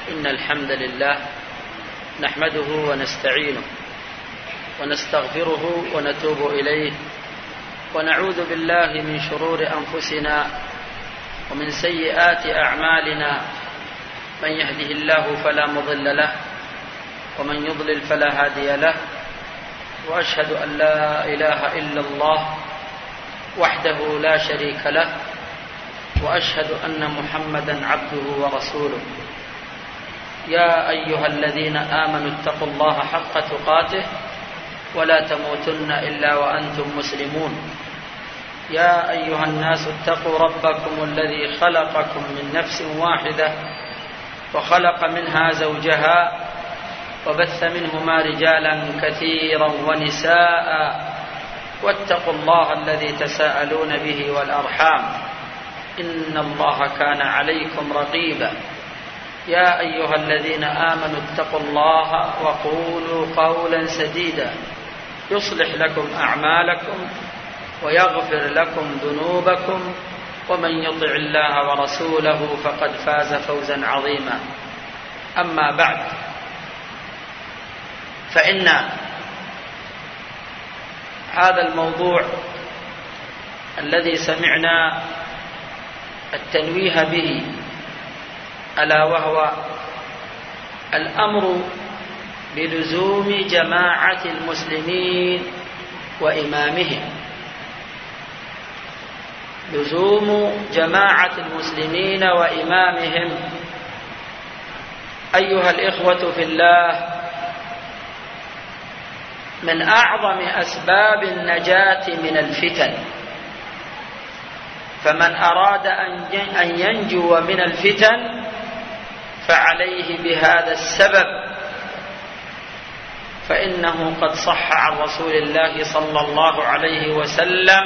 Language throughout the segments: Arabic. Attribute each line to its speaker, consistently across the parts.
Speaker 1: إن الحمد لله نحمده ونستعينه ونستغفره ونتوب إليه ونعوذ بالله من شرور أنفسنا ومن سيئات أعمالنا. من يهده الله فلا مضل له ومن يضلل فلا هادي له، وأشهد أن لا إله إلا الله وحده لا شريك له، وأشهد أن محمدا عبده ورسوله. يا أيها الذين آمنوا اتقوا الله حق تقاته ولا تموتن إلا وأنتم مسلمون. يا أيها الناس اتقوا ربكم الذي خلقكم من نفس واحدة وخلق منها زوجها وبث منهما رجالا كثيرا ونساء، واتقوا الله الذي تساءلون به والأرحام إن الله كان عليكم رقيبا. يا أيها الذين آمنوا اتقوا الله وقولوا قولا سديدا يصلح لكم أعمالكم ويغفر لكم ذنوبكم، ومن يطع الله ورسوله فقد فاز فوزا عظيما. أما بعد، فإن هذا الموضوع الذي سمعنا التنويه به ألا وهو الأمر بلزوم جماعة المسلمين وإمامهم. لزوم جماعة المسلمين وإمامهم. أيها الإخوة في الله، من أعظم أسباب النجاة من الفتن، فمن أراد أن ينجو من الفتن فعليه بهذا السبب، فإنه قد صح عن رسول الله صلى الله عليه وسلم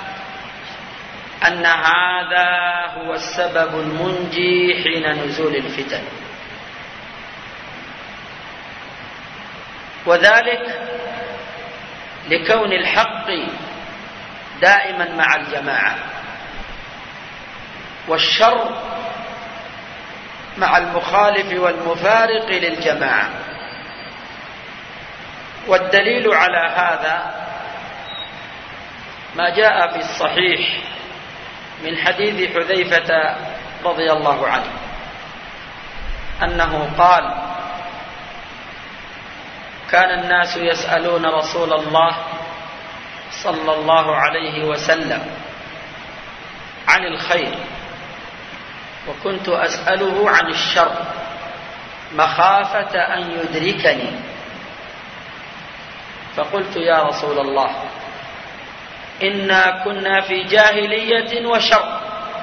Speaker 1: أن هذا هو السبب المنجي حين نزول الفتن، وذلك لكون الحق دائما مع الجماعة، والشر مع المخالف والمفارق للجماعة. والدليل على هذا ما جاء في الصحيح من حديث حذيفة رضي الله عنه أنه قال: كان الناس يسألون رسول الله صلى الله عليه وسلم عن الخير، وكنت أسأله عن الشر مخافة أن يدركني، فقلت: يا رسول الله، إنا كنا في جاهلية وشر،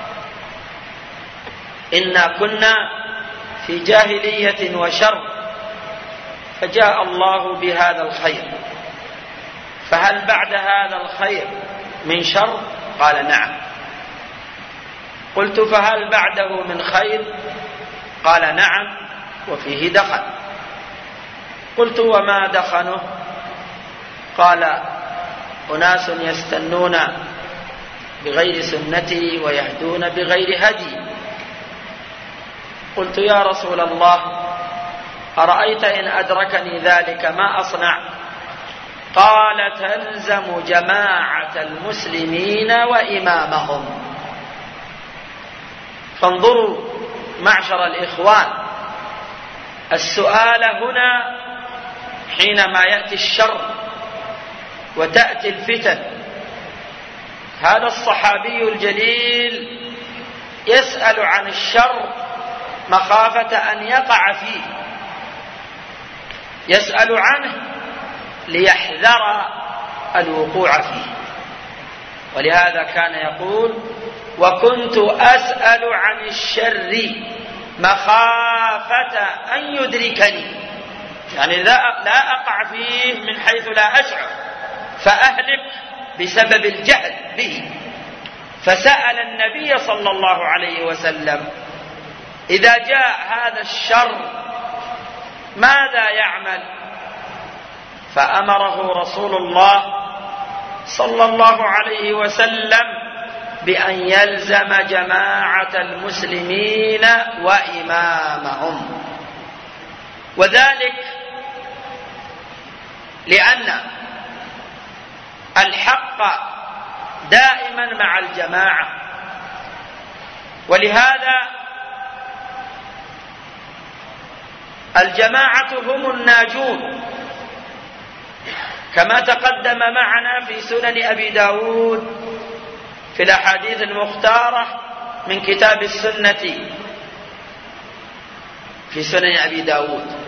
Speaker 1: إنا كنا في جاهلية وشر، فجاء الله بهذا الخير، فهل بعد هذا الخير من شر؟ قال: نعم. قلت: فهل بعده من خير؟ قال: نعم، وفيه دخن. قلت: وما دخنه؟ قال: أناس يستنون بغير سنتي ويهدون بغير هدي. قلت: يا رسول الله، أرأيت إن أدركني ذلك ما أصنع؟ قال: تلزم جماعة المسلمين وإمامهم. فانظروا معشر الإخوان، السؤال هنا حينما يأتي الشر وتأتي الفتن، هذا الصحابي الجليل يسأل عن الشر مخافة أن يقع فيه، يسأل عنه ليحذر الوقوع فيه. ولهذا كان يقول: وكنت أسأل عن الشر مخافة أن يدركني، يعني لا أقع فيه من حيث لا أشعر فأهلك بسبب الجهل به. فسأل النبي صلى الله عليه وسلم: إذا جاء هذا الشر ماذا يعمل؟ فأمره رسول الله صلى الله عليه وسلم بأن يلزم جماعة المسلمين وإمامهم. وذلك لأن الحق دائما مع الجماعة، ولهذا الجماعة هم الناجون، كما تقدم معنا في سنن أبي داود في الأحاديث المختارة من كتاب السنة في سنن أبي داود،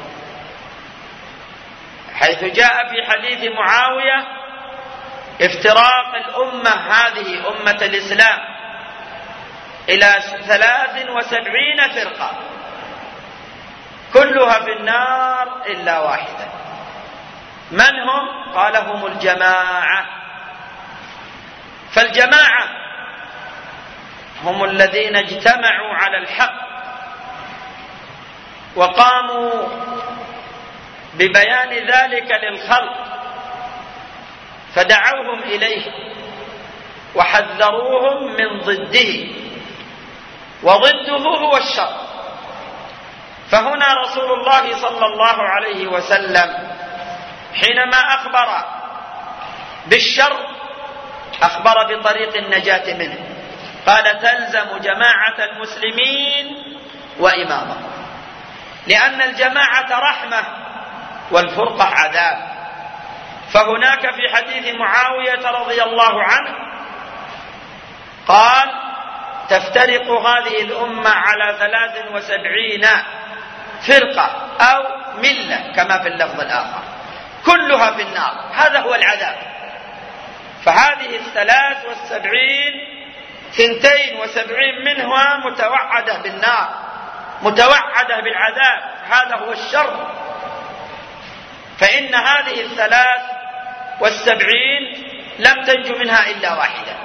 Speaker 1: حيث جاء في حديث معاوية افتراق الأمة هذه أمة الإسلام إلى 73 فرقة كلها في النار إلا واحدة. من هم؟ قال هم الجماعة. فالجماعة هم الذين اجتمعوا على الحق وقاموا ببيان ذلك للخلق، فدعوهم إليه وحذروهم من ضده، وضده هو الشر. فهنا رسول الله صلى الله عليه وسلم حينما أخبر بالشر أخبر بطريق النجاة منه، قال تلزم جماعة المسلمين وإمامهم، لأن الجماعة رحمة والفرقة عذاب. فهناك في حديث معاوية رضي الله عنه قال تفترق هذه الأمة على 73 فرقة أو ملة كما في اللفظ الآخر، كلها في النار، هذا هو العذاب. فهذه 73 72 منها متوعدة بالنار، متوعدة بالعذاب، هذا هو الشر. فإن هذه 73 لم تنجو منها إلا واحدة،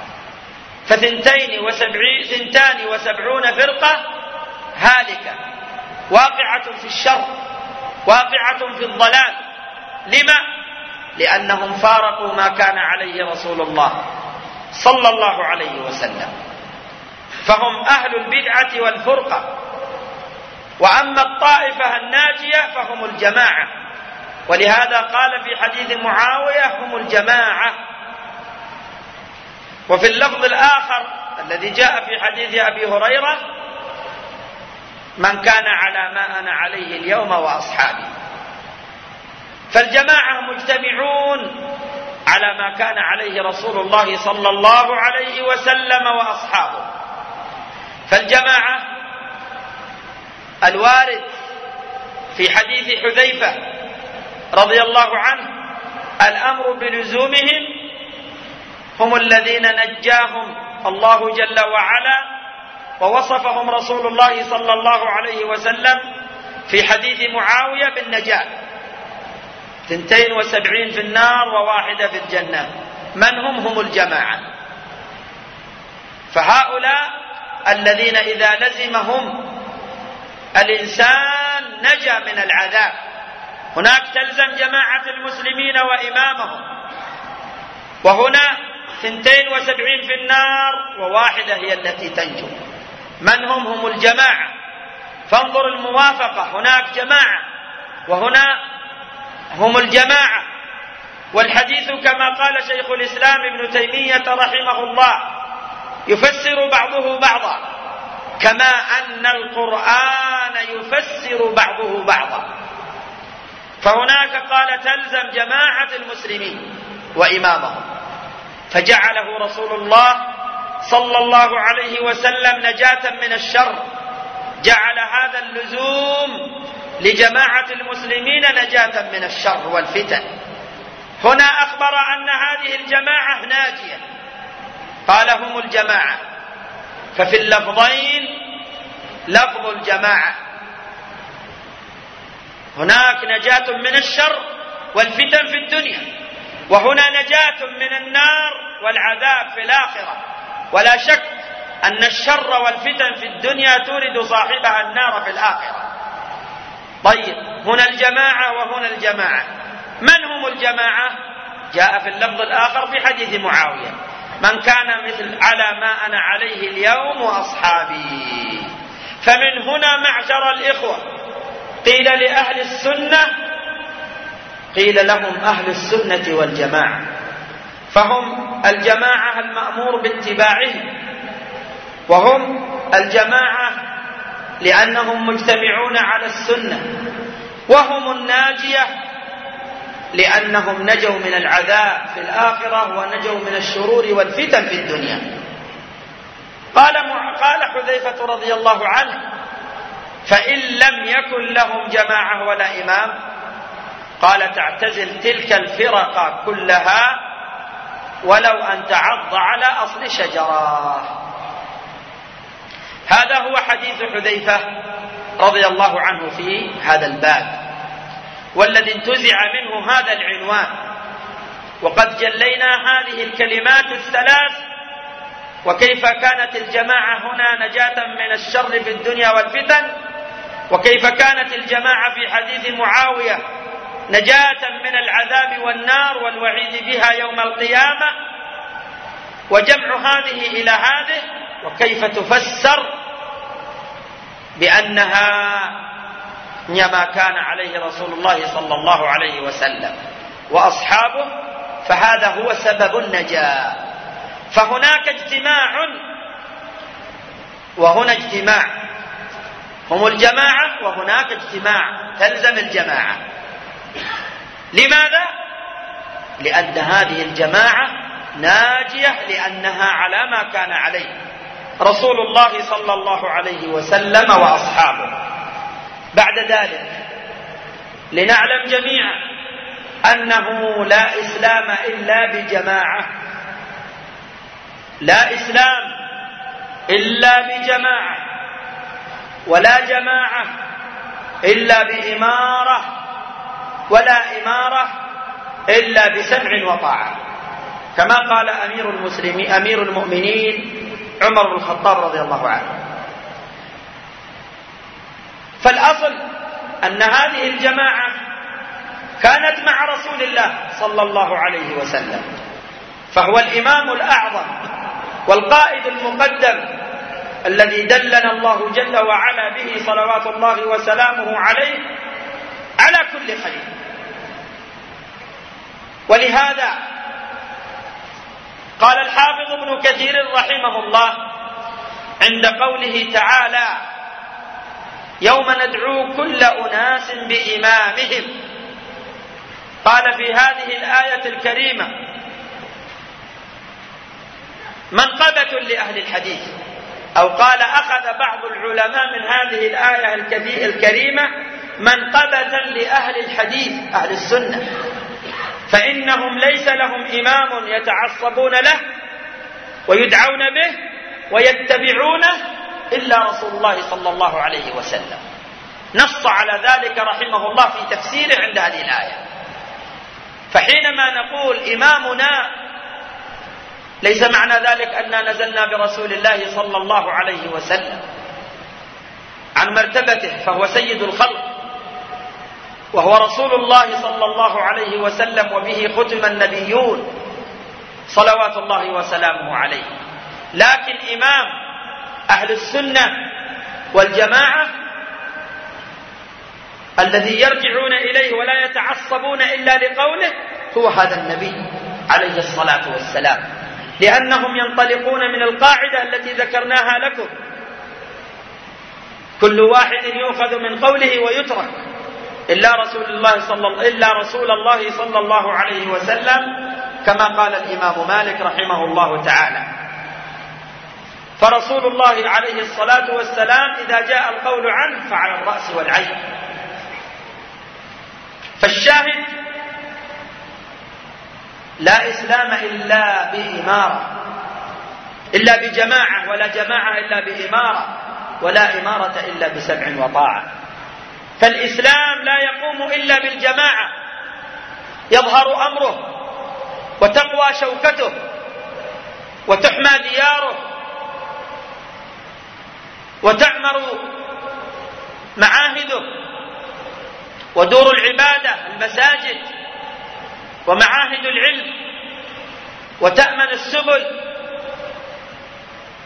Speaker 1: ف72 فرقة هالكة واقعة في الشر، واقعة في الضلال. لما؟ لأنهم فارقوا ما كان عليه رسول الله صلى الله عليه وسلم، فهم أهل البدعة والفرقة. وأما الطائفة الناجية فهم الجماعة، ولهذا قال في حديث معاوية هم الجماعة. وفي اللفظ الآخر الذي جاء في حديث أبي هريرة من كان على ما أنا عليه اليوم وأصحابي. فالجماعة مجتمعون على ما كان عليه رسول الله صلى الله عليه وسلم وأصحابه. فالجماعة الوارد في حديث حذيفة رضي الله عنه الأمر بلزومهم هم الذين نجاهم الله جل وعلا، ووصفهم رسول الله صلى الله عليه وسلم في حديث معاوية بالنجاة، 72 في النار وواحدة في الجنة. من هم؟ هم الجماعة. فهؤلاء الذين إذا لزمهم الإنسان نجا من العذاب. هناك تلزم جماعة المسلمين وإمامهم، وهنا 72 في النار وواحدة هي التي تنجو. من هم؟ هم الجماعة. فانظر الموافقة، هناك جماعة وهنا هم الجماعة. والحديث كما قال شيخ الإسلام ابن تيمية رحمه الله يفسر بعضه بعضا، كما أن القرآن يفسر بعضه بعضا. فهناك قال تلزم جماعة المسلمين وإمامهم، فجعله رسول الله صلى الله عليه وسلم نجاة من الشر، جعل هذا اللزوم لجماعة المسلمين نجاة من الشر والفتن. هنا أخبر أن هذه الجماعة ناجية، قال هم الجماعة. ففي اللفظين لفظ الجماعة، هناك نجاة من الشر والفتن في الدنيا، وهنا نجاة من النار والعذاب في الآخرة. ولا شك أن الشر والفتن في الدنيا تورد صاحبها النار في الآخرة. طيب، هنا الجماعة وهنا الجماعة. من هم الجماعة؟ جاء في اللفظ الآخر في حديث معاوية من كان مثل على ما أنا عليه اليوم وأصحابي. فمن هنا معشر الإخوة قيل لأهل السنة قيل لهم أهل السنة والجماعة، فهم الجماعة المأمور باتباعهم، وهم الجماعة لأنهم مجتمعون على السنة، وهم الناجية لأنهم نجوا من العذاب في الآخرة ونجوا من الشرور والفتن في الدنيا. قال حذيفة رضي الله عنه: فإن لم يكن لهم جماعة ولا إمام، قال: تعتزل تلك الفرق كلها ولو أن تعض على أصل شجرة. هذا هو حديث حذيفة رضي الله عنه في هذا الباب، والذي انتزع منه هذا العنوان. وقد جلينا هذه الكلمات الثلاث، وكيف كانت الجماعة هنا نجاة من الشر في الدنيا والفتن، وكيف كانت الجماعة في حديث معاوية نجاة من العذاب والنار والوعيد بها يوم القيامة، وجمع هذه إلى هذه، وكيف تفسر بأنها ما كان عليه رسول الله صلى الله عليه وسلم وأصحابه، فهذا هو سبب النجاة. فهناك اجتماع وهنا اجتماع، هم الجماعة وهناك اجتماع، تلزم الجماعة. لماذا؟ لأن هذه الجماعة ناجية، لأنها على ما كان عليه رسول الله صلى الله عليه وسلم وأصحابه. بعد ذلك لنعلم جميعا أنه لا إسلام إلا بجماعة، لا إسلام إلا بجماعة، ولا جماعة إلا بإمارة، ولا إمارة إلا بسمع وطاعة، كما قال أمير المؤمنين عمر بن الخطاب رضي الله عنه. فالأصل أن هذه الجماعة كانت مع رسول الله صلى الله عليه وسلم، فهو الإمام الأعظم والقائد المقدم الذي دلنا الله جل وعلا به صلوات الله وسلامه عليه على كل خير. ولهذا قال الحافظ ابن كثير رحمه الله عند قوله تعالى: يوم ندعو كل أناس بإمامهم، قال في هذه الآية الكريمة منقبة لأهل الحديث، أو قال أخذ بعض العلماء من هذه الآية الكريمة منقبة لأهل الحديث أهل السنة، فإنهم ليس لهم إمام يتعصبون له ويدعون به ويتبعونه إلا رسول الله صلى الله عليه وسلم. نص على ذلك رحمه الله في تفسيره عند هذه الآية. فحينما نقول إمامنا ليس معنى ذلك أننا نزلنا برسول الله صلى الله عليه وسلم عن مرتبته، فهو سيد الخلق وهو رسول الله صلى الله عليه وسلم، وبه ختم النبيون صلوات الله وسلامه عليه. لكن إمام أهل السنة والجماعة الذي يرجعون إليه ولا يتعصبون إلا لقوله هو هذا النبي عليه الصلاة والسلام، لأنهم ينطلقون من القاعدة التي ذكرناها لكم: كل واحد يؤخذ من قوله ويترك إلا رسول الله صلى الله عليه وسلم، كما قال الإمام مالك رحمه الله تعالى. فرسول الله عليه الصلاة والسلام إذا جاء القول عنه فعلى الرأس والعين. فالشاهد لا إسلام إلا بإمارة، إلا بجماعة، ولا جماعة إلا بإمارة، ولا إمارة إلا بسمع وطاعة. فالإسلام لا يقوم إلا بالجماعة، يظهر أمره وتقوى شوكته وتحمى دياره وتعمر معاهده ودور العبادة المساجد ومعاهد العلم وتأمن السبل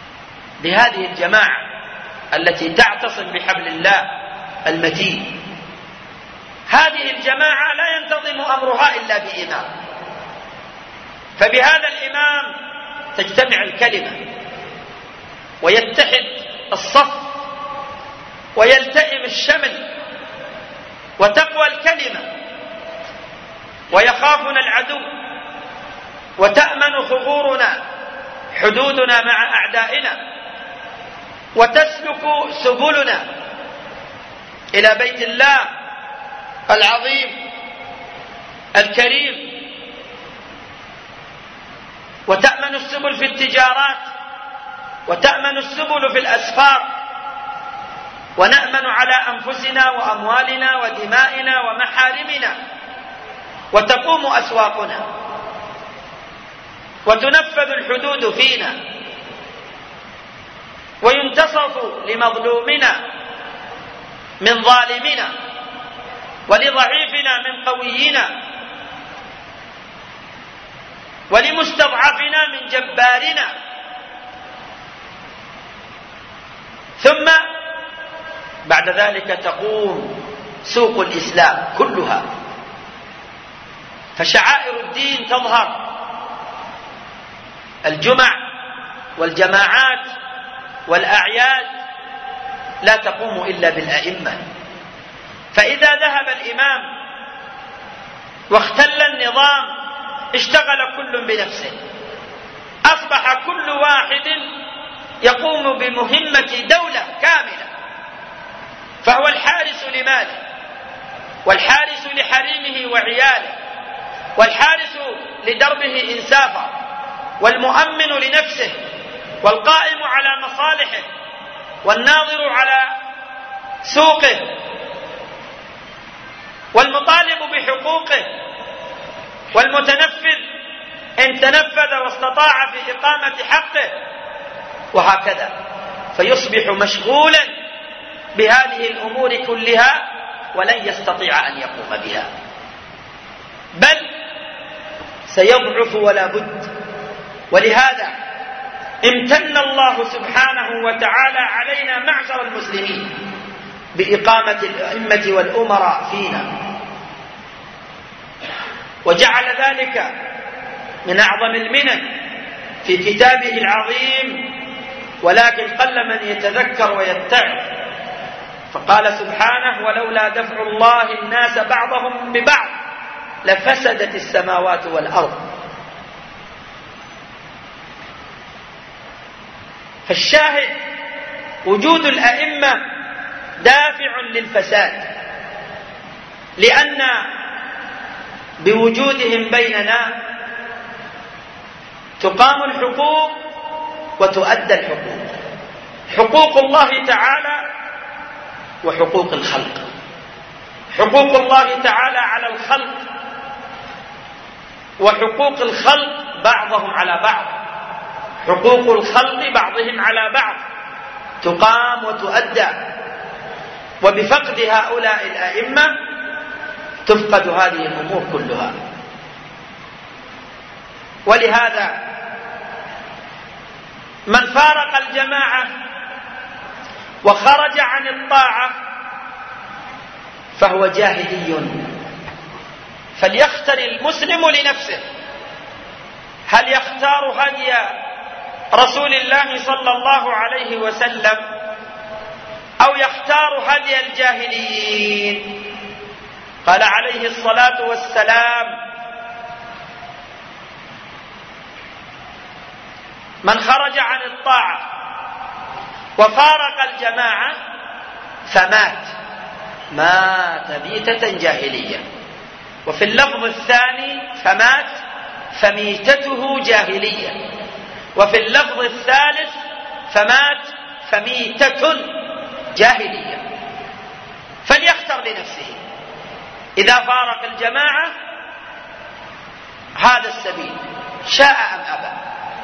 Speaker 1: بهذه الجماعة التي تعتصم بحبل الله المتين. هذه الجماعة لا ينتظم أمرها إلا بإمام، فبهذا الإمام تجتمع الكلمة ويتحد الصف ويلتئم الشمل وتقوى الكلمة، ويخافنا العدو وتأمن ثغورنا حدودنا مع أعدائنا، وتسلك سبلنا إلى بيت الله العظيم الكريم، وتأمن السبل في التجارات، وتأمن السبل في الأسفار، ونأمن على أنفسنا وأموالنا ودمائنا ومحارمنا، وتقوم أسواقنا، وتنفذ الحدود فينا، وينتصف لمظلومنا من ظالمنا، ولضعيفنا من قوينا، ولمستضعفنا من جبارنا. ثم بعد ذلك تقوم سوق الإسلام كلها، فشعائر الدين تظهر، الجمع والجماعات والأعياد لا تقوم إلا بالأئمة. فإذا ذهب الإمام واختل النظام اشتغل كل بنفسه، أصبح كل واحد يقوم بمهمة دولة كاملة، فهو الحارس لماله، والحارس لحريمه وعياله، والحارس لدربه إنسافا، والمؤمن لنفسه، والقائم على مصالحه، والناظر على سوقه، والمطالب بحقوقه، والمتنفذ إن تنفذ واستطاع في إقامة حقه، وهكذا. فيصبح مشغولا بهذه الأمور كلها ولن يستطيع أن يقوم بها، بل سيضعف ولا بد. ولهذا امتن الله سبحانه وتعالى علينا معشر المسلمين بإقامة الأئمة والأمراء فينا، وجعل ذلك من أعظم المنن في كتابه العظيم، ولكن قل من يتذكر ويتعظ. فقال سبحانه: ولولا دفع الله الناس بعضهم ببعض لفسدت السماوات والأرض. فالشاهد وجود الأئمة دافع للفساد، لأن بوجودهم بيننا تقام الحقوق وتؤدى الحقوق، حقوق الله تعالى وحقوق الخلق. حقوق الله تعالى على الخلق وحقوق الخلق بعضهم على بعض، حقوق الخلق بعضهم على بعض تقام وتؤدى، وبفقد هؤلاء الأئمة تفقد هذه الأمور كلها. ولهذا من فارق الجماعة وخرج عن الطاعة فهو جاهلي. فليختر المسلم لنفسه، هل يختار هدي رسول الله صلى الله عليه وسلم أو يختار هدي الجاهليين؟ قال عليه الصلاة والسلام: من خرج عن الطاعة وفارق الجماعة مات ميتة جاهلية. وفي اللفظ الثاني فمات فميتته جاهلية. وفي اللفظ الثالث فمات فميتة جاهلية. فليختر لنفسه، إذا فارق الجماعة هذا السبيل شاء أم أبى.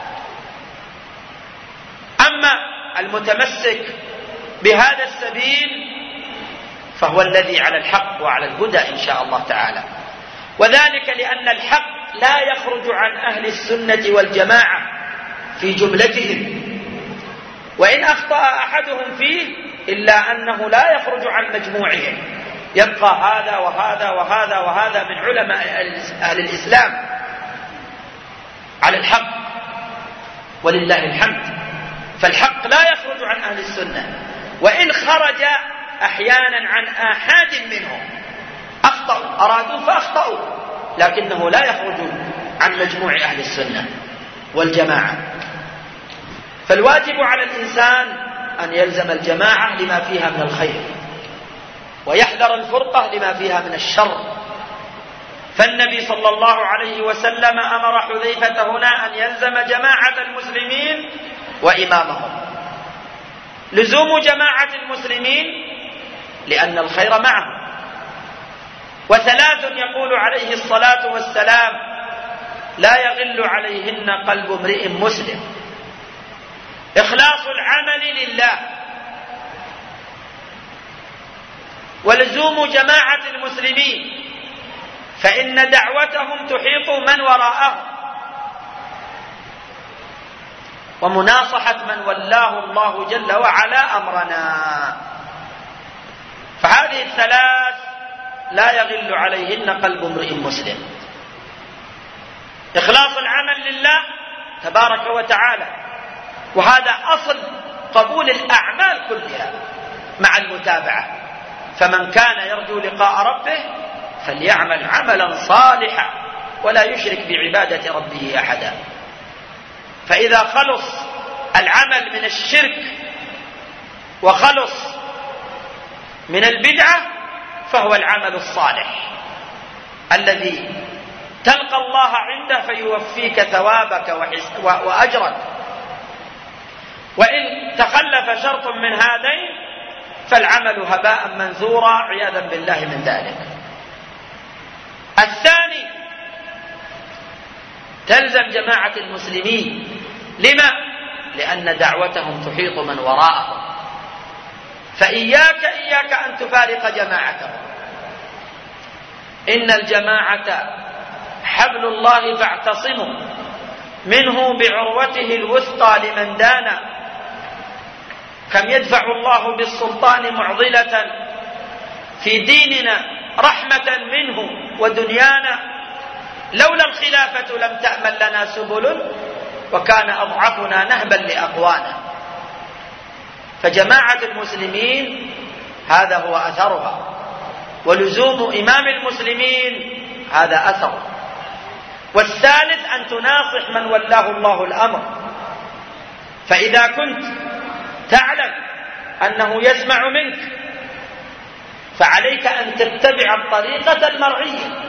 Speaker 1: أما المتمسك بهذا السبيل فهو الذي على الحق وعلى الهدى إن شاء الله تعالى. وذلك لأن الحق لا يخرج عن أهل السنة والجماعة في جملتهم، وإن أخطأ أحدهم فيه إلا أنه لا يخرج عن مجموعهم، يبقى هذا وهذا وهذا وهذا من علماء أهل الإسلام على الحق ولله الحمد. فالحق لا يخرج عن أهل السنة، وإن خرج أحيانا عن آحاد منهم أخطأوا، أرادوا فأخطأوا، لكنه لا يخرج عن مجموع أهل السنة والجماعة. فالواجب على الإنسان أن يلزم الجماعة لما فيها من الخير، ويحذر الفرقة لما فيها من الشر. فالنبي صلى الله عليه وسلم أمر حذيفة هنا أن يلزم جماعة المسلمين وإمامهم. لزوم جماعة المسلمين لأن الخير معهم. وثلاث يقول عليه الصلاة والسلام لا يغل عليهن قلب امرئ مسلم: إخلاص العمل لله، ولزوم جماعة المسلمين فإن دعوتهم تحيط من وراءهم، ومناصحة من ولاه الله جل وعلا أمرنا. فهذه الثلاث لا يغل عليهن قلب امرئ مسلم: إخلاص العمل لله تبارك وتعالى، وهذا أصل قبول الأعمال كلها مع المتابعة. فمن كان يرجو لقاء ربه فليعمل عملا صالحا ولا يشرك بعبادة ربه أحدا. فإذا خلص العمل من الشرك وخلص من البدعة فهو العمل الصالح الذي تلقى الله عنده فيوفيك ثوابك وأجرك. وإن تخلف شرط من هذين فالعمل هباء منثورا عياذا بالله من ذلك. الثاني تلزم جماعة المسلمين. لما؟ لأن دعوتهم تحيط من وراءهم، فإياك أن تفارق جماعتهم. إن الجماعة حبل الله فاعتصموا منه بعروته الوثقى لمن دان. كم يدفع الله بالسلطان معضلة في ديننا رحمة منه ودنيانا، لولا الخلافة لم تأمن لنا سبل وكان أضعفنا نهبا لأقوانا. فجماعة المسلمين هذا هو أثرها، ولزوم إمام المسلمين هذا أثر. والثالث أن تناصح من ولاه الله الأمر. فإذا كنت تعلم أنه يسمع منك فعليك أن تتبع الطريقة المرعية،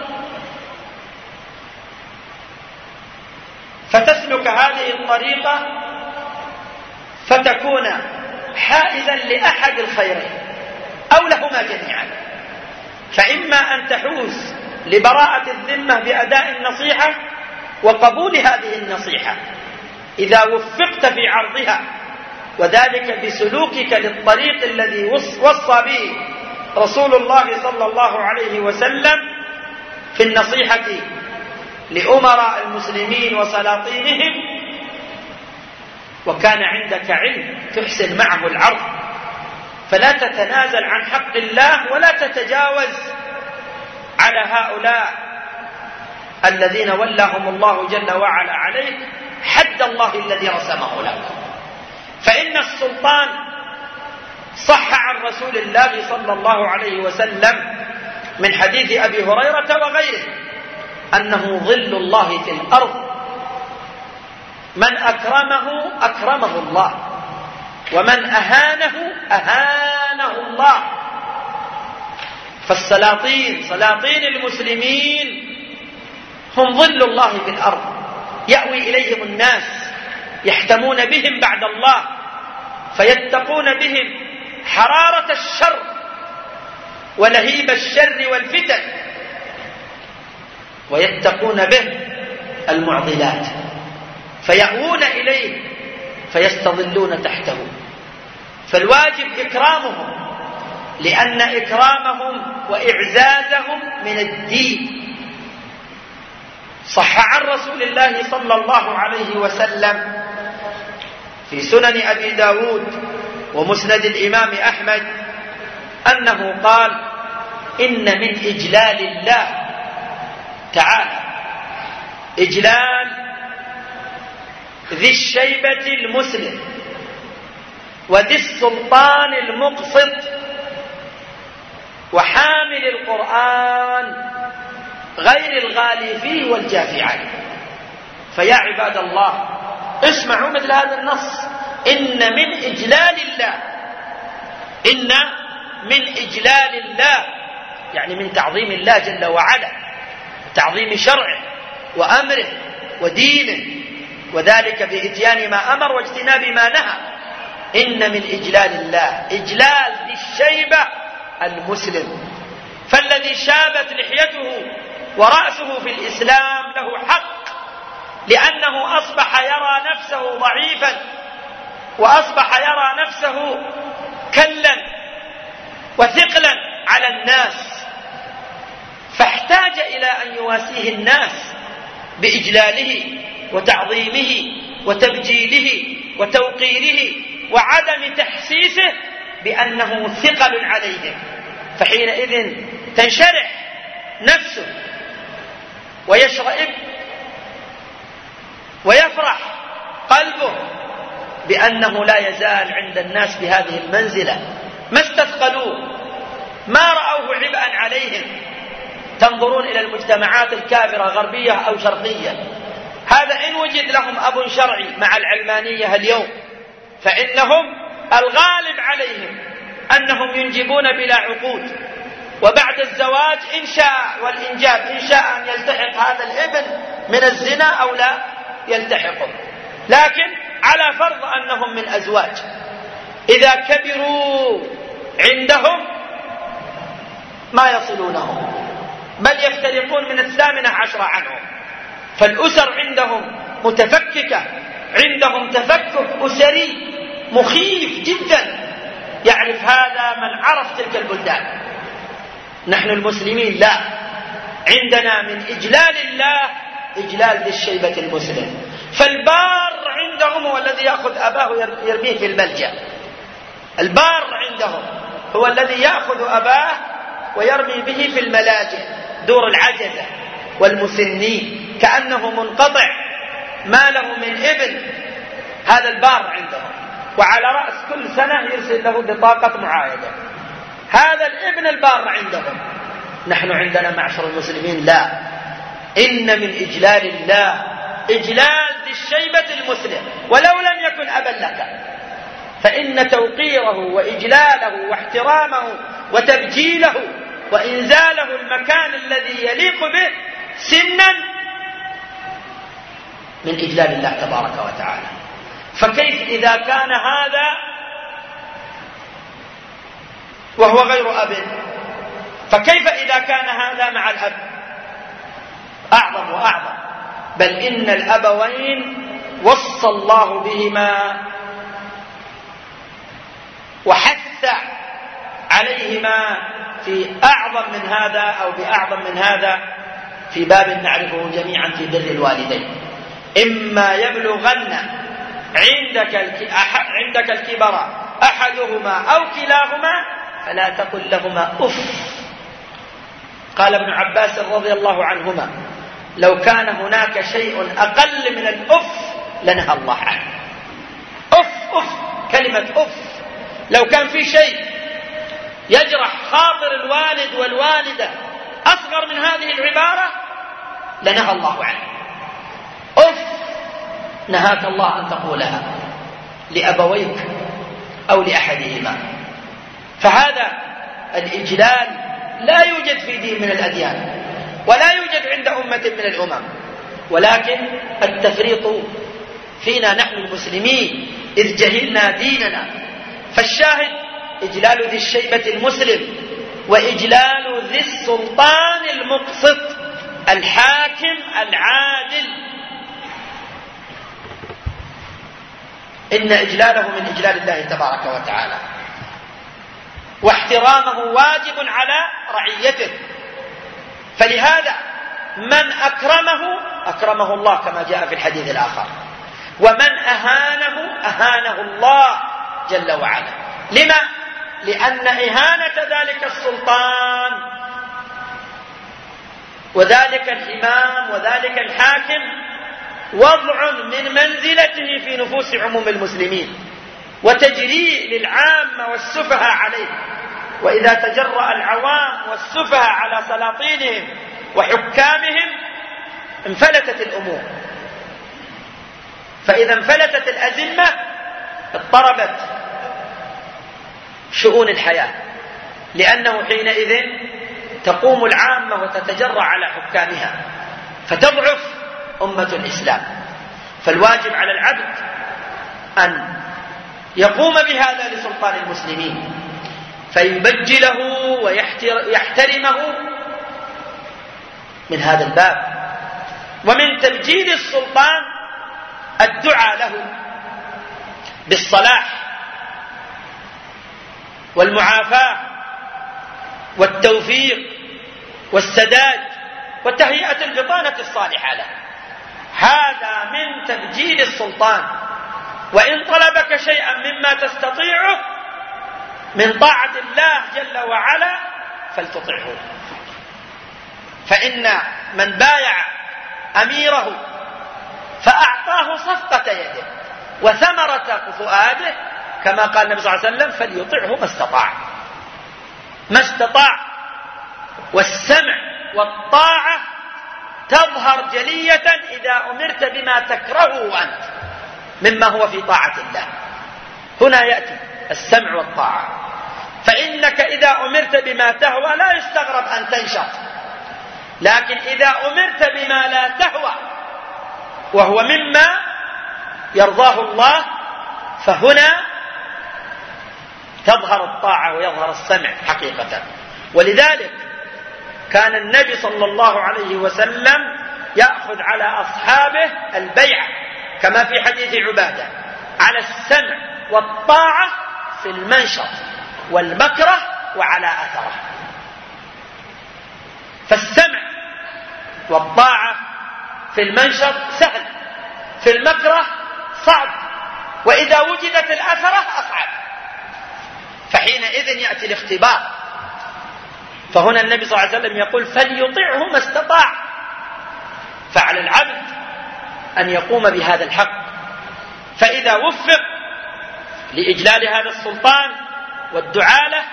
Speaker 1: فتسلك هذه الطريقة فتكون حائزا لأحد الخيرين أو لهما جميعا. فإما أن تحوز لبراءة الذمة بأداء النصيحة وقبول هذه النصيحة إذا وفقت في عرضها، وذلك بسلوكك للطريق الذي وصى به رسول الله صلى الله عليه وسلم في النصيحة لأمراء المسلمين وسلاطينهم. وكان عندك علم تحسن معه العرض، فلا تتنازل عن حق الله ولا تتجاوز على هؤلاء الذين ولاهم الله جل وعلا عليك حد الله الذي رسمه لك. فإن السلطان صح عن رسول الله صلى الله عليه وسلم من حديث أبي هريرة وغيره أنه ظل الله في الأرض، من أكرمه أكرمه الله، ومن أهانه أهانه الله. فالسلاطين سلاطين المسلمين هم ظل الله في الأرض، يأوي إليهم الناس يحتمون بهم بعد الله، فيتقون بهم حرارة الشر ولهيب الشر والفتن، ويتقون به المعضلات، فيأوون إليه فيستظلون تحته. فالواجب إكرامهم، لأن إكرامهم وإعزازهم من الدين. صح عن رسول الله صلى الله عليه وسلم في سنن أبي داود ومسند الإمام أحمد أنه قال: إن من إجلال الله تعالى إجلال ذي الشيبة المسلم وذي السلطان المقسط وحامل القرآن غير الغالي فيه والجافي عنه. فيا عباد الله اسمعوا مثل هذا النص: إن من إجلال الله، إن من إجلال الله يعني من تعظيم الله جل وعلا، تعظيم شرعه وأمره ودينه، وذلك بإتيان ما أمر واجتناب ما نهى. إن من إجلال الله إجلال ذي الشيبة المسلم، فالذي شابت لحيته ورأسه في الإسلام له حق، لأنه أصبح يرى نفسه ضعيفا، وأصبح يرى نفسه كلا وثقلا على الناس، فاحتاج إلى أن يواسيه الناس بإجلاله وتعظيمه وتبجيله وتوقيره وعدم تحسيسه بأنه ثقل عليهم. فحينئذ تنشرح نفسه ويشرئب ويفرح قلبه بأنه لا يزال عند الناس بهذه المنزلة، ما استثقلوه، ما رأوه عبئا عليهم. تنظرون إلى المجتمعات الكافرة غربية أو شرقية، هذا إن وجد لهم أب شرعي مع العلمانية اليوم، فإنهم الغالب عليهم أنهم ينجبون بلا عقود، وبعد الزواج إن شاء والإنجاب إن شاء أن يلتحق هذا الابن من الزنا أو لا يلتحقه، لكن على فرض أنهم من أزواج. إذا كبروا عندهم ما يصلونهم، بل يفترقون من 18 عنهم. فالأسر عندهم متفككة، عندهم تفكك أسري مخيف جدا، يعرف هذا من عرف تلك البلدان. نحن المسلمين لا، عندنا من إجلال الله إجلال ذي الشيبة المسلم. فالبار عندهم هو الذي يأخذ أباه يرميه في الملجأ، البار عندهم هو الذي يأخذ أباه ويرمي به في الملاجئ، دور العجزة والمسنين، كأنه منقطع ما له من ابن. هذا البار عندهم، وعلى رأس كل سنة يرسل له بطاقة معايدة. هذا الابن البار عندهم. نحن عندنا معشر المسلمين لا، إن من إجلال الله إجلال ذي الشيبة المسلم ولو لم يكن أبا لك، فإن توقيره وإجلاله واحترامه وتبجيله وإنزاله المكان الذي يليق به سنا من إجلال الله تبارك وتعالى. فكيف إذا كان هذا وهو غير أب؟ فكيف إذا كان هذا مع الأب؟ أعظم وأعظم. بل إن الأبوين وصى الله بهما وحث عليهما في أعظم من هذا أو بأعظم من هذا في باب نعرفه جميعا في بر الوالدين: إما يبلغن عندك الكبر أحدهما أو كلاهما فلا تقل لهما أف. قال ابن عباس رضي الله عنهما: لو كان هناك شيء أقل من الأف لنهى الله عنه. أف أف، كلمة أف، لو كان في شيء يجرح خاطر الوالد والوالدة أصغر من هذه العبارة لنهى الله عنه. أف نهاك الله أن تقولها لأبويك أو لأحدهما. فهذا الإجلال لا يوجد في دين من الأديان، ولا يوجد عند أمة من الأمم، ولكن التفريط فينا نحن المسلمين إذ جهلنا ديننا. فالشاهد إجلال ذي الشيبة المسلم وإجلال ذي السلطان المقسط الحاكم العادل، إن إجلاله من إجلال الله تبارك وتعالى، واحترامه واجب على رعيته. فلهذا من أكرمه الله كما جاء في الحديث الآخر، ومن أهانه الله جل وعلا. لما؟ لأن إهانة ذلك السلطان وذلك الإمام وذلك الحاكم وضع من منزلته في نفوس عموم المسلمين، وتجريء للعامة والسفهاء عليه. وإذا تجرأ العوام والسفهاء على سلاطينهم وحكامهم انفلتت الأمور. فإذا انفلتت الأزمة اضطربت شؤون الحياة، لأنه حينئذ تقوم العامة وتتجرأ على حكامها فتضعف أمة الإسلام. فالواجب على العبد أن يقوم بهذا لسلطان المسلمين فيبجله ويحترمه من هذا الباب. ومن تبجيل السلطان الدعاء له بالصلاح والمعافاة والتوفيق والسداد وتهيئة البطانة الصالحة له. هذا من تبجيل السلطان. وإن طلبك شيئا مما تستطيعه من طاعة الله جل وعلا فلتطعه. فإن من بايع أميره فأعطاه صفقة يده وثمرة فؤاده كما قال النبي صلى الله عليه وسلم فليطعه ما استطاع. والسمع والطاعة تظهر جلية إذا أمرت بما تكرهه أنت مما هو في طاعة الله. هنا يأتي السمع والطاعة. فإنك إذا أمرت بما تهوى لا يستغرب أن تنشط، لكن إذا أمرت بما لا تهوى وهو مما يرضاه الله فهنا تظهر الطاعة ويظهر السمع حقيقة. ولذلك كان النبي صلى الله عليه وسلم يأخذ على أصحابه البيعة كما في حديث عبادة على السمع والطاعة في المنشط والمكره وعلى أثره. فالسمع والطاعة في المنشط سهل، في المكره صعب، وإذا وجدت الأثرة أصعب، فحينئذ يأتي الاختبار. فهنا النبي صلى الله عليه وسلم يقول فليطعه ما استطاع. فعلى العبد أن يقوم بهذا الحق، فإذا وفق لإجلال هذا السلطان والدعاء له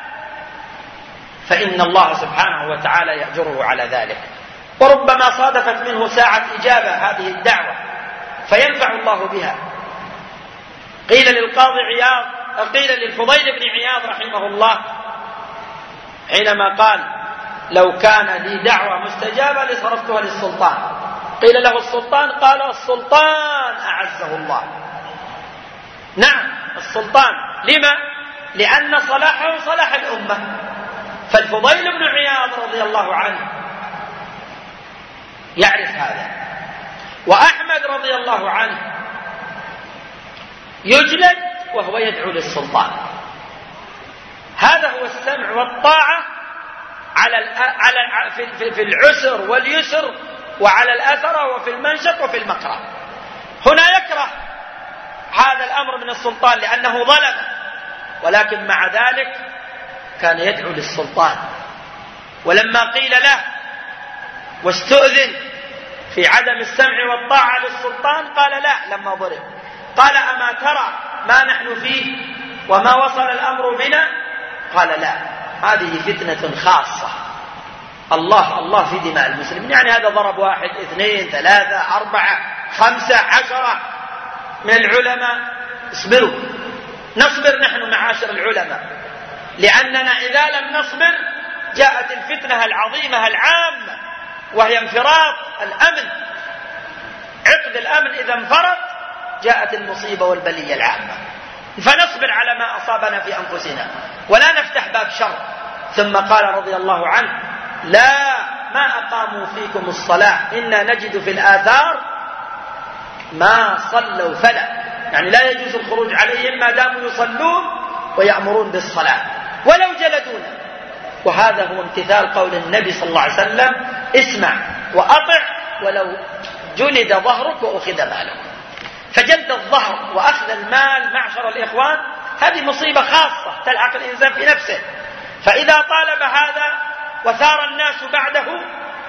Speaker 1: فإن الله سبحانه وتعالى يأجره على ذلك. وربما صادفت منه ساعة إجابة هذه الدعوة فينفع الله بها. قيل للفضيل بن عياض رحمه الله حينما قال لو كان لي دعوة مستجابة لصرفتها للسلطان، قيل له السلطان؟ قال السلطان أعزه الله. نعم السلطان. لما؟ لأن صلاحه صلاح الأمة. فالفضيل بن عياض رضي الله عنه يعرف هذا. وأحمد رضي الله عنه يجلد وهو يدعو للسلطان. هذا هو السمع والطاعة في العسر واليسر وعلى الأثر وفي المنشط وفي المكره. هنا يكره هذا الأمر من السلطان لأنه ظلم، ولكن مع ذلك كان يدعو للسلطان. ولما قيل له واستؤذن في عدم السمع والطاعة للسلطان قال لا. لما ضرب قال أما ترى ما نحن فيه وما وصل الأمر بنا؟ قال لا، هذه فتنة خاصة، الله في دماء المسلمين. يعني هذا ضرب 1 2 3 4 5 10 من العلماء. اصبروا، نصبر نحن معاشر العلماء، لأننا إذا لم نصبر جاءت الفتنة العظيمة العامة وهي انفراط الأمن. عقد الأمن إذا انفرط جاءت المصيبة والبلية العامة. فنصبر على ما أصابنا في أنفسنا ولا نفتح باب شر. ثم قال رضي الله عنه لا ما أقاموا فيكم الصلاة إنا نجد في الآثار ما صلوا فلا. يعني لا يجوز الخروج عليهم ما داموا يصلون ويأمرون بالصلاة ولو جلدونا. وهذا هو امتثال قول النبي صلى الله عليه وسلم اسمع وأطع ولو جلد ظهرك وأخذ مالك. فجلد الظهر وأخذ المال معشر الإخوان هذه مصيبة خاصة تلحق الإنسان في نفسه. فإذا طالب هذا وثار الناس بعده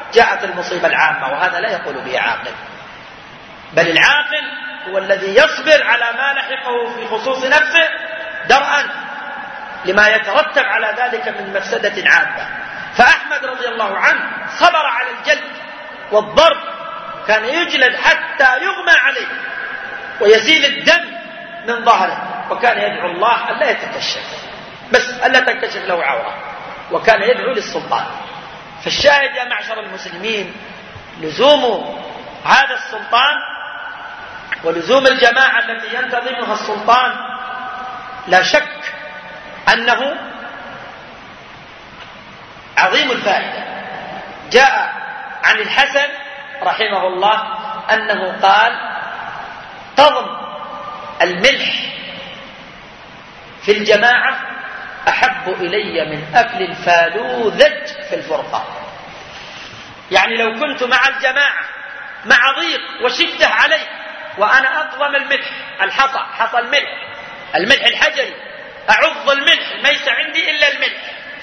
Speaker 1: جاءت المصيبة العامة، وهذا لا يقول به عاقل، بل العاقل هو الذي يصبر على ما لحقه في خصوص نفسه درءا لما يترتب على ذلك من مفسدة عامة. فأحمد رضي الله عنه صبر على الجلد والضرب، كان يجلد حتى يغمى عليه ويسيل الدم من ظهره، وكان يدعو الله ألا يتكشف، بس ألا تنكشف له عورة، وكان يدعو للسلطان. فالشاهد يا معشر المسلمين لزوم هذا السلطان ولزوم الجماعة التي ينتظمها السلطان لا شك أنه عظيم الفائدة. جاء عن الحسن رحمه الله أنه قال: قضم الملح في الجماعة أحب إلي من أكل الفالوذج في الفرقة. يعني لو كنت مع الجماعة مع ضيق وشدة علي وأنا أقضم الملح، حصى الملح الحجري، أعض الملح، ليس عندي إلا الملح،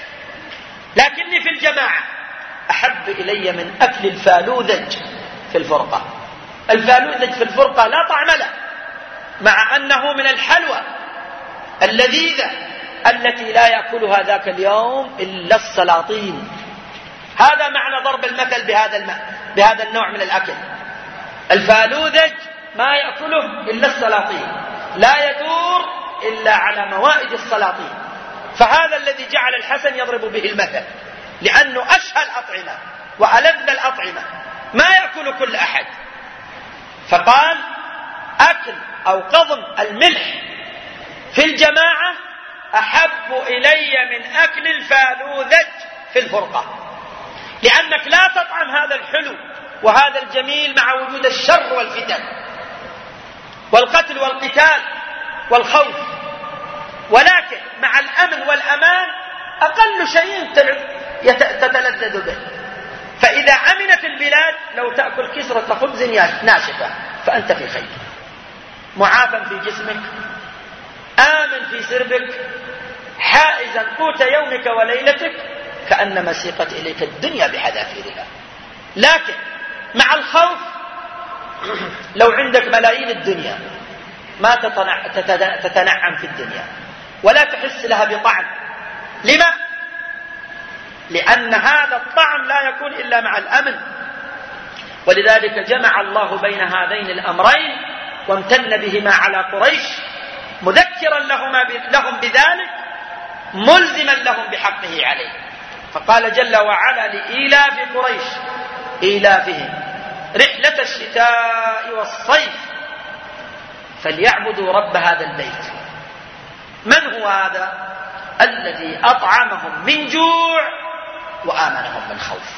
Speaker 1: لكني في الجماعة أحب إلي من أكل الفالوذج في الفرقة. الفالوذج في الفرقة لا طعم له، مع أنه من الحلوى اللذيذة التي لا يأكلها ذاك اليوم إلا السلاطين. هذا معنى ضرب المثل بهذا النوع من الأكل. الفالوذج ما يأكله إلا السلاطين، لا يدور إلا على موائد السلاطين. فهذا الذي جعل الحسن يضرب به المثل، لأنه أشهى الأطعمة وألذ الأطعمة، ما يأكل كل أحد. فقال: أكل أو قضم الملح في الجماعة أحب إلي من أكل الفالوذج في الفرقة، لأنك لا تطعم هذا الحلو وهذا الجميل مع وجود الشر والفتن والقتل والقتال والخوف، ولكن مع الأمن والأمان أقل شيء تتلذذ به. فإذا أمنت البلاد لو تأكل كسرة خبز ناشفة فأنت في خير، معافى في جسمك، آمن في سربك، حائزا قوت يومك وليلتك، كأنما سيقت إليك الدنيا بحذافيرها. لكن مع الخوف لو عندك ملايين الدنيا ما تتنعم في الدنيا ولا تحس لها بطعم. لما؟ لأن هذا الطعم لا يكون إلا مع الأمن. ولذلك جمع الله بين هذين الأمرين وامتن بهما على قريش، مذكرا لهم بذلك، ملزما لهم بحقه عليه. فقال جل وعلا: لإيلاف قريش إيلافهم رحلة الشتاء والصيف فليعبدوا رب هذا البيت. من هو هذا؟ الذي أطعمهم من جوع وآمنهم من خوف.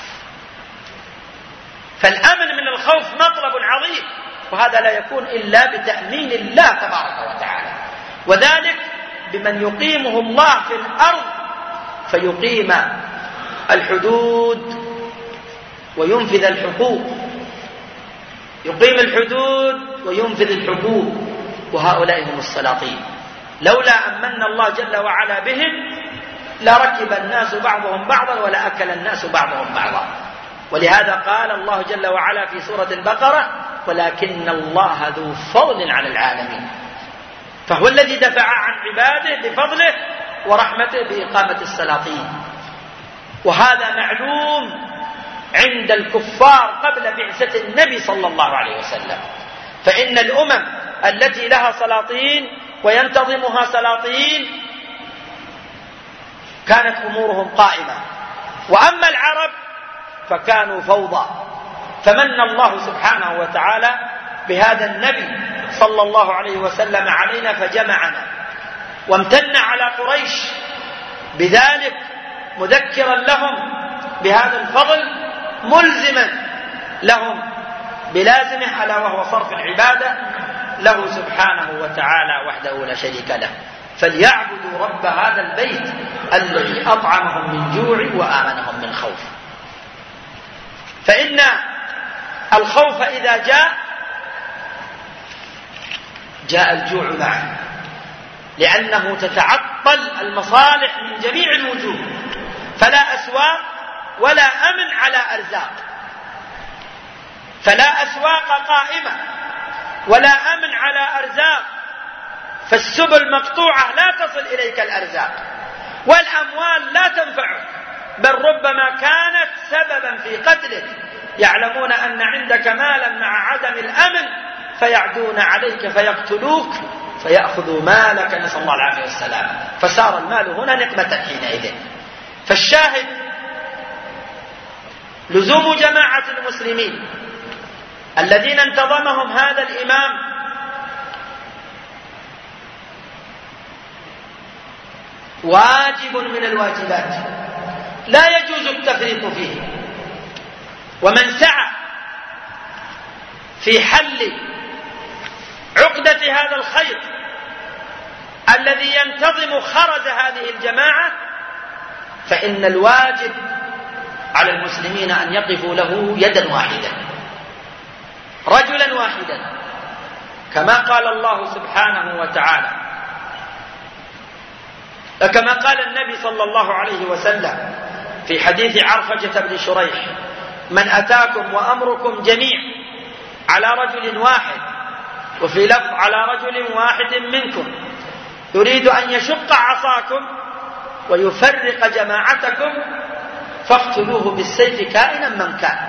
Speaker 1: فالأمن من الخوف مطلب عظيم، وهذا لا يكون إلا بتأمين الله تبارك وتعالى، وذلك بمن يقيمه الله في الأرض فيقيم الحدود وينفذ الحقوق، يقيم الحدود وينفذ الحقوق، وهؤلاء هم السلاطين. لولا أن من الله جل وعلا بهم لركب الناس بعضهم بعضا ولا أكل الناس بعضهم بعضا. ولهذا قال الله جل وعلا في سورة البقرة: ولكن الله ذو فضل على العالمين. فهو الذي دفع عن عباده بفضله ورحمته بإقامة السلاطين. وهذا معلوم عند الكفار قبل بعثة النبي صلى الله عليه وسلم. فإن الأمم التي لها سلاطين وينتظمها سلاطين كانت أمورهم قائمة، وأما العرب فكانوا فوضى. فمن الله سبحانه وتعالى بهذا النبي صلى الله عليه وسلم علينا فجمعنا، وامتن على قريش بذلك، مذكرا لهم بهذا الفضل، ملزما لهم بلازمه، ألا وهو صرف العبادة له سبحانه وتعالى وحده لا شريك له. فليعبدوا رب هذا البيت الذي أطعمهم من جوع وآمنهم من خوف. فإن الخوف إذا جاء الجوع معه، لأنه تتعطل المصالح من جميع الوجوه، فلا أسواق ولا أمن على أرزاق، فلا أسواق قائمة ولا أمن على أرزاق، فالسبل مقطوعة لا تصل إليك الأرزاق، والأموال لا تنفعك، بل ربما كانت سببا في قتلك. يعلمون أن عندك مالا مع عدم الأمن فيعدون عليك فيقتلوك فيأخذوا مالك، نسأل الله العافية والسلام. فصار المال هنا نقمة حينئذ. فالشاهد لزوم جماعة المسلمين الذين انتظمهم هذا الإمام واجب من الواجبات لا يجوز التفريط فيه. ومن سعى في حل عقدة هذا الخيط الذي ينتظم خرز هذه الجماعة فإن الواجب على المسلمين أن يقفوا له يدا واحدة، رجلا واحدا، كما قال الله سبحانه وتعالى، كما قال النبي صلى الله عليه وسلم في حديث عرفجة بن شريح: من أتاكم وأمركم جميع على رجل واحد، وفي لفظ على رجل واحد منكم، يريد أن يشق عصاكم ويفرق جماعتكم فاقتلوه بالسيف كائنا من كان.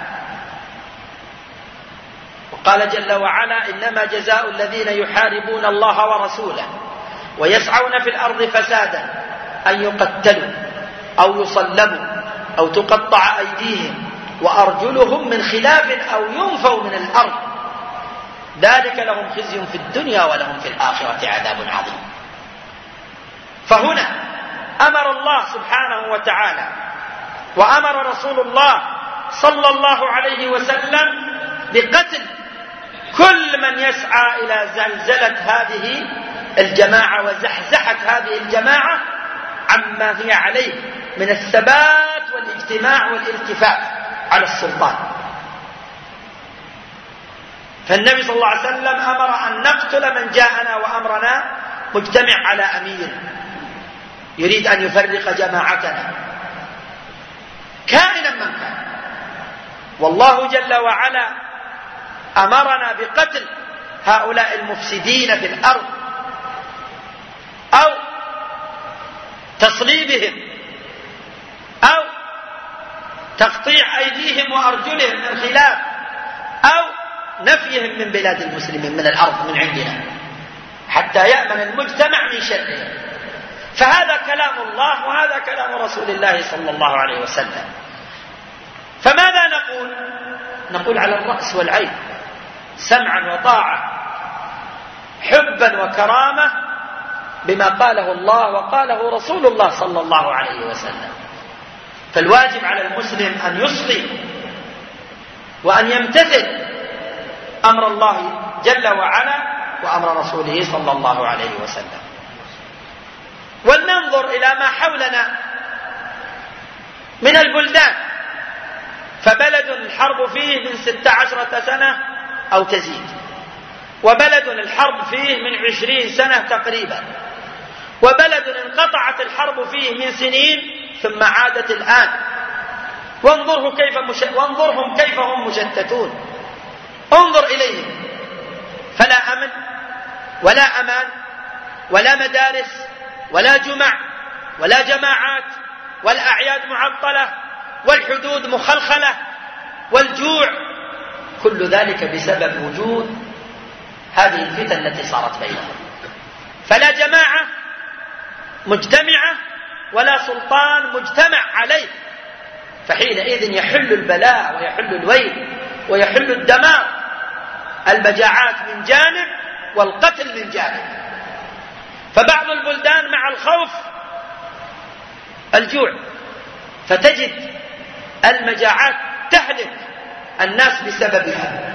Speaker 1: وقال جل وعلا: إنما جزاء الذين يحاربون الله ورسوله ويسعون في الأرض فسادا أن يقتلوا أو يصلبوا أو تقطع أيديهم وأرجلهم من خلاف أو ينفوا من الأرض، ذلك لهم خزي في الدنيا ولهم في الآخرة عذاب عظيم. فهنا أمر الله سبحانه وتعالى وأمر رسول الله صلى الله عليه وسلم بقتل كل من يسعى إلى زلزلة هذه الجماعة وزحزحة هذه الجماعة عما هي عليه من الثبات والاجتماع والالتفاف على السلطان. فالنبي صلى الله عليه وسلم أمر أن نقتل من جاءنا وأمرنا مجتمع على أمير يريد أن يفرق جماعتنا كائنا من كان. والله جل وعلا أمرنا بقتل هؤلاء المفسدين في الأرض أو تصليبهم أو تقطيع أيديهم وأرجلهم من خلاف أو نفيهم من بلاد المسلمين من الأرض من عندنا حتى يأمن المجتمع من شرهم. فهذا كلام الله وهذا كلام رسول الله صلى الله عليه وسلم. فماذا نقول؟ نقول على الرأس والعين، سمعا وطاعة، حبا وكرامة بما قاله الله وقاله رسول الله صلى الله عليه وسلم. فالواجب على المسلم أن يصغي وأن يمتثل أمر الله جل وعلا وأمر رسوله صلى الله عليه وسلم. ولننظر إلى ما حولنا من البلدان، فبلد الحرب فيه من 16 سنة أو تزيد، وبلد الحرب فيه من 20 سنة تقريبا، وبلد انقطعت الحرب فيه من سنين ثم عادت الآن. وانظرهم كيف هم مشتتون. انظر إليهم، فلا أمن ولا أمان ولا مدارس ولا جمع ولا جماعات، والأعياد معطلة والحدود مخلخلة والجوع، كل ذلك بسبب وجود هذه الفتن التي صارت بينهم. فلا جماعة مجتمعة ولا سلطان مجتمع عليه، فحينئذ يحل البلاء ويحل الويل ويحل الدمار، المجاعات من جانب والقتل من جانب. فبعض البلدان مع الخوف الجوع، فتجد المجاعات تهلك الناس بسببها،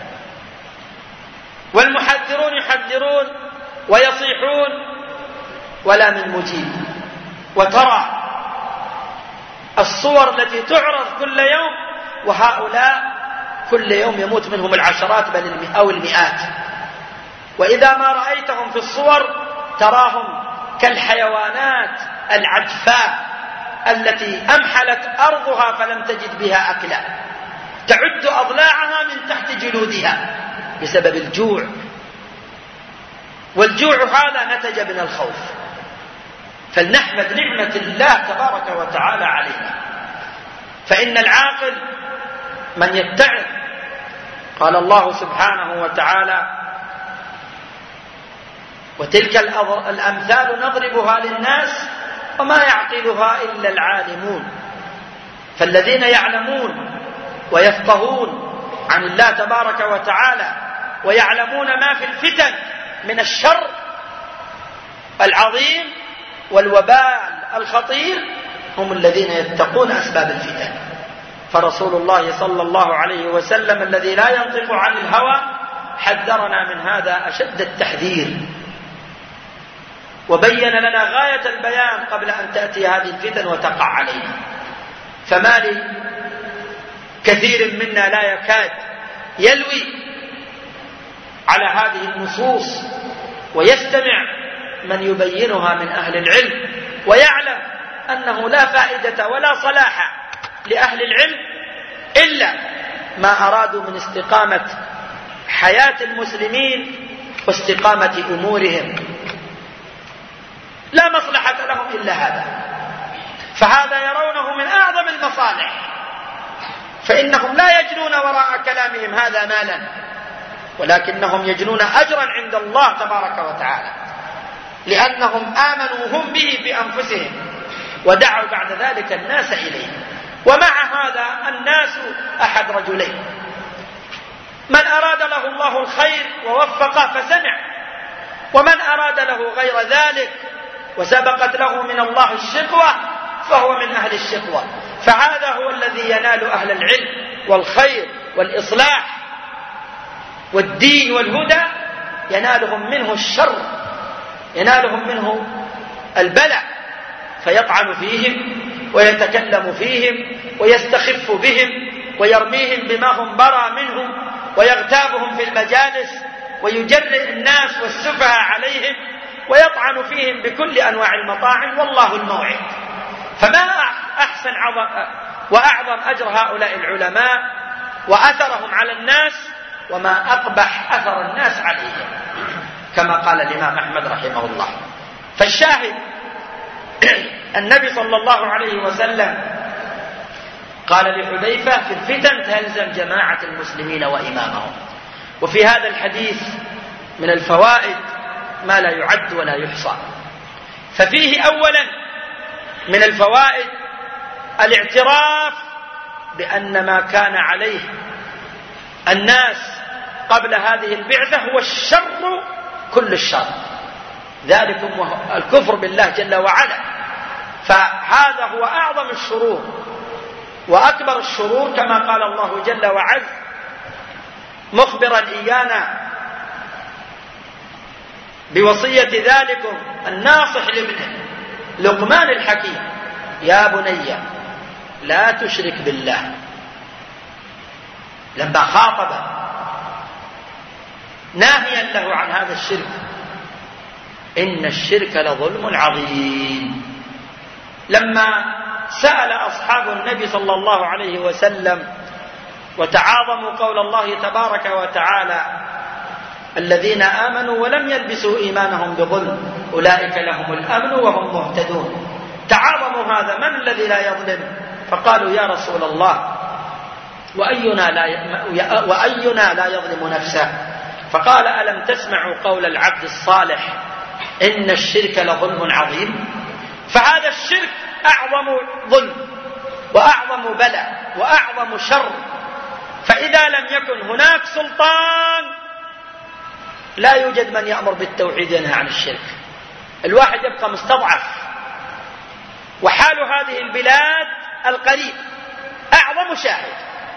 Speaker 1: والمحذرون يحذرون ويصيحون ولا من مجيب. وترى الصور التي تعرض كل يوم، وهؤلاء كل يوم يموت منهم العشرات بل أو المئات، وإذا ما رأيتهم في الصور تراهم كالحيوانات العجفاء التي أمحلت أرضها فلم تجد بها أكلا. تعد أضلاعها من تحت جلودها بسبب الجوع، والجوع هذا نتج من الخوف. فلنحمد نعمة الله تبارك وتعالى علينا، فإن العاقل من يتعظ. قال الله سبحانه وتعالى: وتلك الأمثال نضربها للناس وما يعقلها إلا العالمون. فالذين يعلمون ويفقهون عن الله تبارك وتعالى ويعلمون ما في الفتن من الشر العظيم والوبال الخطير هم الذين يتقون أسباب الفتن. فرسول الله صلى الله عليه وسلم الذي لا ينطق عن الهوى حذرنا من هذا أشد التحذير، وبين لنا غاية البيان قبل أن تأتي هذه الفتن وتقع علينا. فما كثير منا لا يكاد يلوي على هذه النصوص ويستمع من يبينها من أهل العلم، ويعلم أنه لا فائدة ولا صلاح لأهل العلم إلا ما أرادوا من استقامة حياة المسلمين واستقامة أمورهم. لا مصلحة لهم إلا هذا، فهذا يرونه من أعظم المصالح، فإنهم لا يجنون وراء كلامهم هذا مالا، ولكنهم يجنون أجرا عند الله تبارك وتعالى، لأنهم آمنوا هم به بأنفسهم ودعوا بعد ذلك الناس إليه. ومع هذا الناس أحد رجلين: من أراد له الله الخير ووفقه فسمع، ومن أراد له غير ذلك وسبقت له من الله الشقوة فهو من أهل الشقوة. فهذا هو الذي ينال أهل العلم والخير والإصلاح والدين والهدى، ينالهم منه الشر، ينالهم منه البلاء، فيطعن فيهم ويتكلم فيهم ويستخف بهم ويرميهم بما هم برى منهم ويغتابهم في المجالس ويجرئ الناس والسفهاء عليهم ويطعن فيهم بكل أنواع المطاعن، والله الموعد. فما أحسن وأعظم أجر هؤلاء العلماء وأثرهم على الناس، وما أقبح أثر الناس عليهم، كما قال الإمام أحمد رحمه الله. فالشاهد النبي صلى الله عليه وسلم قال لحذيفة: في الفتن تلزم جماعة المسلمين وإمامهم. وفي هذا الحديث من الفوائد ما لا يعد ولا يحصى. ففيه أولا من الفوائد الاعتراف بأن ما كان عليه الناس قبل هذه البعثة هو الشر كل الشر، ذلكم الكفر بالله جل وعلا. فهذا هو أعظم الشرور وأكبر الشرور، كما قال الله جل وعز مخبرا إيانا بوصية ذلكم الناصح لابنه لقمان الحكيم: يا بني لا تشرك بالله. لما خاطب ناهيا له عن هذا الشرك: إن الشرك لظلم عظيم. لما سأل أصحاب النبي صلى الله عليه وسلم وتعاظموا قول الله تبارك وتعالى: الذين آمنوا ولم يلبسوا إيمانهم بظلم أولئك لهم الأمن وهم مهتدون، تعاظموا هذا: من الذي لا يظلم؟ فقالوا: يا رسول الله وأينا لا يظلم نفسه؟ فقال: ألم تسمعوا قول العبد الصالح إن الشرك لظلم عظيم؟ فهذا الشرك أعظم ظلم وأعظم بلاء وأعظم شر. فإذا لم يكن هناك سلطان لا يوجد من يأمر بالتوحيد ينهى عن الشرك، الواحد يبقى مستضعف. وحال هذه البلاد القريب أعظم شاهد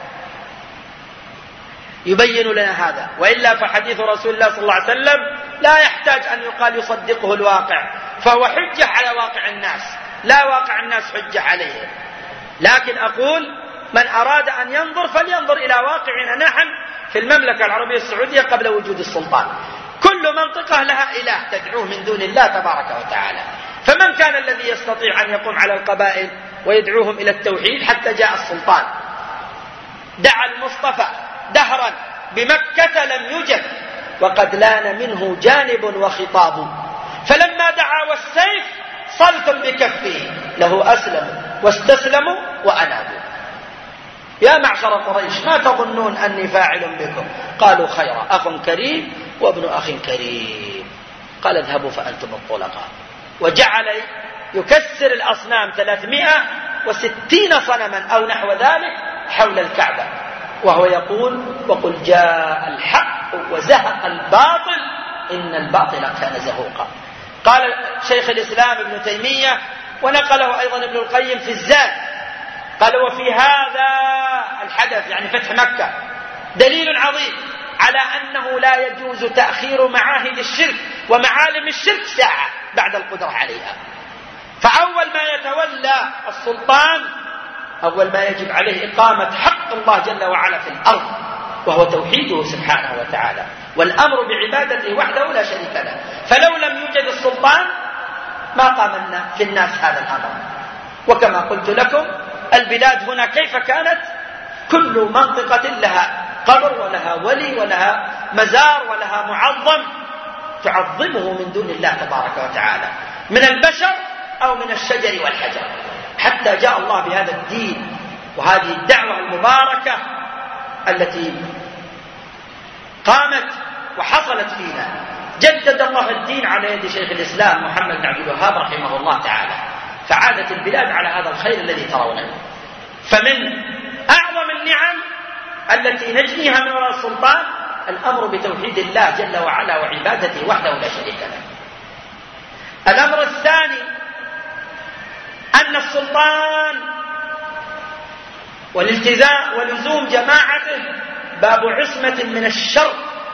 Speaker 1: يبين لنا هذا، وإلا فحديث رسول الله صلى الله عليه وسلم لا يحتاج أن يقال يصدقه الواقع، فهو حجة على واقع الناس، لا واقع الناس حجة عليه. لكن أقول من أراد أن ينظر فلينظر إلى واقعنا نحن في المملكة العربية السعودية قبل وجود السلطان. كل منطقة لها إله تدعوه من دون الله تبارك وتعالى. فمن كان الذي يستطيع أن يقوم على القبائل ويدعوهم إلى التوحيد حتى جاء السلطان؟ دعا المصطفى دهرا بمكة لم يجب، وقد لان منه جانب وخطاب، فلما دعا والسيف صلت بكفه له أسلموا واستسلموا وأنابوا. يا معشر قريش ما تظنون أني فاعل بكم؟ قالوا خيرا، أخ كريم وابن أخ كريم. قال اذهبوا فأنتم الطلقاء. وجعل يكسر الأصنام 360 صنما أو نحو ذلك حول الكعبة، وهو يقول وقل جاء الحق وزهق الباطل إن الباطل كان زهوقا. قال شيخ الإسلام ابن تيمية ونقله أيضا ابن القيم في الزاد، قال وفي هذا الحدث يعني فتح مكة دليل عظيم على أنه لا يجوز تأخير معاهد الشرك ومعالم الشرك ساعة بعد القدرة عليها. فأول ما يتولى السلطان أول ما يجب عليه إقامة حق الله جل وعلا في الأرض، وهو توحيده سبحانه وتعالى والأمر بعبادته وحده لا شريك له. فلو لم يوجد السلطان ما قام في الناس هذا الأمر. وكما قلت لكم البلاد هنا كيف كانت؟ كل منطقة لها قبر ولها ولي ولها مزار ولها معظم تعظمه من دون الله تبارك وتعالى، من البشر أو من الشجر والحجر، حتى جاء الله بهذا الدين وهذه الدعوة المباركة التي قامت وحصلت فينا. جدد الله الدين على يد شيخ الإسلام محمد بن عبد الوهاب رحمه الله تعالى، فعادت البلاد على هذا الخير الذي ترونه. فمن أعظم النعم التي نجنيها من وراء السلطان الأمر بتوحيد الله جل وعلا وعبادته وحده لا شريك له. الأمر الثاني أن السلطان والالتزام ولزوم جماعته باب عصمة من الشر،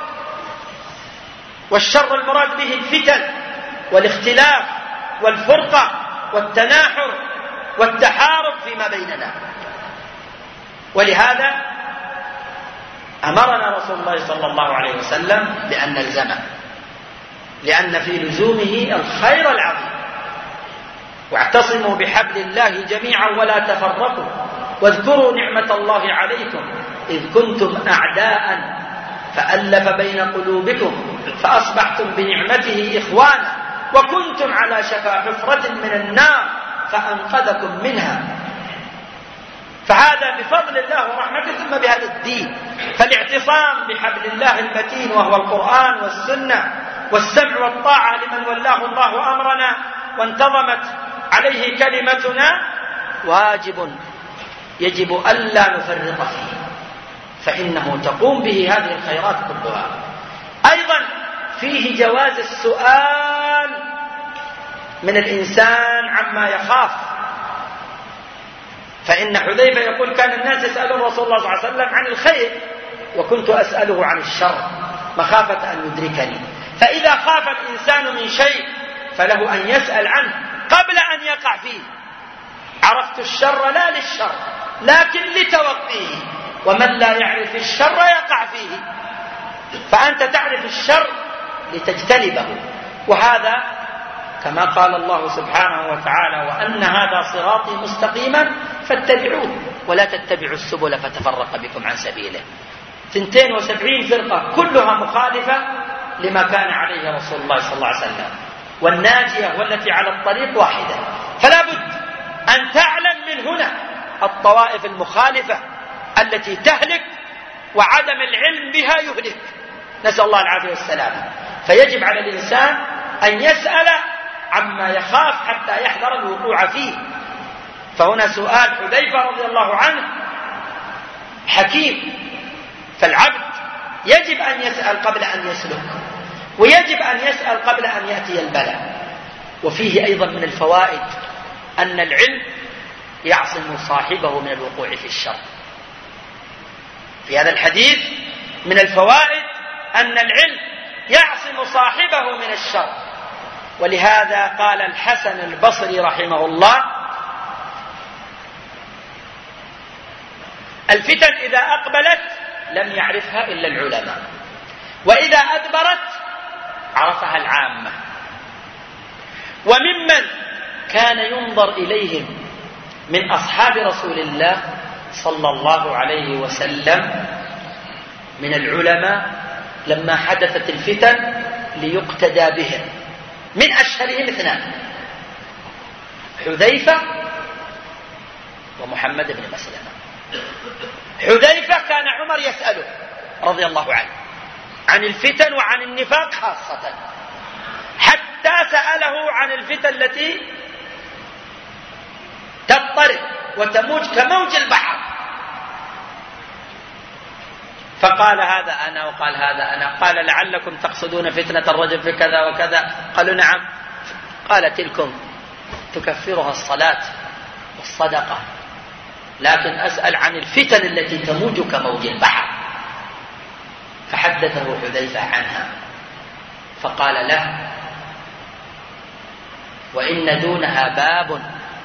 Speaker 1: والشر المراد به الفتن والاختلاف والفرقة والتناحر والتحارب فيما بيننا. ولهذا أمرنا رسول الله صلى الله عليه وسلم بأن نلزمه، لأن في لزومه الخير العظيم. واعتصموا بحبل الله جميعا ولا تفرقوا واذكروا نعمة الله عليكم إذ كنتم أعداء فألف بين قلوبكم فأصبحتم بنعمته إخوانا وكنتم على شفا حفرة من النار فأنقذكم منها. فهذا بفضل الله ورحمته ثم بهذا الدين. فالاعتصام بحبل الله المتين وهو القرآن والسنة والسمع والطاعة لمن ولاه الله أمرنا وانتظمت عليه كلمتنا واجب يجب ألا نفرط فيه، فإنه تقوم به هذه الخيرات كلها. أيضا فيه جواز السؤال من الإنسان عما يخاف، فإن حذيفة يقول كان الناس يسألون رسول الله صلى الله عليه وسلم عن الخير وكنت أسأله عن الشر مخافة أن يدركني. فإذا خاف الإنسان من شيء فله أن يسأل عنه قبل أن يقع فيه. عرفت الشر لا للشر لكن لتوقيه، ومن لا يعرف الشر يقع فيه. فأنت تعرف الشر لتجتنبه، وهذا كما قال الله سبحانه وتعالى وأن هذا صراطي مستقيما فاتبعوه ولا تتبعوا السبل فتفرق بكم عن سبيله. 72 فرقة كلها مخالفة لما كان عليه رسول الله صلى الله عليه وسلم، والناجية والتي على الطريق واحدة. فلا بد أن تعلم من هنا الطوائف المخالفة التي تهلك وعدم العلم بها يهلك، نسأل الله العافية والسلامة. فيجب على الإنسان أن يسأل عما يخاف حتى يحذر الوقوع فيه. فهنا سؤال حذيفة رضي الله عنه حكيم، فالعبد يجب أن يسأل قبل أن يسلك، ويجب أن يسأل قبل أن يأتي البلاء. وفيه أيضا من الفوائد أن العلم يعصم صاحبه من الوقوع في الشر. في هذا الحديث من الفوائد أن العلم يعصم صاحبه من الشر. ولهذا قال الحسن البصري رحمه الله الفتن إذا أقبلت لم يعرفها إلا العلماء، وإذا أدبرت عرفها العامة. وممن كان ينظر إليهم من أصحاب رسول الله صلى الله عليه وسلم من العلماء لما حدثت الفتن ليقتدى بهم، من أشهرهم اثنان: حذيفة ومحمد بن مسلمة. حذيفة كان عمر يسأله رضي الله عنه عن الفتن وعن النفاق خاصة، حتى سأله عن الفتن التي تضطرب وتموج كموج البحر، فقال هذا أنا وقال هذا أنا. قال لعلكم تقصدون فتنة الرجل في كذا وكذا؟ قالوا نعم. قال تلكم تكفرها الصلاة والصدقة، لكن أسأل عن الفتن التي تموج كموج البحر. فحدثه حذيفة عنها فقال له: وإن دونها باب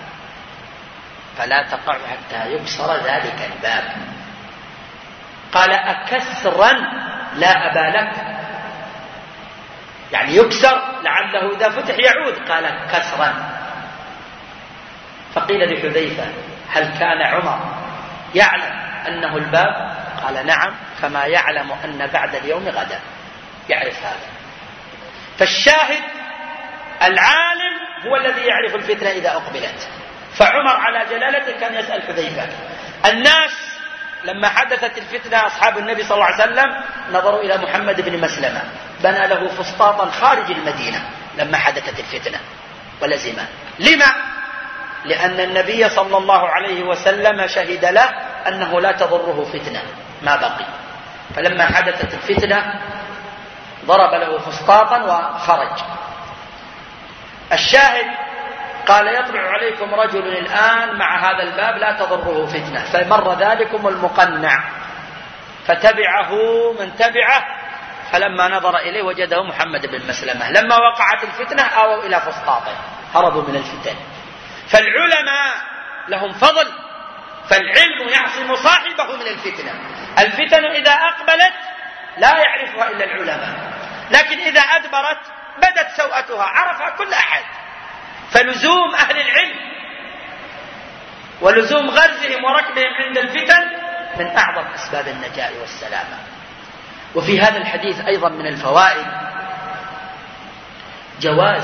Speaker 1: فلا تقع حتى يكسر ذلك الباب. قال: أكسرا لا أبا لك، يعني يكسر لعله إذا فتح يعود. قال: كسرا. فقيل لحذيفة: هل كان عمر يعلم أنه الباب؟ قال: نعم، كما يعلم أن بعد اليوم غدا، يعرف هذا. فالشاهد العالم هو الذي يعرف الفتنة إذا أقبلت. فعمر على جلالته كان يسأل حذيفة. الناس لما حدثت الفتنة أصحاب النبي صلى الله عليه وسلم نظروا إلى محمد بن مسلمة، بنى له فسطاطا خارج المدينة لما حدثت الفتنة ولزمه. لما؟ لأن النبي صلى الله عليه وسلم شهد له أنه لا تضره فتنة ما بقي. فلما حدثت الفتنة ضرب له فسطاطا وخرج. الشاهد قال: يطلع عليكم رجل الآن مع هذا الباب لا تضره فتنة. فمر ذلكم المقنع فتبعه من تبعه، فلما نظر إليه وجده محمد بن مسلمة. لما وقعت الفتنة آووا إلى فسطاطه، هربوا من الفتن. فالعلماء لهم فضل، فالعلم يعصم صاحبه من الفتنة. الفتن إذا أقبلت لا يعرفها إلا العلماء، لكن إذا أدبرت بدت سوءتها، عرفها كل أحد. فلزوم أهل العلم ولزوم غرزهم وركبهم عند الفتن من أعظم أسباب النجاة والسلامة. وفي هذا الحديث أيضا من الفوائد جواز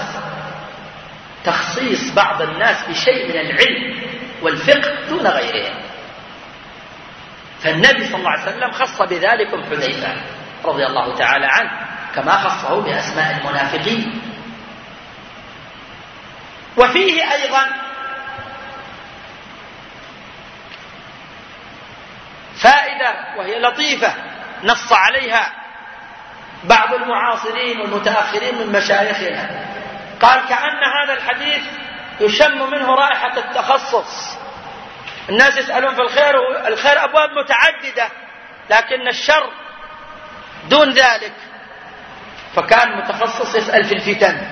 Speaker 1: تخصيص بعض الناس بشيء من العلم والفقه دون غيرهم. فالنبي صلى الله عليه وسلم خص بذلكم حذيفة رضي الله تعالى عنه، كما خصه بأسماء المنافقين. وفيه أيضا فائدة وهي لطيفة نص عليها بعض المعاصرين والمتأخرين من مشايخنا. قال: كأن هذا الحديث يشم منه رائحة التخصص. الناس يسألون في الخير، والخير أبواب متعددة، لكن الشر دون ذلك. فكان متخصص يسأل في الفتن،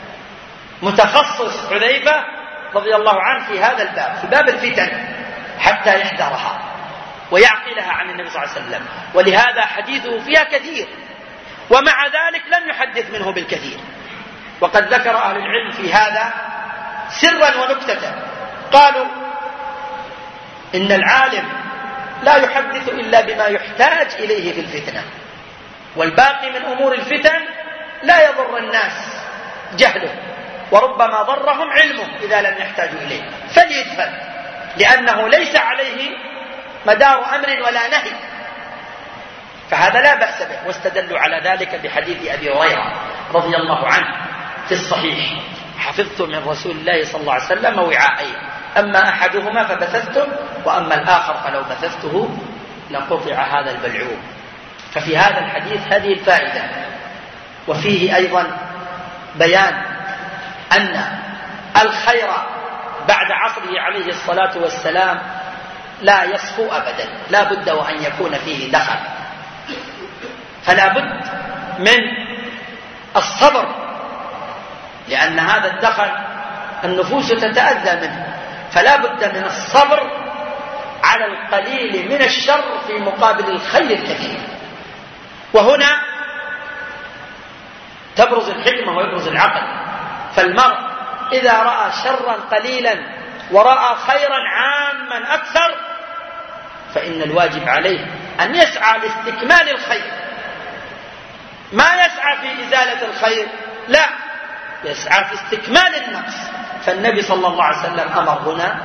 Speaker 1: متخصص حذيفة رضي الله عنه في هذا الباب، في باب الفتن، حتى يحذرها ويعقلها عن النبي صلى الله عليه وسلم. ولهذا حديثه فيها كثير، ومع ذلك لم يحدث منه بالكثير. وقد ذكر أهل العلم في هذا سرا ونكتة، قالوا إن العالم لا يحدث إلا بما يحتاج إليه في الفتنة، والباقي من أمور الفتن لا يضر الناس جهله، وربما ضرهم علمه إذا لم يحتاجوا إليه، فليدفن، لأنه ليس عليه مدار أمر ولا نهي، فهذا لا بأس به. واستدلوا على ذلك بحديث أبي هريرة رضي الله عنه في الصحيح: حفظت من رسول الله صلى الله عليه وسلم وعاءين، أما أحدهما فبثثته، وأما الآخر فلو بثثته لقطع هذا البلعوم. ففي هذا الحديث هذه الفائدة. وفيه أيضا بيان أن الخير بعد عصره عليه الصلاة والسلام لا يصفو أبدا، لا بد وأن يكون فيه دخل، فلا بد من الصبر، لأن هذا الدخل النفوس تتأذى منه، فلا بد من الصبر على القليل من الشر في مقابل الخير الكثير. وهنا تبرز الحكمة ويبرز العقل. فالمرء إذا رأى شرا قليلا ورأى خيرا عاما أكثر فإن الواجب عليه أن يسعى لاستكمال الخير، ما يسعى في إزالة الخير، لا، يسعى في استكمال النقص. فالنبي صلى الله عليه وسلم أمر هنا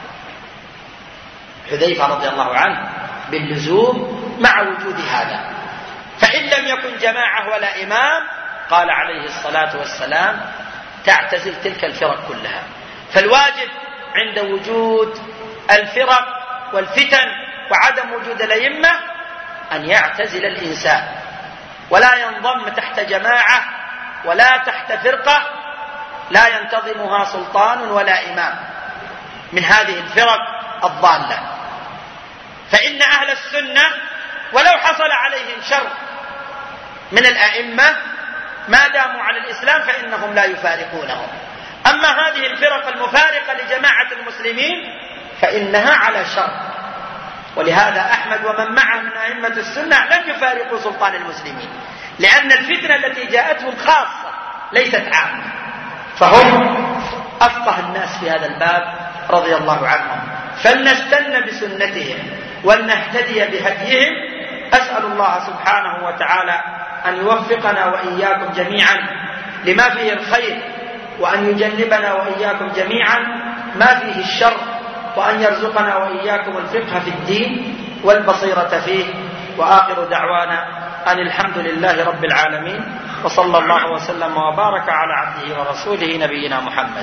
Speaker 1: حذيفة رضي الله عنه باللزوم مع وجود هذا. فإن لم يكن جماعة ولا إمام قال عليه الصلاة والسلام تعتزل تلك الفرق كلها. فالواجب عند وجود الفرق والفتن وعدم وجود الأئمة أن يعتزل الإنسان ولا ينضم تحت جماعة ولا تحت فرقة لا ينتظمها سلطان ولا إمام من هذه الفرق الضالة. فإن أهل السنة ولو حصل عليهم شر من الأئمة ما داموا على الإسلام فإنهم لا يفارقونهم. أما هذه الفرق المفارقة لجماعة المسلمين فإنها على شر. ولهذا أحمد ومن معه من أئمة السنة لم يفارقوا سلطان المسلمين، لأن الفتنة التي جاءتهم خاصة ليست عامة، فهم أفقه الناس في هذا الباب رضي الله عنهم. فلنستن بسنتهم ولنهتدي بهديهم. أسأل الله سبحانه وتعالى أن يوفقنا وإياكم جميعا لما فيه الخير، وأن يجنبنا وإياكم جميعا ما فيه الشر، وأن يرزقنا وإياكم الفقه في الدين والبصيرة فيه. وآخر دعوانا أن الحمد لله رب العالمين، وصلى الله وسلم وبارك على عبده ورسوله نبينا محمد.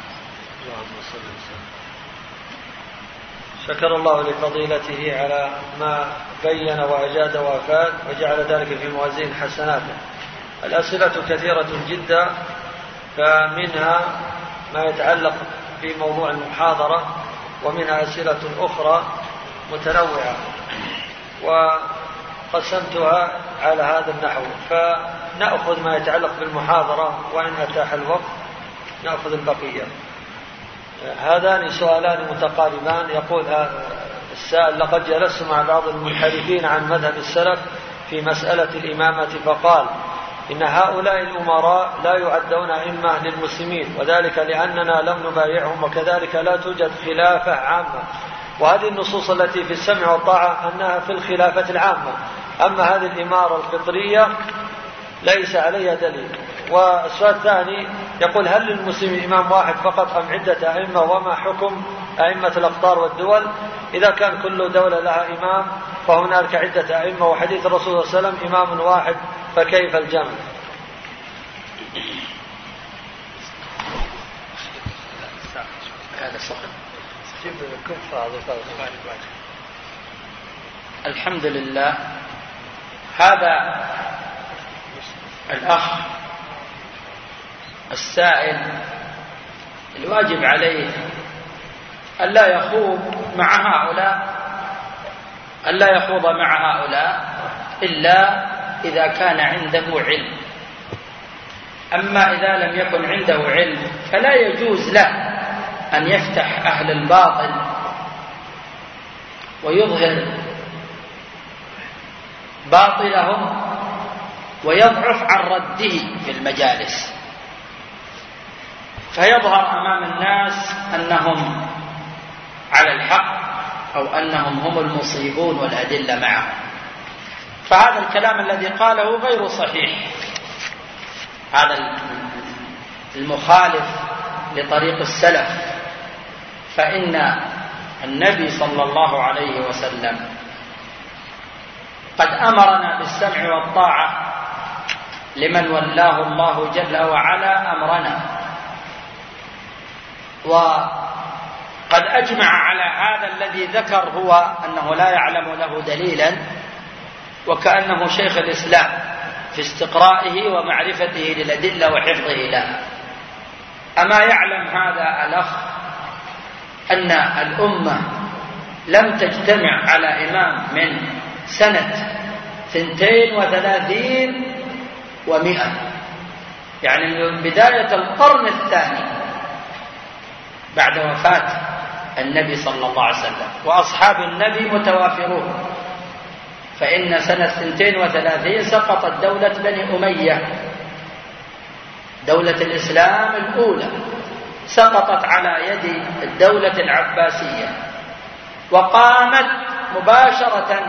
Speaker 2: شكر الله لفضيلته على ما بين وأجاد وأفاد وجعل ذلك في موازين حسناته. الأسئلة كثيرة جدا، فمنها ما يتعلق بموضوع المحاضرة، ومنها أسئلة أخرى متنوعة، وقسمتها على هذا النحو. فنأخذ ما يتعلق بالمحاضرة، وإن أتاح الوقت نأخذ البقية. هذان سؤالان متقاربان. يقول السائل: لقد جلست مع بعض المنحرفين عن مذهب السلف في مسألة الإمامة، فقال إن هؤلاء الأمراء لا يعدون أئمة للمسلمين، وذلك لأننا لم نبايعهم، وكذلك لا توجد خلافة عامة، وهذه النصوص التي في السمع والطاعة أنها في الخلافة العامة، أما هذه الإمارة الفطرية ليس عليها دليل. والسؤال الثاني يقول: هل للمسلمين إمام واحد فقط أم عدة أئمة، وما حكم أئمة الأقطار والدول؟ إذا كان كل دولة لها إمام فهناك عدة أئمة، وحديث الرسول صلى الله عليه وسلم إمام واحد، فكيف الجمع؟
Speaker 1: الحمد لله. هذا الأخ السائل الواجب عليه ألا يخوض مع هؤلاء إلا إذا كان عنده علم. أما إذا لم يكن عنده علم فلا يجوز له أن يفتح أهل الباطل ويظهر باطلهم ويضعف عن رده في المجالس، فيظهر أمام الناس أنهم على الحق أو أنهم هم المصيبون والأدلة معهم. فهذا الكلام الذي قاله غير صحيح، هذا المخالف لطريق السلف. فإن النبي صلى الله عليه وسلم قد أمرنا بالسمع والطاعة لمن ولاه الله جل وعلا أمرنا، وقد أجمع على هذا الذي ذكر هو أنه لا يعلم له دليلا، وكأنه شيخ الإسلام في استقرائه ومعرفته للأدلة وحفظه لها. أما يعلم هذا الأخ أن الأمة لم تجتمع على إمام من سنة 32 و100، يعني من بداية القرن الثاني بعد وفاة النبي صلى الله عليه وسلم، وأصحاب النبي متوافرون. فإن سنة 32 سقطت دولة بني أمية، دولة الإسلام الأولى، سقطت على يد الدولة العباسية، وقامت مباشرة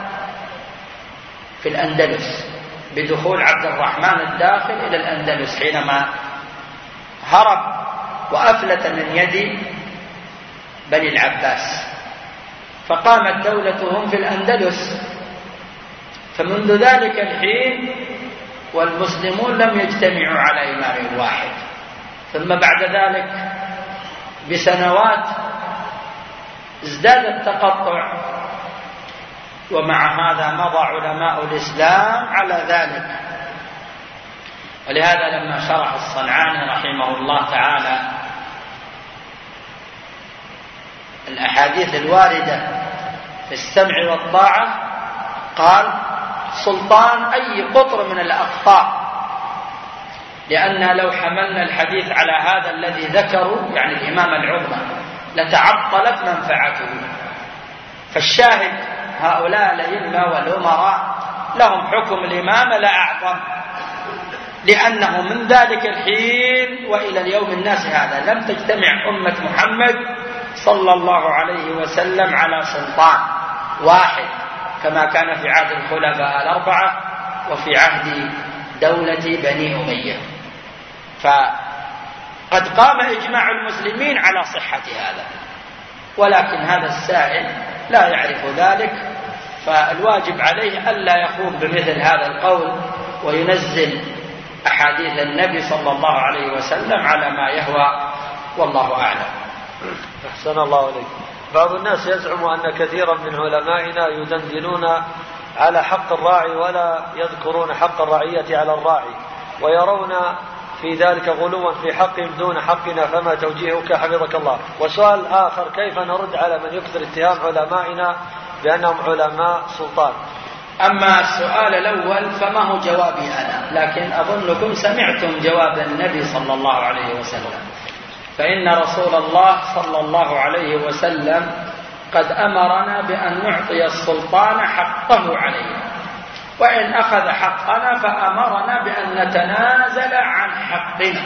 Speaker 1: في الأندلس بدخول عبد الرحمن الداخل إلى الأندلس حينما هرب وأفلت من يد بني العباس، فقامت دولتهم في الأندلس. فمنذ ذلك الحين والمسلمون لم يجتمعوا على إمام واحد. ثم بعد ذلك بسنوات ازداد التقطع، ومع هذا مضى علماء الإسلام على ذلك. ولهذا لما شرح الصنعاني رحمه الله تعالى الأحاديث الواردة في السمع والطاعة قال سلطان أي قطر من الأقطار، لأن لو حملنا الحديث على هذا الذي ذكروا يعني الإمام العظمى لتعطلت منفعته. فالشاهد هؤلاء الأئمة والأمراء لهم حكم الإمامة لا أعظم، لأنه من ذلك الحين وإلى اليوم الناس هذا لم تجتمع أمة محمد صلى الله عليه وسلم على سلطان واحد كما كان في عهد الخلفاء الأربعة وفي عهد دولة بني أمية. فقد قام إجماع المسلمين على صحة هذا، ولكن هذا السائل لا يعرف ذلك، فالواجب عليه ألا يخوض بمثل هذا القول وينزل أحاديث النبي صلى الله عليه وسلم على ما يهوى، والله أعلم.
Speaker 2: أحسن الله عليك. بعض الناس يزعم أن كثيرا من علمائنا يدندنون على حق الراعي ولا يذكرون حق الرعية على الراعي، ويرون في ذلك غلوا في حقهم دون حقنا، فما توجيهك حفظك الله؟ وسؤال آخر، كيف نرد على من يكثر اتهام علمائنا بأنهم علماء سلطان؟
Speaker 1: أما السؤال الأول فما هو جوابي أنا، لكن أظنكم سمعتم جواب النبي صلى الله عليه وسلم، فإن رسول الله صلى الله عليه وسلم قد أمرنا بأن نعطي السلطان حقه علينا، وإن أخذ حقنا فأمرنا بأن نتنازل عن حقنا،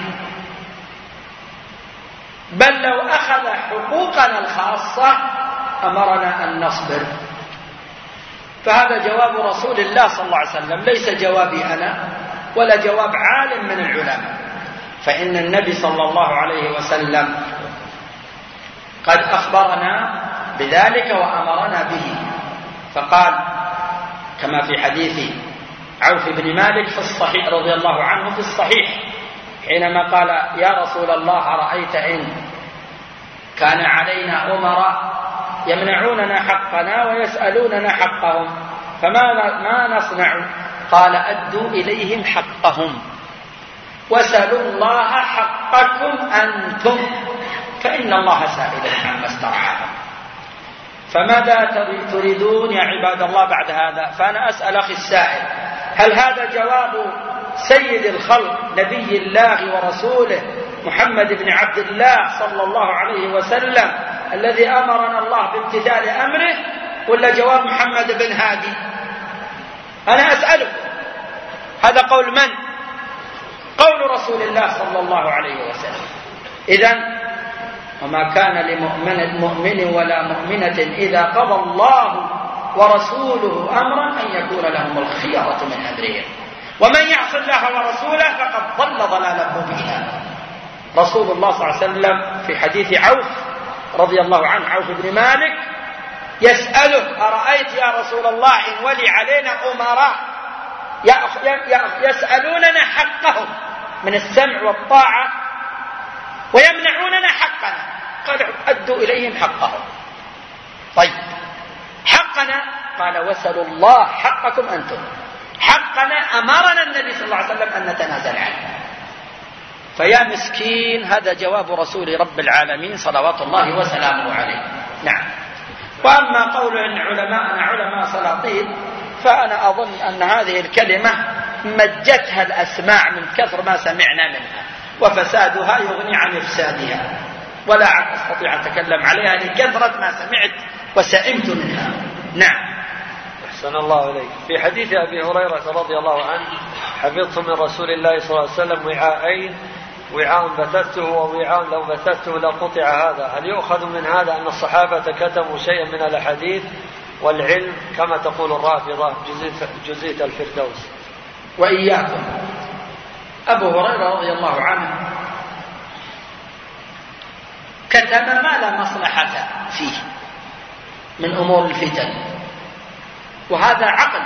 Speaker 1: بل لو أخذ حقوقنا الخاصة أمرنا أن نصبر. فهذا جواب رسول الله صلى الله عليه وسلم، ليس جوابي أنا ولا جواب عالم من العلماء. فإن النبي صلى الله عليه وسلم قد أخبرنا بذلك وأمرنا به، فقال كما في حديث عوف بن مالك في الصحيح رضي الله عنه في الصحيح حينما قال يا رسول الله أرأيت إن كان علينا أمراء يمنعوننا حقنا ويسألوننا حقهم ما نصنع؟ قال أدوا إليهم حقهم وسألوا الله حقكم أنتم فإن الله سائل عما استرعاهم. فماذا تريدون يا عباد الله بعد هذا؟ فأنا أسأل أخي السائل، هل هذا جواب سيد الخلق نبي الله ورسوله محمد بن عبد الله صلى الله عليه وسلم الذي أمرنا الله بامتثال أمره، ولا جواب محمد بن هادي؟ أنا أسألك، هذا قول من؟ قول رسول الله صلى الله عليه وسلم. إذن وما كان لمؤمن ولا مؤمنة إذا قضى الله ورسوله أمرا أن يكون لهم الخيرة من أمرهم ومن يعص الله ورسوله فقد ضل ضلالا مبينا. رسول الله صلى الله عليه وسلم في حديث عوف رضي الله عنه، عوف بن مالك، يسأله أرأيت يا رسول الله إن ولي علينا أمراء يسألوننا حقهم من السمع والطاعة ويمنعوننا حقنا؟ قال أدوا إليهم حقهم. طيب حقنا؟ قال وسلوا الله حقكم أنتم. حقنا أمرنا النبي صلى الله عليه وسلم أن نتنازل عنه. فيا مسكين، هذا جواب رسول رب العالمين صلوات الله وسلامه عليه. نعم. وأما قول أن علماءنا علماء سلاطين، فأنا أظن أن هذه الكلمة مجتها الأسماع من كثر ما سمعنا منها، وفسادها يغني عن إفسادها، ولا عاد أستطيع أن أتكلم عليها لكثرة ما سمعت وسئمت منها. نعم.
Speaker 2: أحسن الله إليك. في حديث أبي هريرة رضي الله عنه حفظت من رسول الله صلى الله عليه وسلم وعاءين، وعاء بثثته ووعاء لو بثثته لقطع هذا. هل يؤخذ من هذا أن الصحابة كتموا شيئا من الأحاديث والعلم كما تقول الرافضة جزيت الفردوس.
Speaker 1: وإياكم. أبو هريرة رضي الله عنه كتم ما لا مصلحة فيه من أمور الفتن، وهذا عقل،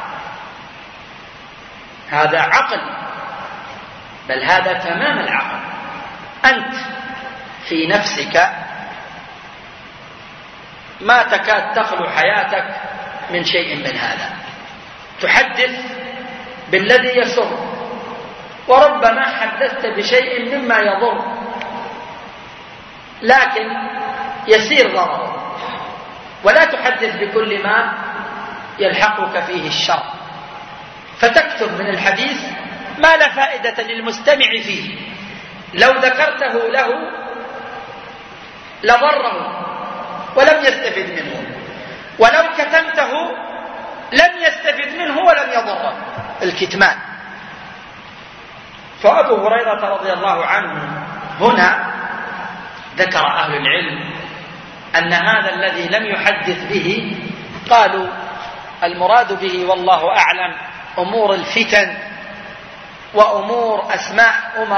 Speaker 1: هذا عقل، بل هذا تمام العقل. أنت في نفسك ما تكاد تخلو حياتك من شيء من هذا، تحدث بالذي يسر، وربما حدثت بشيء مما يضر لكن يسير ضرره، ولا تحدث بكل ما يلحقك فيه الشر، فتكتب من الحديث ما لا فائدة للمستمع فيه، لو ذكرته له لضره ولم يستفد منه، ولو كتمته لم يستفد منه ولم يضره. الكتمان. فأبو هريرة رضي الله عنه هنا ذكر أهل العلم أن هذا الذي لم يحدث به قالوا المراد به والله أعلم أمور الفتن وأمور أسماء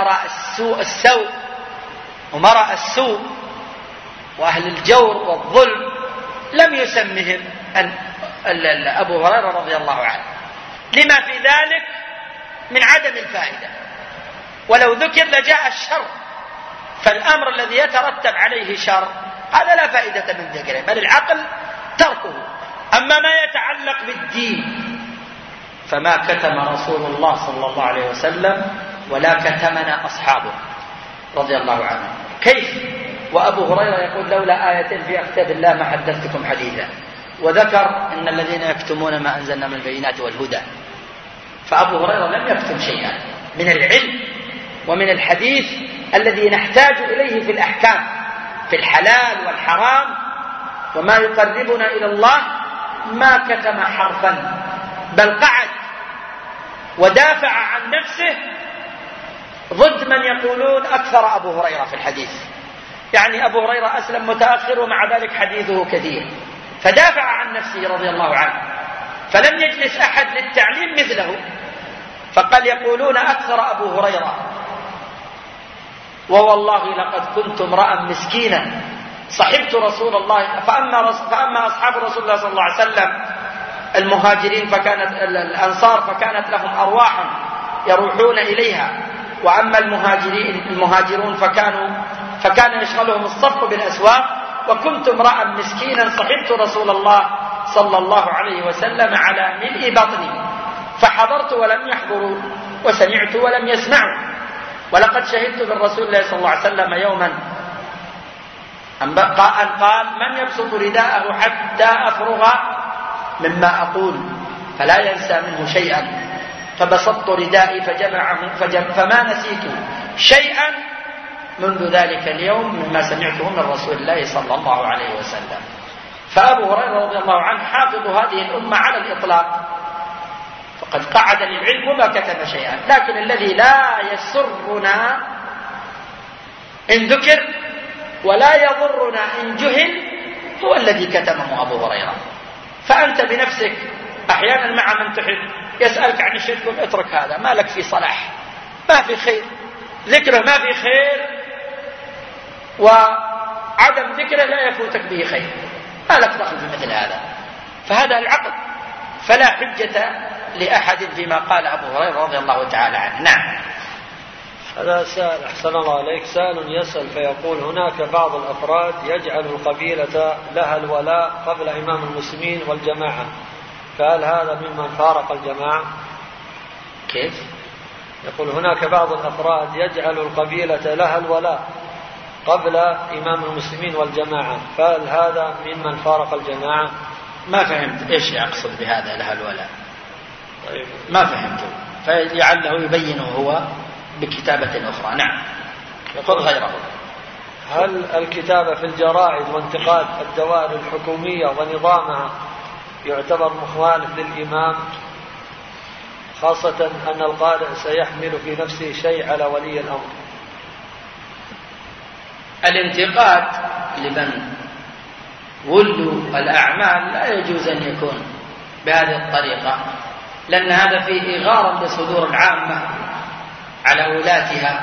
Speaker 1: أمراء السوء وأهل الجور والظلم، لم يسمهم أبو هريرة رضي الله عنه لما في ذلك من عدم الفائدة، ولو ذكر لجاء الشر، فالأمر الذي يترتب عليه شر هذا لا فائدة من ذكره، بل العقل تركه. أما ما يتعلق بالدين فما كتم رسول الله صلى الله عليه وسلم ولا كتمنا أصحابه رضي الله عنهم. كيف وأبو هريرة يقول لولا آية في كتاب الله ما حدثتكم حديثا، وذكر إن الذين يكتمون ما أنزلنا من البينات والهدى. فأبو هريرة لم يكتم شيئا من العلم ومن الحديث الذي نحتاج إليه في الأحكام، في الحلال والحرام وما يقربنا إلى الله، ما كتم حرفا، بل قعد ودافع عن نفسه ضد من يقولون أكثر أبو هريرة في الحديث. يعني أبو هريرة أسلم متأخر ومع ذلك حديثه كثير، فدافع عن نفسه رضي الله عنه، فلم يجلس أحد للتعليم مثله، فقال يقولون أكثر أبو هريرة، ووالله لقد كنت امرأ مسكينا صحبت رسول الله. فأما أصحاب رسول الله صلى الله عليه وسلم المهاجرين فكانت الأنصار فكانت لهم أرواح يروحون إليها، وأما المهاجرون فكان يشغلهم الصفق بالأسواق، وكنت امرأ مسكينا صحبت رسول الله صلى الله عليه وسلم على ملء بطني، فحضرت ولم يحضروا وسمعت ولم يسمعوا. ولقد شهدت بالرسول الله صلى الله عليه وسلم يوما أن قال من يبسط رداءه حتى أفرغ مما أقول فلا ينسى منه شيئا، فبسطت ردائي فما نسيت شيئا منذ ذلك اليوم مما سمعته من رسول الله صلى الله عليه وسلم. فأبو هريرة رضي الله عنه حافظ هذه الأمة على الإطلاق، فقد قعد للعلم وما كتب شيئا. لكن الذي لا يسرنا إن ذكر ولا يضرنا إن جهل هو الذي كتمه أبو هريرة. فأنت بنفسك أحيانا مع من تحب يسألك عن الشرك اترك هذا، ما لك في صلاح، ما في خير، ذكره ما في خير، وعدم ذكره لا يفوتك به خير، ما لك دخل في مثل هذا. فهذا العقل، فلا حجة لأحد فيما قال أبو هريرة رضي الله تعالى عنه. نعم.
Speaker 2: هذا سائل أحسن الله عليك، سائل يسأل فيقول هناك بعض الأفراد يجعل القبيلة لها الولاء قبل إمام المسلمين والجماعة، فهل هذا ممن فارق الجماعة؟
Speaker 1: كيف؟
Speaker 2: يقول هناك بعض الأفراد يجعل القبيلة لها الولاء قبل إمام المسلمين والجماعة، فهل هذا ممن فارق الجماعة؟
Speaker 1: ما فهمت إيش يقصد بهذا لها الولاء. طيب. ما فهمته، فلعله يبينه هو بكتابة أخرى. نعم. يقول غيره.
Speaker 2: هل الكتابة في الجرائد وانتقاد الدوائر الحكومية ونظامها يعتبر مخالف للإمام، خاصة أن القارئ سيحمل في نفسه شيء على ولي الأمر؟
Speaker 1: الانتقاد لمن ولوا الأعمال لا يجوز أن يكون بهذه الطريقة، لأن هذا فيه إغارا بصدور العامة على ولاتها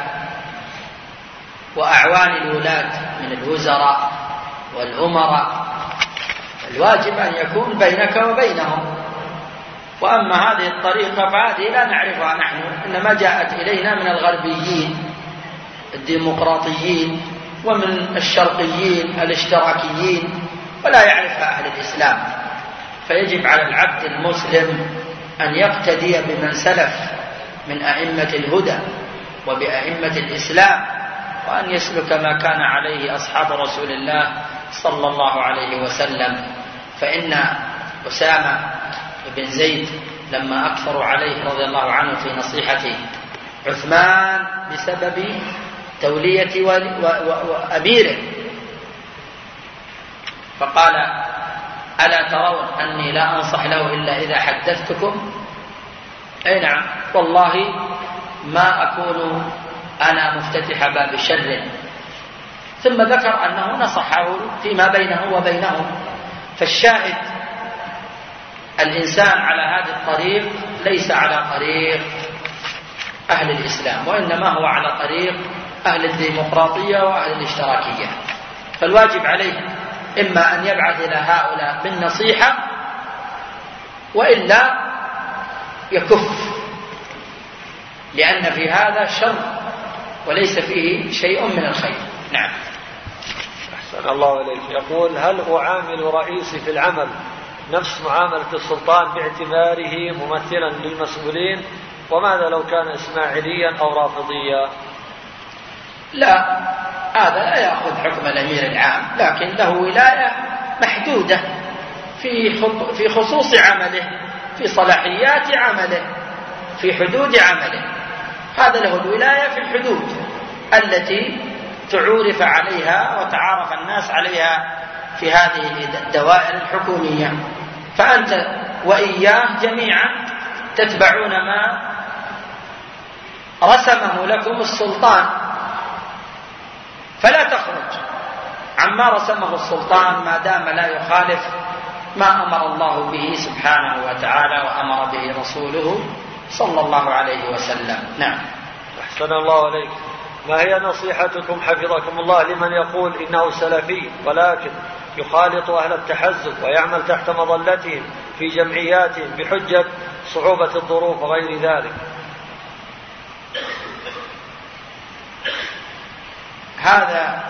Speaker 1: وأعوان الولاة من الوزراء والأمراء. الواجب أن يكون بينك وبينهم. وأما هذه الطريقة فهذه لا نعرفها نحن، إنما جاءت إلينا من الغربيين الديمقراطيين ومن الشرقيين الاشتراكيين، ولا يعرفها أهل الإسلام. فيجب على العبد المسلم أن يقتدي بمن سلف من أئمة الهدى وبأئمة الإسلام، وأن يسلك ما كان عليه أصحاب رسول الله صلى الله عليه وسلم. فإن أسامة بن زيد لما أكثروا عليه رضي الله عنه في نصيحة عثمان بسبب تولية وأميره، فقال: ألا ترون أني لا أنصح له إلا إذا حدثتكم؟ أي نعم، والله ما أكون أنا مفتتح باب شر. ثم ذكر أنه نصحه فيما بينه وبينهم. فالشاهد الإنسان على هذا الطريق ليس على طريق أهل الإسلام، وإنما هو على طريق أهل الديمقراطية وأهل الاشتراكية. فالواجب عليه إما أن يبعث إلى هؤلاء بالنصيحة، وإلا يكف، لأن في هذا شر وليس فيه شيء من الخير. نعم.
Speaker 2: أحسن الله إليك. يقول: هل أعامل رئيسي في العمل نفس معاملة السلطان باعتباره ممثلا للمسؤولين؟ وماذا لو كان إسماعيليا أو رافضيا؟
Speaker 1: لا، هذا لا يأخذ حكم الأمير العام، لكن له ولاية محدودة في خصوص عمله، في صلاحيات عمله، في حدود عمله. هذا له الولاية في الحدود التي تعورف عليها وتعارف الناس عليها في هذه الدوائر الحكومية. فأنت وإياه جميعا تتبعون ما رسمه لكم السلطان، فلا تخرج عما رسمه السلطان ما دام لا يخالف ما أمر الله به سبحانه وتعالى وأمر به رسوله صلى الله عليه وسلم. نعم.
Speaker 2: أحسن الله عليك. ما هي نصيحتكم حفظكم الله لمن يقول إنه سلفي ولكن يخالط أهل التحزب ويعمل تحت مظلتهم في جمعياتهم بحجة صعوبة الظروف وغير ذلك؟
Speaker 1: هذا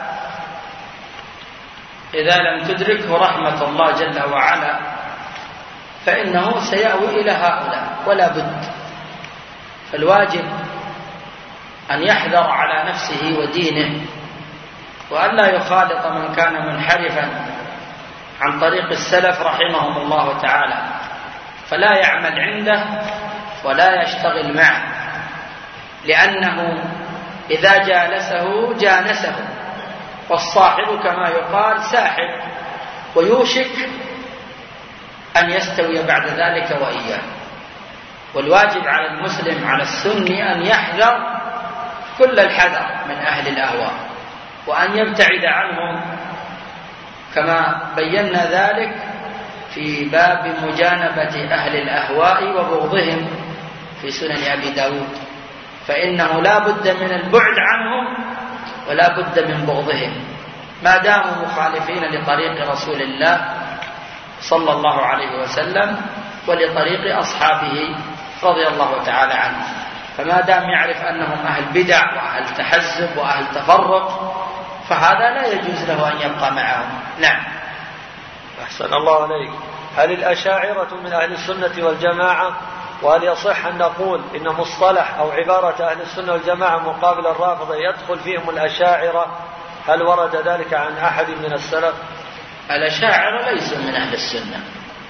Speaker 1: إذا لم تدركه رحمة الله جل وعلا فإنه سيأوي إلى هؤلاء ولا بد. فالواجب أن يحذر على نفسه ودينه، وأن لا يخالط من كان منحرفا عن طريق السلف رحمهم الله تعالى، فلا يعمل عنده ولا يشتغل معه، لأنه إذا جالسه جانسه، والصاحب كما يقال ساحب، ويوشك أن يستوي بعد ذلك وإياه. والواجب على المسلم على السني أن يحذر كل الحذر من أهل الأهواء، وأن يبتعد عنهم، كما بينا ذلك في باب مجانبة أهل الأهواء وبغضهم في سنن أبي داود. فإنه لا بد من البعد عنهم ولا بد من بغضهم ما داموا مخالفين لطريق رسول الله صلى الله عليه وسلم ولطريق أصحابه رضي الله تعالى عنهم. فما دام يعرف أنهم أهل بدع وأهل تحزب وأهل تفرق فهذا لا يجوز له أن يبقى معهم. نعم.
Speaker 2: أحسن الله عليك. هل الأشاعرة من أهل السنة والجماعة؟ وهل يصح أن نقول إن مصطلح أو عبارة أهل السنة والجماعة مقابل الرافضة يدخل فيهم الأشاعرة؟ هل ورد ذلك عن أحد من السلف؟
Speaker 1: الأشاعرة ليسوا من أهل السنة،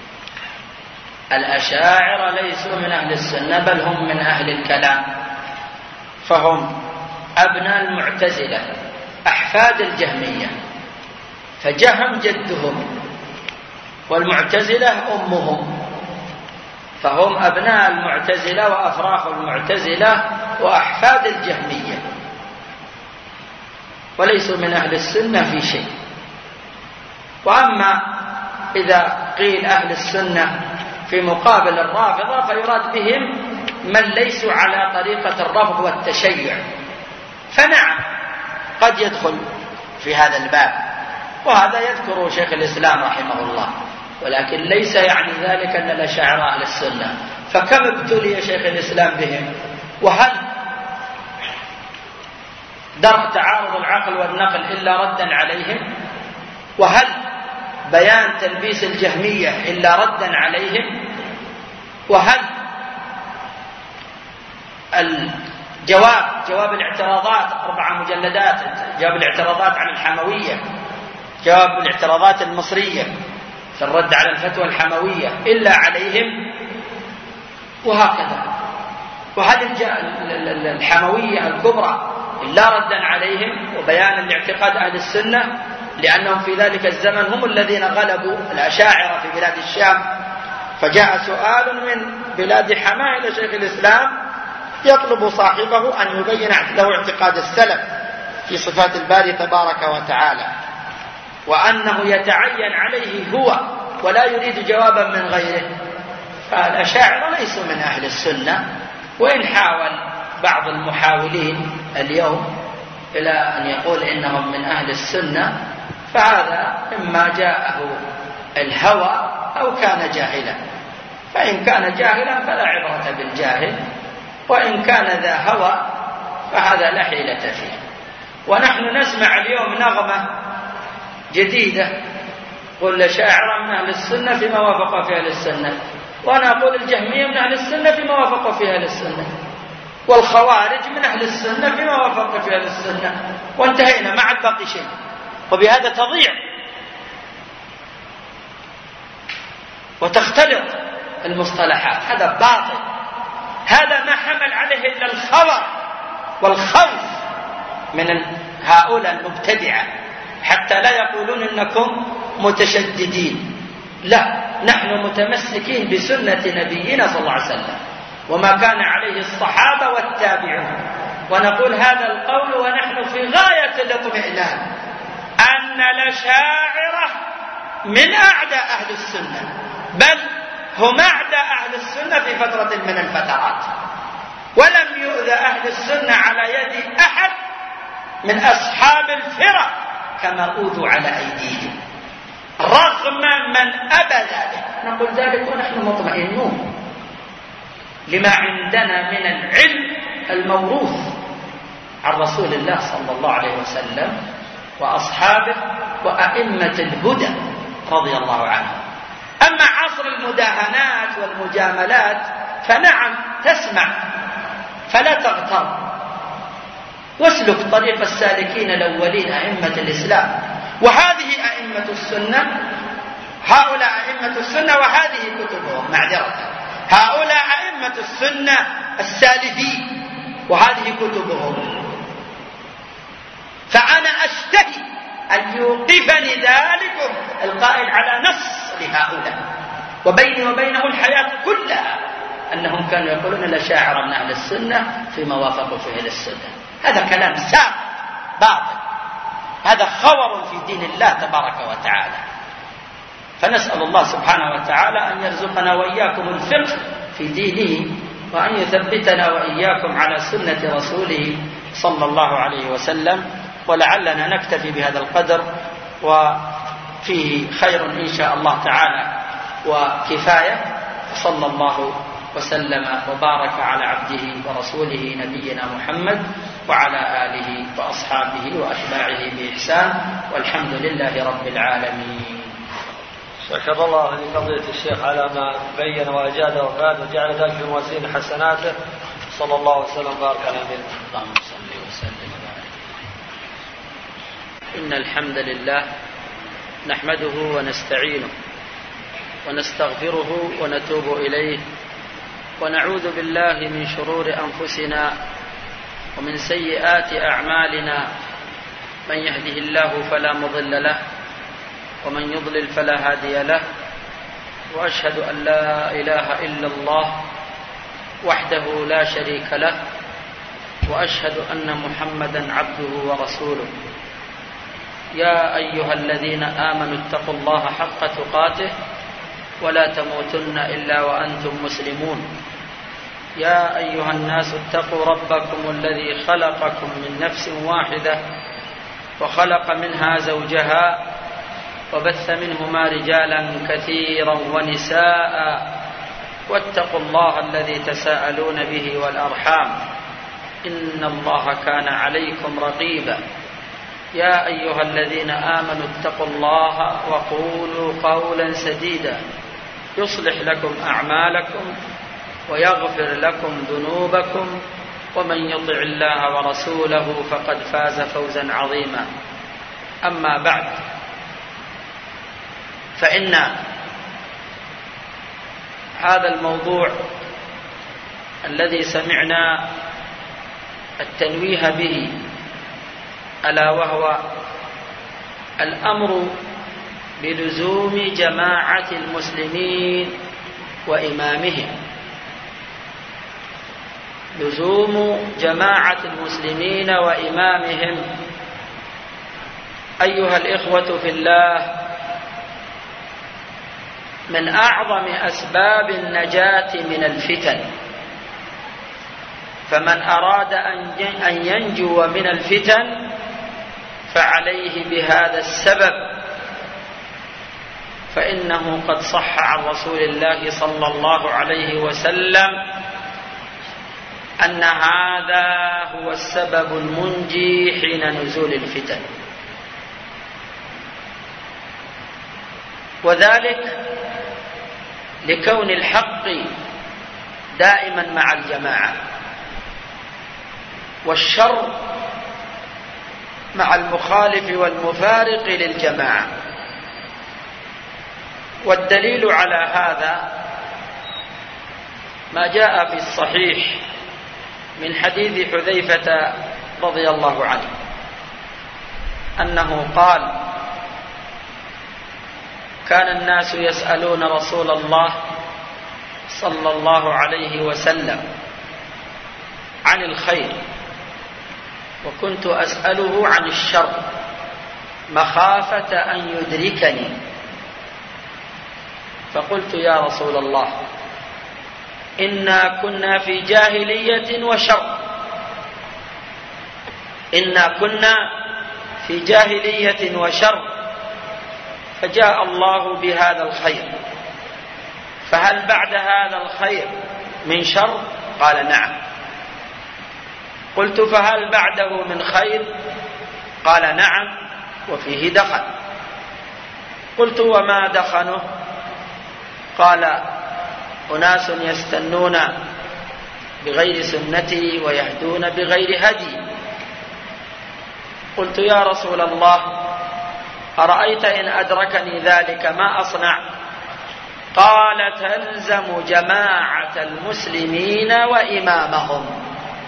Speaker 1: الأشاعرة ليسوا من أهل السنة، بل هم من أهل الكلام، فهم أبناء المعتزلة أحفاد الجهمية، فجهم جدهم والمعتزلة أمهم، فهم أبناء المعتزلة وأفراخ المعتزلة وأحفاد الجهمية، وليسوا من أهل السنة في شيء. وأما إذا قيل أهل السنة في مقابل الرافضة فيراد بهم من ليسوا على طريقة الرفض والتشيع، فنعم قد يدخل في هذا الباب، وهذا يذكره شيخ الإسلام رحمه الله، ولكن ليس يعني ذلك أن الأشاعرة أهل السنة. فكم ابتلي شيخ الإسلام بهم؟ وهل درء تعارض العقل والنقل إلا ردا عليهم؟ وهل بيان تلبيس الجهمية إلا ردا عليهم؟ وهل جواب الاعتراضات 4 مجلدات، جواب الاعتراضات عن الحموية، جواب الاعتراضات المصرية في الرد على الفتوى الحموية إلا عليهم؟ وهكذا. وهل الحموية الكبرى إلا ردا عليهم وبيانا لاعتقاد أهل السنة، لأنهم في ذلك الزمن هم الذين غلبوا الأشاعرة في بلاد الشام. فجاء سؤال من بلاد حماة إلى شيخ الإسلام يطلب صاحبه أن يبين له اعتقاد السلف في صفات الباري تبارك وتعالى، وأنه يتعين عليه هو ولا يريد جوابا من غيره. فالأشاعرة ليسوا من أهل السنة، وإن حاول بعض المحاولين اليوم إلى أن يقول إنهم من أهل السنة فهذا إما جاءه الهوى أو كان جاهلا. فإن كان جاهلا فلا عبرة بالجاهل، وإن كان ذا هوى فهذا لا حيلة فيه. ونحن نسمع اليوم نغمة جديدة قل الأشاعرة من أهل السنة فيما وافق في أهل السنة، وأنا أقول الجهمية من أهل السنة فيما وافق في أهل السنة، والخوارج من أهل السنة فيما وافق في أهل السنة، وانتهينا، ما عاد باقي شيء. وبهذا تضيع وتختلط المصطلحات. هذا باطل، هذا ما حمل عليه إلا الخبر والخوف من هؤلاء المبتدعة، حتى لا يقولون إنكم متشددين. لا، نحن متمسكين بسنة نبينا صلى الله عليه وسلم وما كان عليه الصحابة والتابعون، ونقول هذا القول ونحن في غاية الاطمئنان أن الأشاعرة من أعداء أهل السنة، بل هم أعداء أهل السنة في فترة من الفترات، ولم يؤذى أهل السنة على يد أحد من أصحاب الفرق كما أوذوا على أيديهم، رغم من أبى ذلك. نقول ذلك ونحن مطمئنون لما عندنا من العلم الموروث عن رسول الله صلى الله عليه وسلم وأصحابه وأئمة الهدى رضي الله عنهم. أما عصر المداهنات والمجاملات فنعم تسمع فلا تغتر، واسلك طريق السالكين الأولين أئمة الإسلام، وهذه أئمة السنة، هؤلاء أئمة السنة وهذه كتبهم، معذرة، هؤلاء أئمة السنة السالفين وهذه كتبهم. فأنا أشتهي أن يوقفني ذلكم القائل على نص لهؤلاء، وبيني وبينه الحياة كلها، أنهم كانوا يقولون الأشاعرة من أهل السنة فيما وافقوا فيه أهل السنة. هذا كلام ساقط باطل، هذا خور في دين الله تبارك وتعالى. فنسأل الله سبحانه وتعالى أن يرزقنا وإياكم الفقه في دينه، وأن يثبتنا وإياكم على سنة رسوله صلى الله عليه وسلم. ولعلنا نكتفي بهذا القدر، وفيه خير إن شاء الله تعالى وكفاية. صلى الله وسلم وبارك على عبده ورسوله نبينا محمد وعلى آله وأصحابه وأتباعه بإحسان، والحمد لله رب العالمين.
Speaker 2: شكر الله لفضيلة الشيخ على ما بين وأجاد وفاد وجعل ذلك في موازين حسناته، صلى الله وسلم وبارك على نبينا.
Speaker 1: اللهم صل وسلم وبارك. إن الحمد لله نحمده ونستعينه ونستغفره ونتوب إليه، ونعوذ بالله من شرور أنفسنا ومن سيئات أعمالنا، من يهده الله فلا مضل له ومن يضلل فلا هادي له، وأشهد أن لا إله إلا الله وحده لا شريك له، وأشهد أن محمدا عبده ورسوله.
Speaker 3: يا أيها الذين آمنوا اتقوا الله حق تقاته ولا تموتن إلا وأنتم مسلمون. يا أيها الناس اتقوا ربكم الذي خلقكم من نفس واحدة وخلق منها زوجها وبث منهما رجالا كثيرا ونساء واتقوا الله الذي تساءلون به والأرحام إن الله كان عليكم رقيبا. يا أيها الذين آمنوا اتقوا الله وقولوا قولا سديدا يصلح لكم أعمالكم ويغفر لكم ذنوبكم ومن يطع الله ورسوله فقد فاز فوزا عظيما. أما بعد، فإن هذا الموضوع الذي سمعنا التنويه به ألا وهو الأمر بلزوم جماعة المسلمين وإمامهم، لزوم جماعة المسلمين وإمامهم. أيها الإخوة في الله، من أعظم أسباب النجاة من الفتن، فمن أراد أن ينجو من الفتن فعليه بهذا السبب، فإنه قد صح عن رسول الله صلى الله عليه وسلم أن هذا هو السبب المنجي حين نزول الفتن، وذلك لكون الحق دائما مع الجماعة والشر مع المخالف والمفارق للجماعة. والدليل على هذا ما جاء في الصحيح من حديث حذيفة رضي الله عنه أنه قال: كان الناس يسألون رسول الله صلى الله عليه وسلم عن الخير، وكنت أسأله عن الشر مخافة أن يدركني، فقلت: يا رسول الله، إنا كنا في جاهلية وشر، إنا كنا في جاهلية وشر، فجاء الله بهذا الخير، فهل بعد هذا الخير من شر؟ قال: نعم. قلت: فهل بعده من خير؟ قال: نعم، وفيه دخن. قلت: وما دخنه؟ قال: أناس يستنون بغير سنتي ويهدون بغير هدي. قلت: يا رسول الله، أرأيت إن أدركني ذلك ما أصنع؟ قال: تلزم جماعة المسلمين وإمامهم.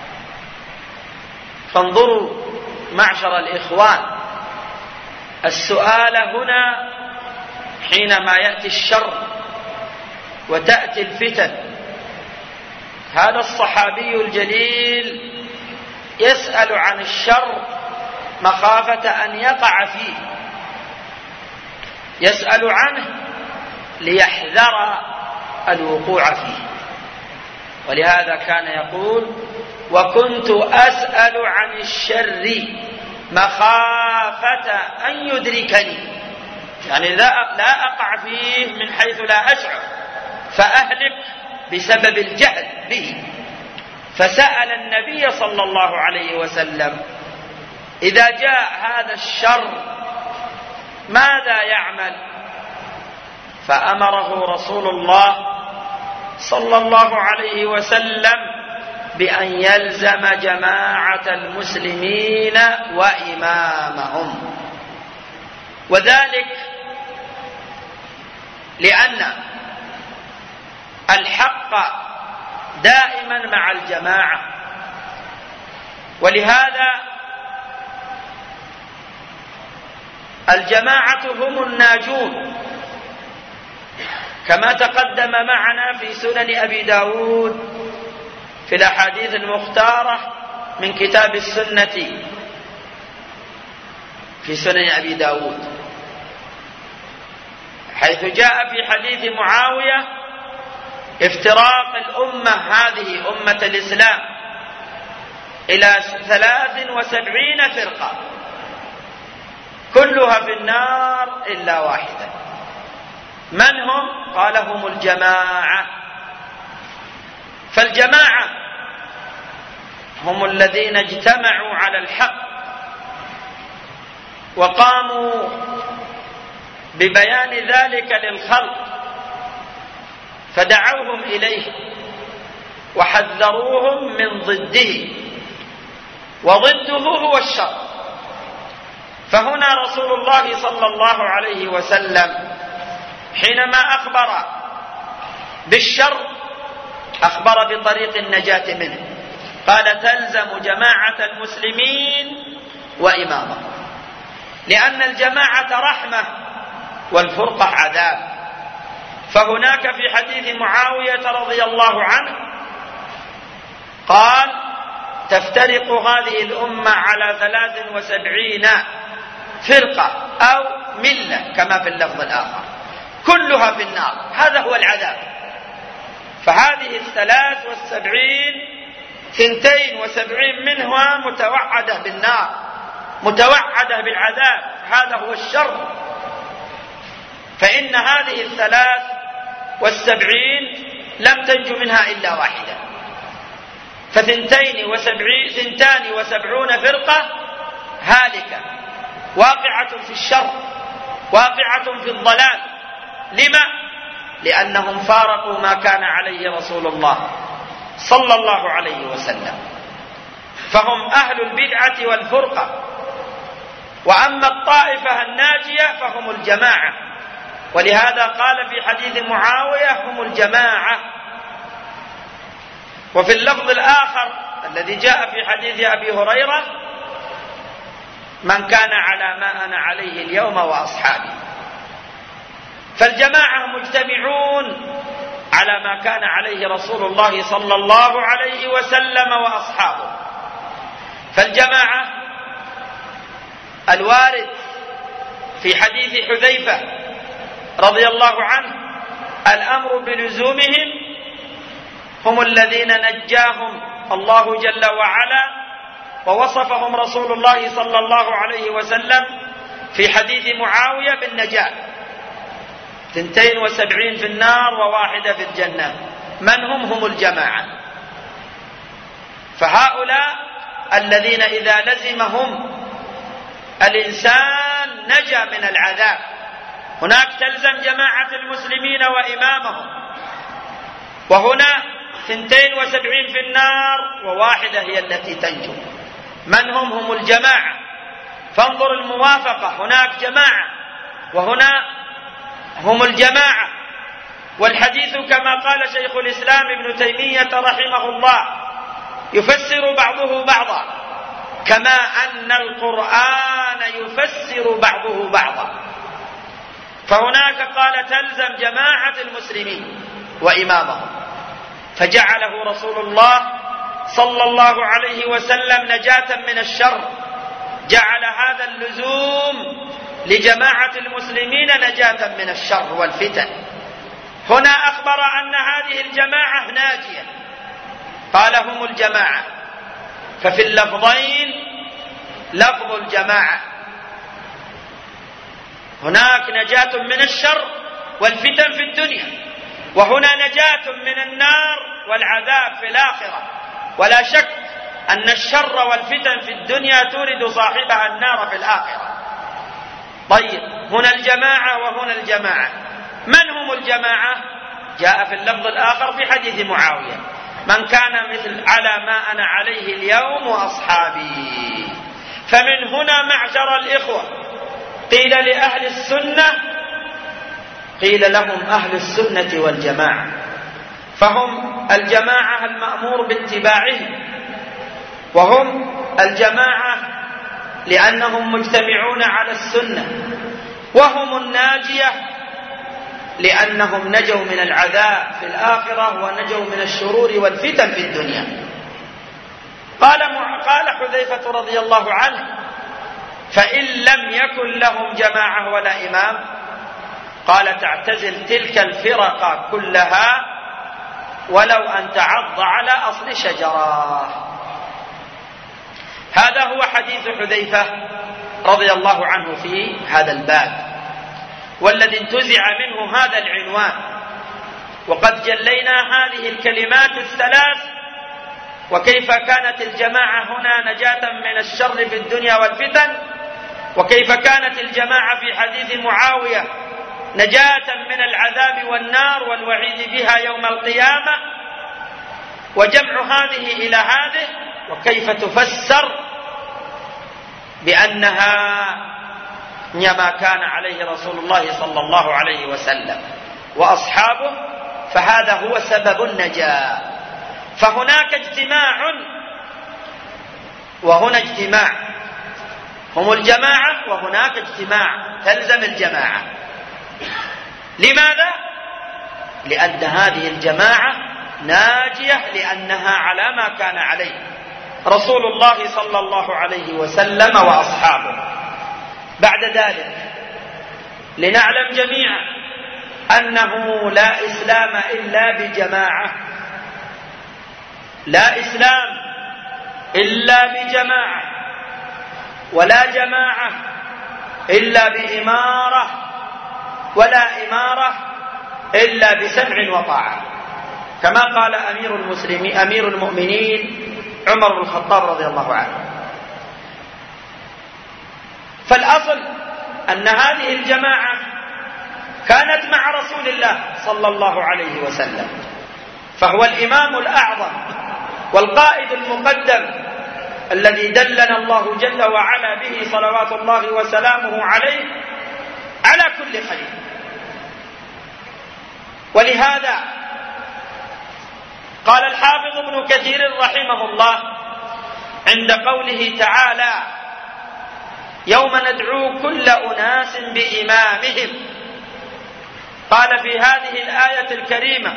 Speaker 3: فانظروا معشر الإخوان، السؤال هنا حينما يأتي الشر وتأتي الفتن، هذا الصحابي الجليل يسأل عن الشر مخافة أن يقع فيه، يسأل عنه ليحذر الوقوع فيه. ولهذا كان يقول: وكنت أسأل عن الشر مخافة أن يدركني، يعني لا أقع فيه من حيث لا أشعر فأهلك بسبب الجهل به. فسأل النبي صلى الله عليه وسلم: إذا جاء هذا الشر ماذا يعمل؟ فأمره رسول الله صلى الله عليه وسلم بأن يلزم جماعة المسلمين وإمامهم، وذلك لأن الحق دائما مع الجماعة، ولهذا الجماعة هم الناجون، كما تقدم معنا في سنن أبي داود في الأحاديث المختارة من كتاب السنة
Speaker 1: في سنن أبي داود، حيث جاء في حديث معاوية افتراق الأمة هذه أمة الإسلام إلى 73 فرقة كلها في النار إلا واحدة. من هم؟ قال هم الجماعة. فالجماعة هم الذين اجتمعوا على الحق وقاموا ببيان ذلك للخلق، فدعوهم إليه وحذروهم من ضده، وضده هو الشر. فهنا رسول الله صلى الله عليه وسلم حينما أخبر بالشر أخبر بطريق النجاة منه، قال تلزم جماعة المسلمين وإمامهم، لأن الجماعة رحمة والفرقة عذاب. فهناك في حديث معاوية رضي الله عنه قال تفترق هذه الأمة على 73 فرقة أو ملة كما في اللفظ الآخر، كلها في النار، هذا هو العذاب. فهذه 73 72 منها متوعدة بالنار، متوعدة بالعذاب، هذا هو الشر. فإن هذه 73 لم تنج منها إلا واحدة، ف72 فرقة هالكة واقعة في الشر، واقعة في الضلال. لما؟ لأنهم فارقوا ما كان عليه رسول الله صلى الله عليه وسلم، فهم أهل البدعة والفرقة. وأما الطائفة الناجية فهم الجماعة، ولهذا قال في حديث معاوية هم الجماعة. وفي اللفظ الآخر الذي جاء في حديث أبي هريرة من كان على ما أنا عليه اليوم وأصحابي. فالجماعة مجتمعون على ما كان عليه رسول الله صلى الله عليه وسلم وأصحابه. فالجماعة الوارد في حديث حذيفة رضي الله عنه الأمر بلزومهم هم الذين نجاهم الله جل وعلا، ووصفهم رسول الله صلى الله عليه وسلم في حديث معاوية بالنجاة، 72 في النار وواحدة في الجنة. من هم؟ هم الجماعة. فهؤلاء الذين إذا لزمهم الإنسان نجا من العذاب. هناك تلزم جماعة المسلمين وإمامهم، وهنا 72 في النار وواحدة هي التي تنجو. من هم؟ هم الجماعة. فانظر الموافقة، هناك جماعة وهنا هم الجماعة. والحديث كما قال شيخ الإسلام ابن تيمية رحمه الله يفسر بعضه بعضا، كما أن القرآن يفسر بعضه بعضا. فهناك قال تلزم جماعة المسلمين وإمامهم، فجعله رسول الله صلى الله عليه وسلم نجاة من الشر، جعل هذا اللزوم لجماعة المسلمين نجاة من الشر والفتن. هنا أخبر أن هذه الجماعة ناجية، قال هم الجماعة. ففي اللفظين لفظ الجماعة، هناك نجاة من الشر والفتن في الدنيا، وهنا نجاة من النار والعذاب في الآخرة. ولا شك أن الشر والفتن في الدنيا تورد صاحبها النار في الآخرة. طيب، هنا الجماعة وهنا الجماعة. من هم الجماعة؟ جاء في اللفظ الآخر في حديث معاوية من كان مثل على ما أنا عليه اليوم وأصحابي. فمن هنا معشر الإخوة قيل لأهل السنة، قيل لهم أهل السنة والجماعة، فهم الجماعة المأمور باتباعه، وهم الجماعة لأنهم مجتمعون على السنة، وهم الناجية لأنهم نجوا من العذاب في الآخرة ونجوا من الشرور والفتن في الدنيا. قال حذيفة رضي الله عنه فإن لم يكن لهم جماعة ولا إمام قال تعتزل تلك الفرق كلها ولو أن تعض على أصل شجرة. هذا هو حديث حذيفة رضي الله عنه في هذا الباب، والذي انتزع منه هذا العنوان. وقد جلينا هذه الكلمات الثلاث وكيف كانت الجماعة هنا نجاة من الشر في الدنيا والفتن، وكيف كانت الجماعة في حديث معاوية نجاة من العذاب والنار والوعيد بها يوم القيامة، وجمع هذه إلى هذه، وكيف تفسر بأنها ما كان عليه رسول الله صلى الله عليه وسلم وأصحابه، فهذا هو سبب النجاة. فهناك اجتماع وهنا اجتماع، هم الجماعة وهناك اجتماع، تلزم الجماعة. لماذا؟ لأن هذه الجماعة ناجية لأنها على ما كان عليه رسول الله صلى الله عليه وسلم وأصحابه. بعد ذلك لنعلم جميعا أنه لا إسلام إلا بجماعة، لا إسلام إلا بجماعة، ولا جماعة إلا بإمارة، ولا إمارة إلا بسمع وطاعة، كما قال أمير المؤمنين عمر بن الخطاب رضي الله عنه. فالأصل أن هذه الجماعة كانت مع رسول الله صلى الله عليه وسلم، فهو الإمام الأعظم والقائد المقدم الذي دلنا الله جل وعلا به صلوات الله وسلامه عليه على كل خير. ولهذا قال الحافظ ابن كثير رحمه الله عند قوله تعالى يوم ندعو كل أناس بإمامهم، قال في هذه الآية الكريمة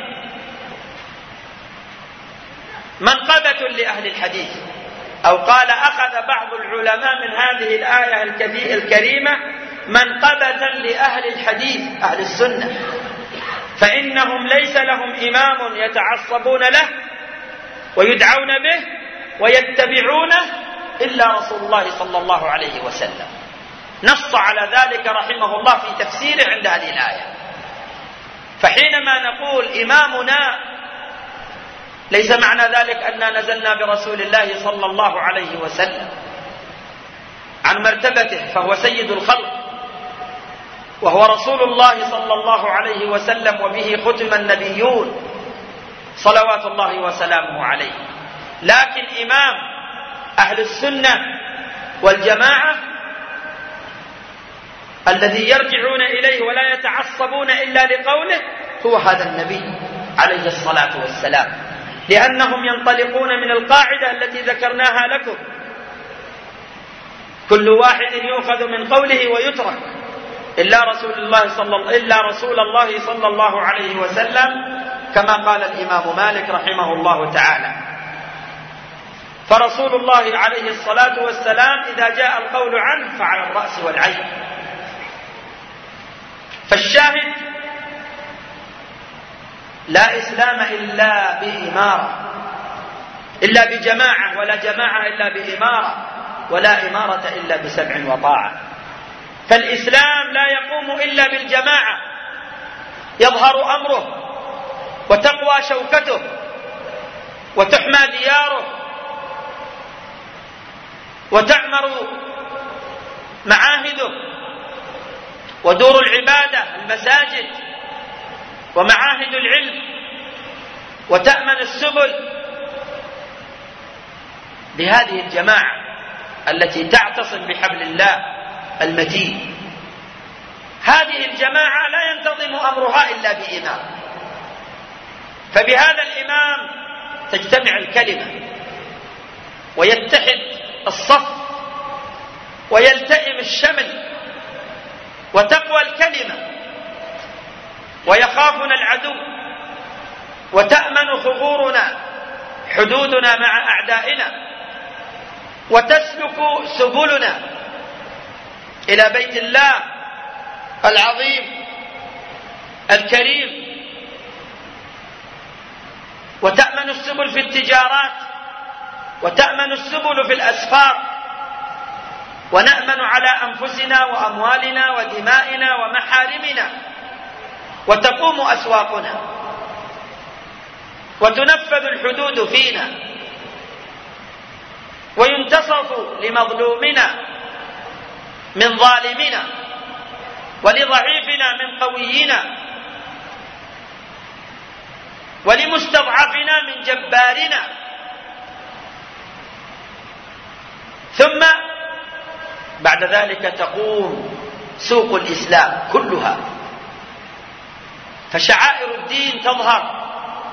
Speaker 1: منقبة لأهل الحديث، أو قال أخذ بعض العلماء من هذه الآية الكريمة منقبة لأهل الحديث أهل السنة، فإنهم ليس لهم إمام يتعصبون له ويدعون به ويتبعونه إلا رسول الله صلى الله عليه وسلم. نص على ذلك رحمه الله في تفسيره عند هذه الآية. فحينما نقول إمامنا ليس معنى ذلك أننا نزلنا برسول الله صلى الله عليه وسلم عن مرتبته، فهو سيد الخلق وهو رسول الله صلى الله عليه وسلم، وبه ختم النبيون صلوات الله وسلامه عليه. لكن إمام أهل السنة والجماعة الذي يرجعون إليه ولا يتعصبون إلا لقوله هو هذا النبي عليه الصلاة والسلام، لأنهم ينطلقون من القاعدة التي ذكرناها لكم: كل واحد يؤخذ من قوله ويترك إلا رسول الله صلى الله عليه وسلم، كما قال الإمام مالك رحمه الله تعالى. فرسول الله عليه الصلاة والسلام إذا جاء القول عنه فعلى الرأس والعين. فالشاهد لا إسلام إلا بإمارة، إلا بجماعة، ولا جماعة إلا بإمارة، ولا إمارة إلا بسمع وطاعة. فالإسلام لا يقوم إلا بالجماعة، يظهر أمره وتقوى شوكته وتحمى دياره وتعمر معاهده ودور العبادة المساجد ومعاهد العلم وتأمن السبل بهذه الجماعة التي تعتصم بحبل الله المتين. هذه الجماعة لا ينتظم أمرها إلا بإمام، فبهذا الإمام تجتمع الكلمة ويتحد الصف ويلتئم الشمل وتقوى الكلمة، ويخافنا العدو وتأمن ثغورنا حدودنا مع أعدائنا، وتسلك سبلنا إلى بيت الله العظيم الكريم، وتأمن السبل في التجارات، وتأمن السبل في الأسفار، ونأمن على أنفسنا وأموالنا ودمائنا ومحارمنا، وتقوم أسواقنا، وتنفذ الحدود فينا، وينتصف لمظلومنا من ظالمنا، ولضعيفنا من قوينا، ولمستضعفنا من جبارنا. ثم بعد ذلك تقوم سوق الإسلام كلها، فشعائر الدين تظهر،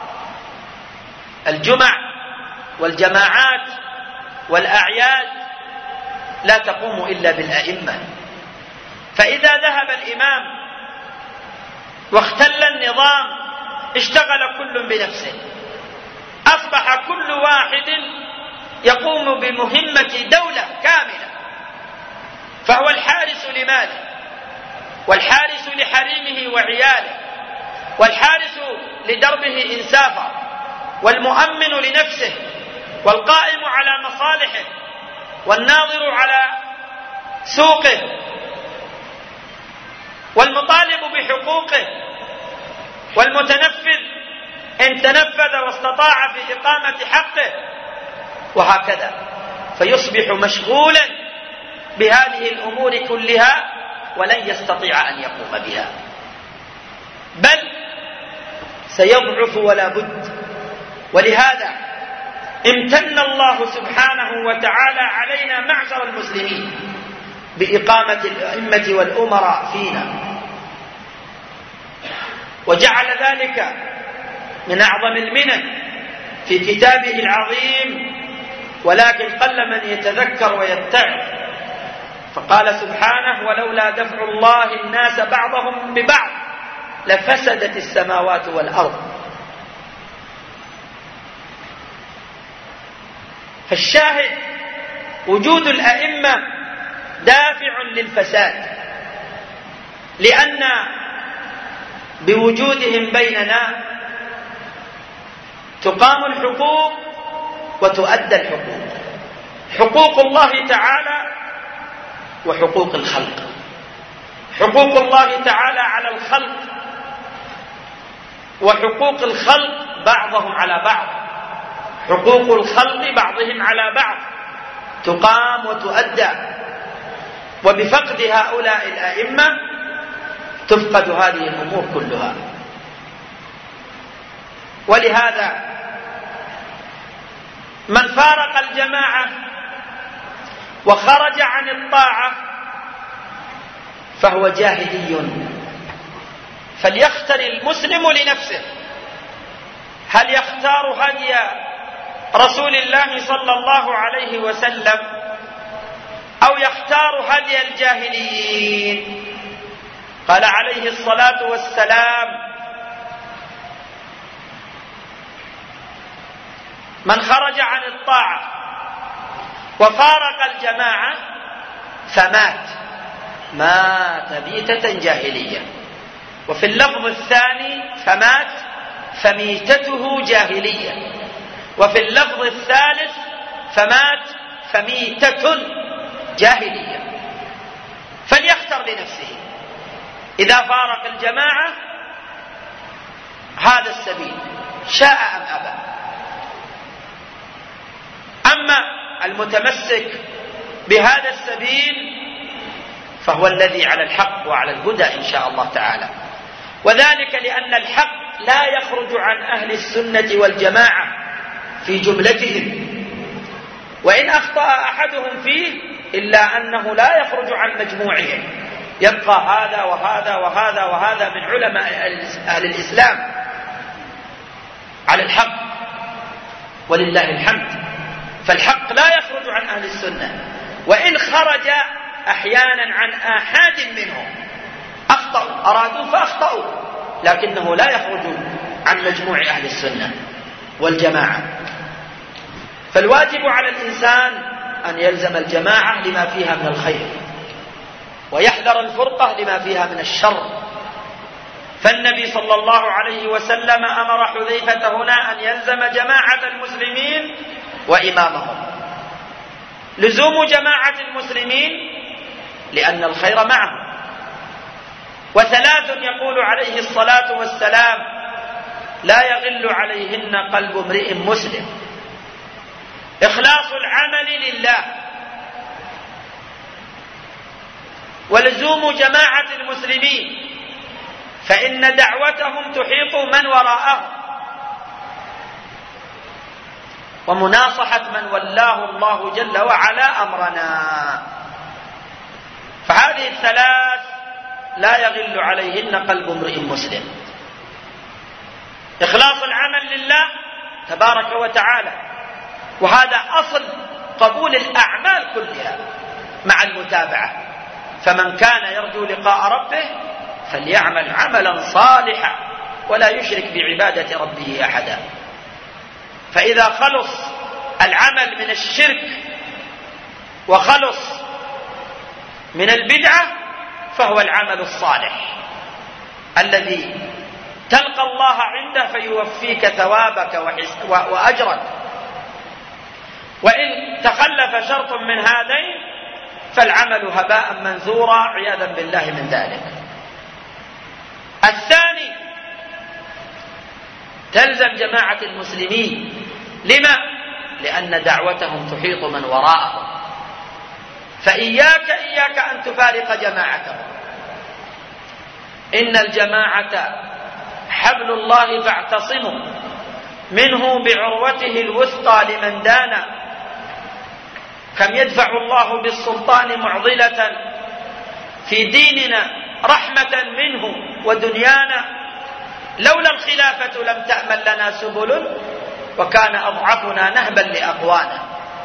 Speaker 1: الجمع والجماعات والأعياد لا تقوم إلا بالأئمة. فإذا ذهب الإمام واختل النظام اشتغل كل بنفسه، أصبح كل واحد يقوم بمهمة دولة كاملة، فهو الحارس لماله، والحارس لحريمه وعياله، والحارس لدربه إنسافا، والمؤمن لنفسه، والقائم على مصالحه، والناظر على سوقه، والمطالب بحقوقه، والمتنفذ إن تنفذ واستطاع في إقامة حقه، وهكذا. فيصبح مشغولا بهذه الأمور كلها ولن يستطيع أن يقوم بها، بل سيضعف ولا بد. ولهذا امتن الله سبحانه وتعالى علينا معشر المسلمين بإقامة الأئمة والأمراء فينا، وجعل ذلك من أعظم المنن في كتابه العظيم، ولكن قل من يتذكر ويتعظ. فقال سبحانه: ولولا دفع الله الناس بعضهم ببعض لفسدت السماوات والأرض. فالشاهد وجود الأئمة دافع للفساد، لأن بوجودهم بيننا تقام الحقوق وتؤدى الحقوق، حقوق الله تعالى وحقوق الخلق. حقوق الله تعالى على الخلق وحقوق الخلق بعضهم على بعض، حقوق الخلق بعضهم على بعض تقام وتؤدى. وبفقد هؤلاء الأئمة تفقد هذه الأمور كلها. ولهذا من فارق الجماعة وخرج عن الطاعة فهو جاهلي. فليختر المسلم لنفسه، هل يختار هدي رسول الله صلى الله عليه وسلم أو يختار هدي الجاهليين؟ قال عليه الصلاة والسلام: من خرج عن الطاعة وفارق الجماعة مات ميتة جاهلية. وفي اللفظ الثاني فميتته جاهلية. وفي اللفظ الثالث فميتة جاهلية. فليختر لنفسه، إذا فارق الجماعة هذا السبيل شاء أم أبى. أما المتمسك بهذا السبيل فهو الذي على الحق وعلى الهدى إن شاء الله تعالى. وذلك لأن الحق لا يخرج عن أهل السنة والجماعة في جملتهم، وإن أخطأ أحدهم فيه إلا أنه لا يخرج عن مجموعهم، يبقى هذا وهذا وهذا وهذا من علماء أهل الإسلام على الحق ولله الحمد. فالحق لا يخرج عن أهل السنة، وإن خرج أحيانا عن آحاد منهم أخطأوا، أرادوا فأخطأوا، لكنه لا يخرج عن مجموع أهل السنة والجماعة. فالواجب على الإنسان أن يلزم الجماعة لما فيها من الخير، ويحذر الفرقة لما فيها من الشر. فالنبي صلى الله عليه وسلم أمر حذيفة هنا أن يلزم جماعة المسلمين وإمامهم. لزوم جماعة المسلمين لأن الخير معهم. وثلاث يقول عليه الصلاة والسلام لا يغل عليهن قلب امرئ مسلم: إخلاص العمل لله، ولزوم جماعة المسلمين فإن دعوتهم تحيط من وراءهم، ومناصحة من ولاه الله جل وعلا أمرنا. فهذه الثلاث لا يغل عليهن قلب امرئ مسلم: إخلاص العمل لله تبارك وتعالى، وهذا أصل قبول الأعمال كلها مع المتابعة. فمن كان يرجو لقاء ربه فليعمل عملا صالحا ولا يشرك بعبادة ربه أحدا. فإذا خلص العمل من الشرك وخلص من البدعة فهو العمل الصالح الذي تلقى الله عنده فيوفيك ثوابك وأجرك. وإن تخلف شرط من هذين فالعمل هباء منثورا عياذا بالله من ذلك. الثاني: تلزم جماعة المسلمين. لما؟ لأن دعوتهم تحيط من وراءهم، فإياك أن تفارق جماعتهم. إن الجماعة حبل الله فاعتصموا منه بعروته الوثقى لمن دانا. كم يدفع الله بالسلطان معضلة في ديننا رحمة منه ودنيانا، لولا الخلافة لم تأمن لنا سبل وكان أضعفنا نهبا لأقوانا.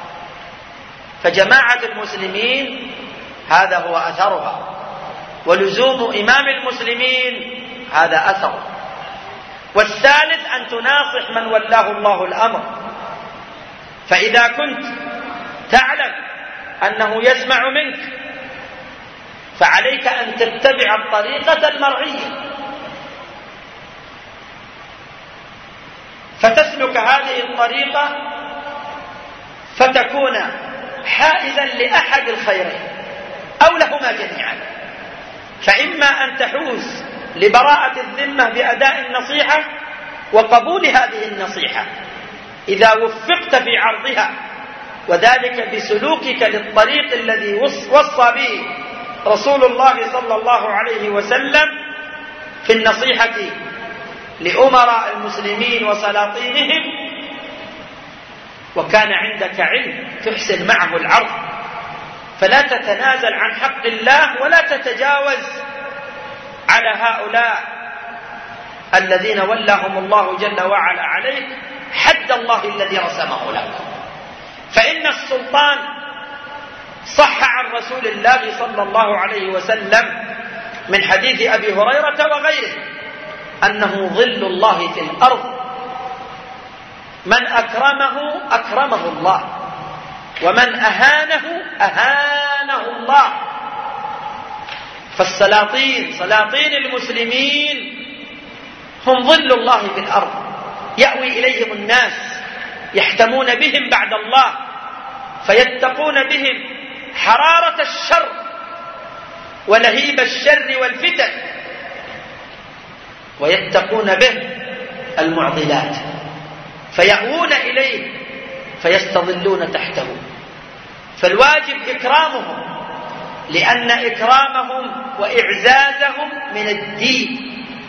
Speaker 1: فجماعة المسلمين هذا هو أثرها، ولزوم إمام المسلمين هذا أثر. والثالث أن تناصح من ولاه الله الأمر. فإذا كنت تعلم أنه يسمع منك فعليك أن تتبع الطريقة المرعية، فتسلك هذه الطريقة فتكون حائزا لأحد الخيرين أو لهما جميعا. فإما أن تحوز لبراءة الذمة بأداء النصيحة وقبول هذه النصيحة إذا وفقت في عرضها، وذلك بسلوكك للطريق الذي وصى به رسول الله صلى الله عليه وسلم في النصيحة لأمراء المسلمين وسلاطينهم. وكان عندك علم تحسن معه العرض، فلا تتنازل عن حق الله ولا تتجاوز على هؤلاء الذين ولاهم الله جل وعلا عليك حد الله الذي رسمه لك. فإن السلطان صح عن رسول الله صلى الله عليه وسلم من حديث أبي هريرة وغيره أنه ظل الله في الأرض، من أكرمه أكرمه الله، ومن أهانه أهانه الله. فالسلاطين سلاطين المسلمين هم ظل الله في الأرض، يأوي إليهم الناس يحتمون بهم بعد الله، فيتقون بهم حرارة الشر ولهيب الشر والفتن، ويتقون به المعضلات، فيأوون إليه فيستظلون تحته. فالواجب إكرامهم، لأن إكرامهم وإعزازهم من الدين.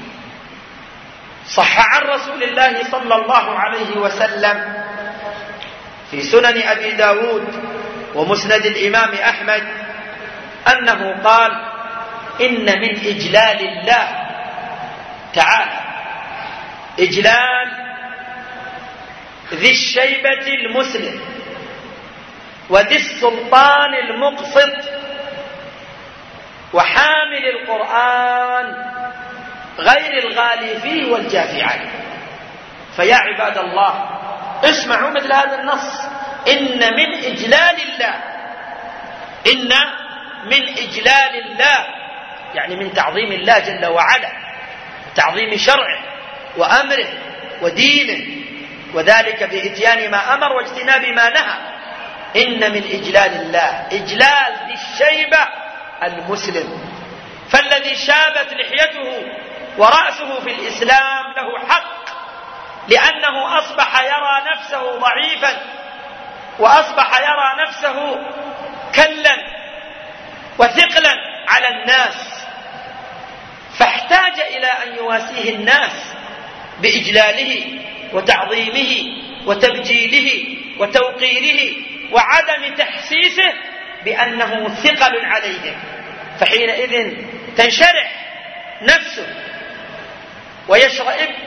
Speaker 1: صح عن رسول الله صلى الله عليه وسلم في سنن أبي داود ومسند الإمام أحمد أنه قال: إن من إجلال الله تعالى إجلال ذي الشيبة المسلم وذي السلطان المقسط وحامل القرآن غير الغالي فيه والجافي عليه. فيا عباد الله اسمعوا مثل هذا النص: إن من إجلال الله، إن من إجلال الله، يعني من تعظيم الله جل وعلا، تعظيم شرعه وأمره ودينه، وذلك بإتيان ما أمر واجتناب ما نهى. إن من إجلال الله إجلال ذي الشيبة المسلم، فالذي شابت لحيته ورأسه في الإسلام له حق، لأنه أصبح يرى نفسه ضعيفا، وأصبح يرى نفسه كلا وثقلا على الناس، فاحتاج إلى أن يواسيه الناس بإجلاله وتعظيمه وتبجيله وتوقيره وعدم تحسيسه بأنه ثقل عليهم، فحينئذ تنشرح نفسه ويشرئب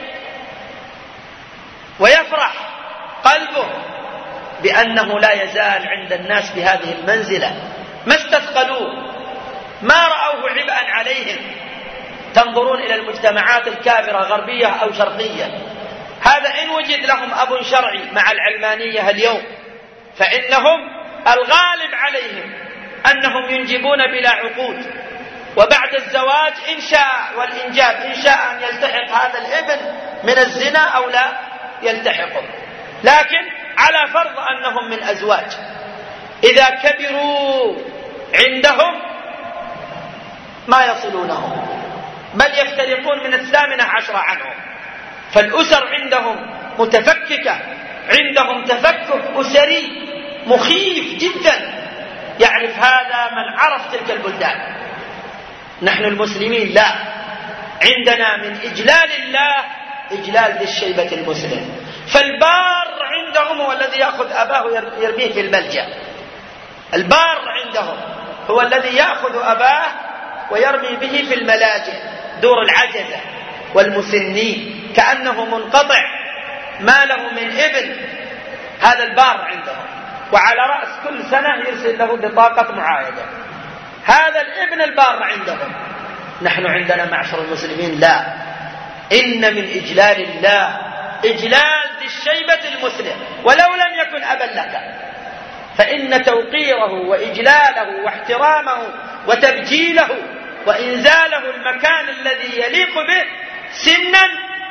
Speaker 1: ويفرح قلبه بأنه لا يزال عند الناس بهذه المنزلة، ما استثقلوه، ما رأوه عبئا عليهم. تنظرون إلى المجتمعات الكافرة غربية أو شرقية، هذا إن وجد لهم أب شرعي مع العلمانية اليوم، فإنهم الغالب عليهم أنهم ينجبون بلا عقود، وبعد الزواج إن شاء والإنجاب إن شاء أن يلتحق هذا الابن من الزنا أو لا يلتحقه، لكن على فرض أنهم من أزواج. إذا كبروا عندهم ما يصلونهم، بل يفترقون من 18 عنهم، فالأسر عندهم متفككة، عندهم تفكك أسري مخيف جدا، يعرف هذا من عرف تلك البلدان. نحن المسلمين لا، عندنا من إجلال الله إجلال ذي الشيبة المسلم، فالبار عندهم هو الذي يأخذ أباه يرميه في الملجأ، البار عندهم هو الذي يأخذ أباه ويرمي به في الملاجئ، دور العجزة والمسنين، كأنه منقطع ما له من ابن، هذا البار عندهم، وعلى رأس كل سنة يرسل له بطاقة معايدة، هذا الابن البار عندهم. نحن عندنا معشر المسلمين لا، إن من إجلال الله إجلال ذي الشيبة المسلم، ولو لم يكن أبا لك، فإن توقيره وإجلاله واحترامه وتبجيله وإنزاله المكان الذي يليق به سنا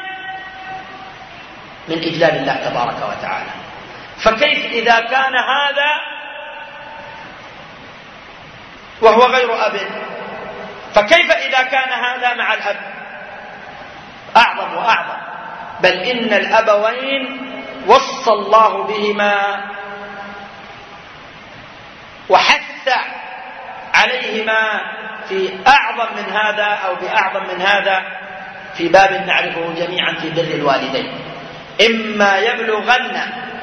Speaker 1: من إجلال الله تبارك وتعالى. فكيف إذا كان هذا وهو غير أب؟ فكيف إذا كان هذا مع الأب؟ أعظم وأعظم، بل إن الأبوين وصى الله بهما وحث عليهما في أعظم من هذا أو بأعظم من هذا في باب نعرفه جميعا في بر الوالدين. إما يبلغن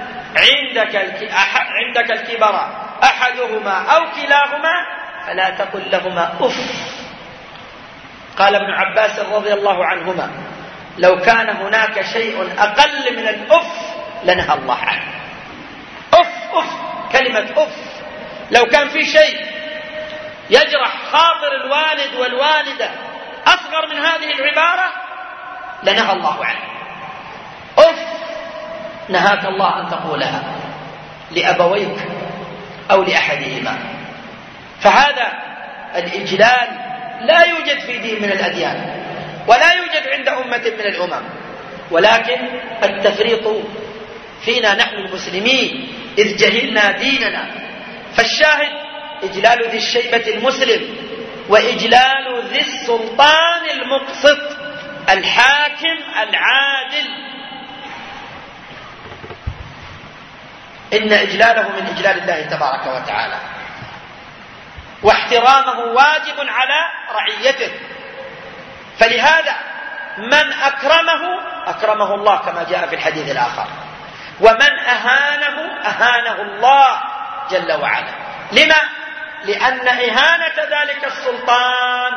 Speaker 1: عندك الكبر أحدهما أو كلاهما فلا تقل لهما أف. قال ابن عباس رضي الله عنهما لو كان هناك شيء أقل من الأف لنهى الله عنه. أف أف، كلمة أف، لو كان في شيء يجرح خاطر الوالد والوالدة أصغر من هذه العبارة لنهى الله عنه. أف نهاك الله أن تقولها لأبويك أو لأحدهما. فهذا الإجلال لا يوجد في دين من الأديان ولا يوجد عند أمة من الأمم، ولكن التفريط فينا نحن المسلمين إذ جهلنا ديننا. فالشاهد إجلال ذي الشيبة المسلم وإجلال ذي السلطان المقسط الحاكم العادل، إن إجلاله من إجلال الله تبارك وتعالى، واحترامه واجب على رعيته. فلهذا من أكرمه الله كما جاء في الحديث الآخر، ومن أهانه الله جل وعلا. لما؟ لأن إهانة ذلك السلطان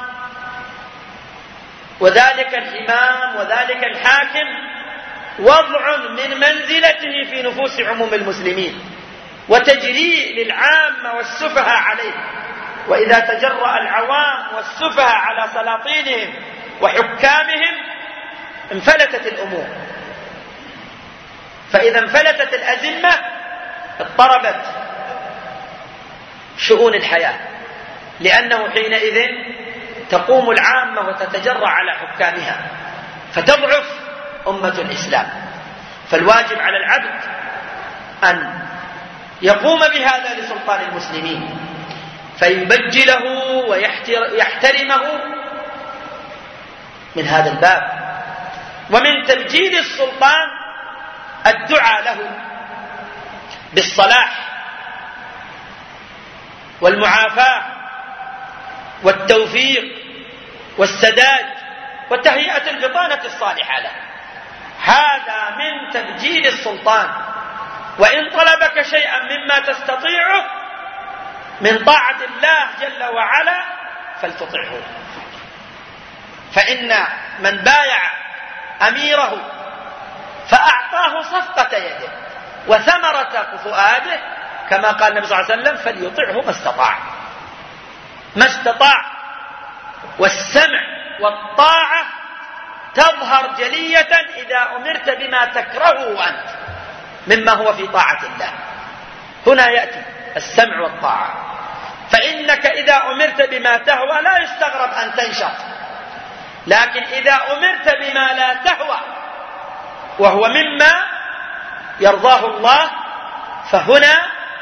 Speaker 1: وذلك الإمام وذلك الحاكم وضع من منزلته في نفوس عموم المسلمين، وتجريء للعامة والسفهاء عليه. وإذا تجرأ العوام والسفهاء على سلاطينهم وحكامهم انفلتت الأمور، فإذا انفلتت الأزمة اضطربت شؤون الحياة، لأنه حينئذ تقوم العامة وتتجرع على حكامها فتضعف أمة الإسلام. فالواجب على العبد أن يقوم بهذا لسلطان المسلمين فيبجله ويحترمه من هذا الباب. ومن تبجيل السلطان الدعاء له بالصلاح والمعافاة والتوفيق والسداد وتهيئة البطانة الصالحة له. هذا من تبجيل السلطان. وإن طلبك شيئا مما تستطيعه من طاعة الله جل وعلا فلتطعه. فإن من بايع أميره فأعطاه صفقة يده وثمرة فؤاده كما قال النبي صلى الله عليه وسلم فليطعه ما استطاع. والسمع والطاعة تظهر جلية إذا أمرت بما تكرهه أنت مما هو في طاعة الله. هنا يأتي السمع والطاعة. فإنك إذا أمرت بما تهوى لا يستغرب أن تنشط، لكن إذا أمرت بما لا تهوى وهو مما يرضاه الله فهنا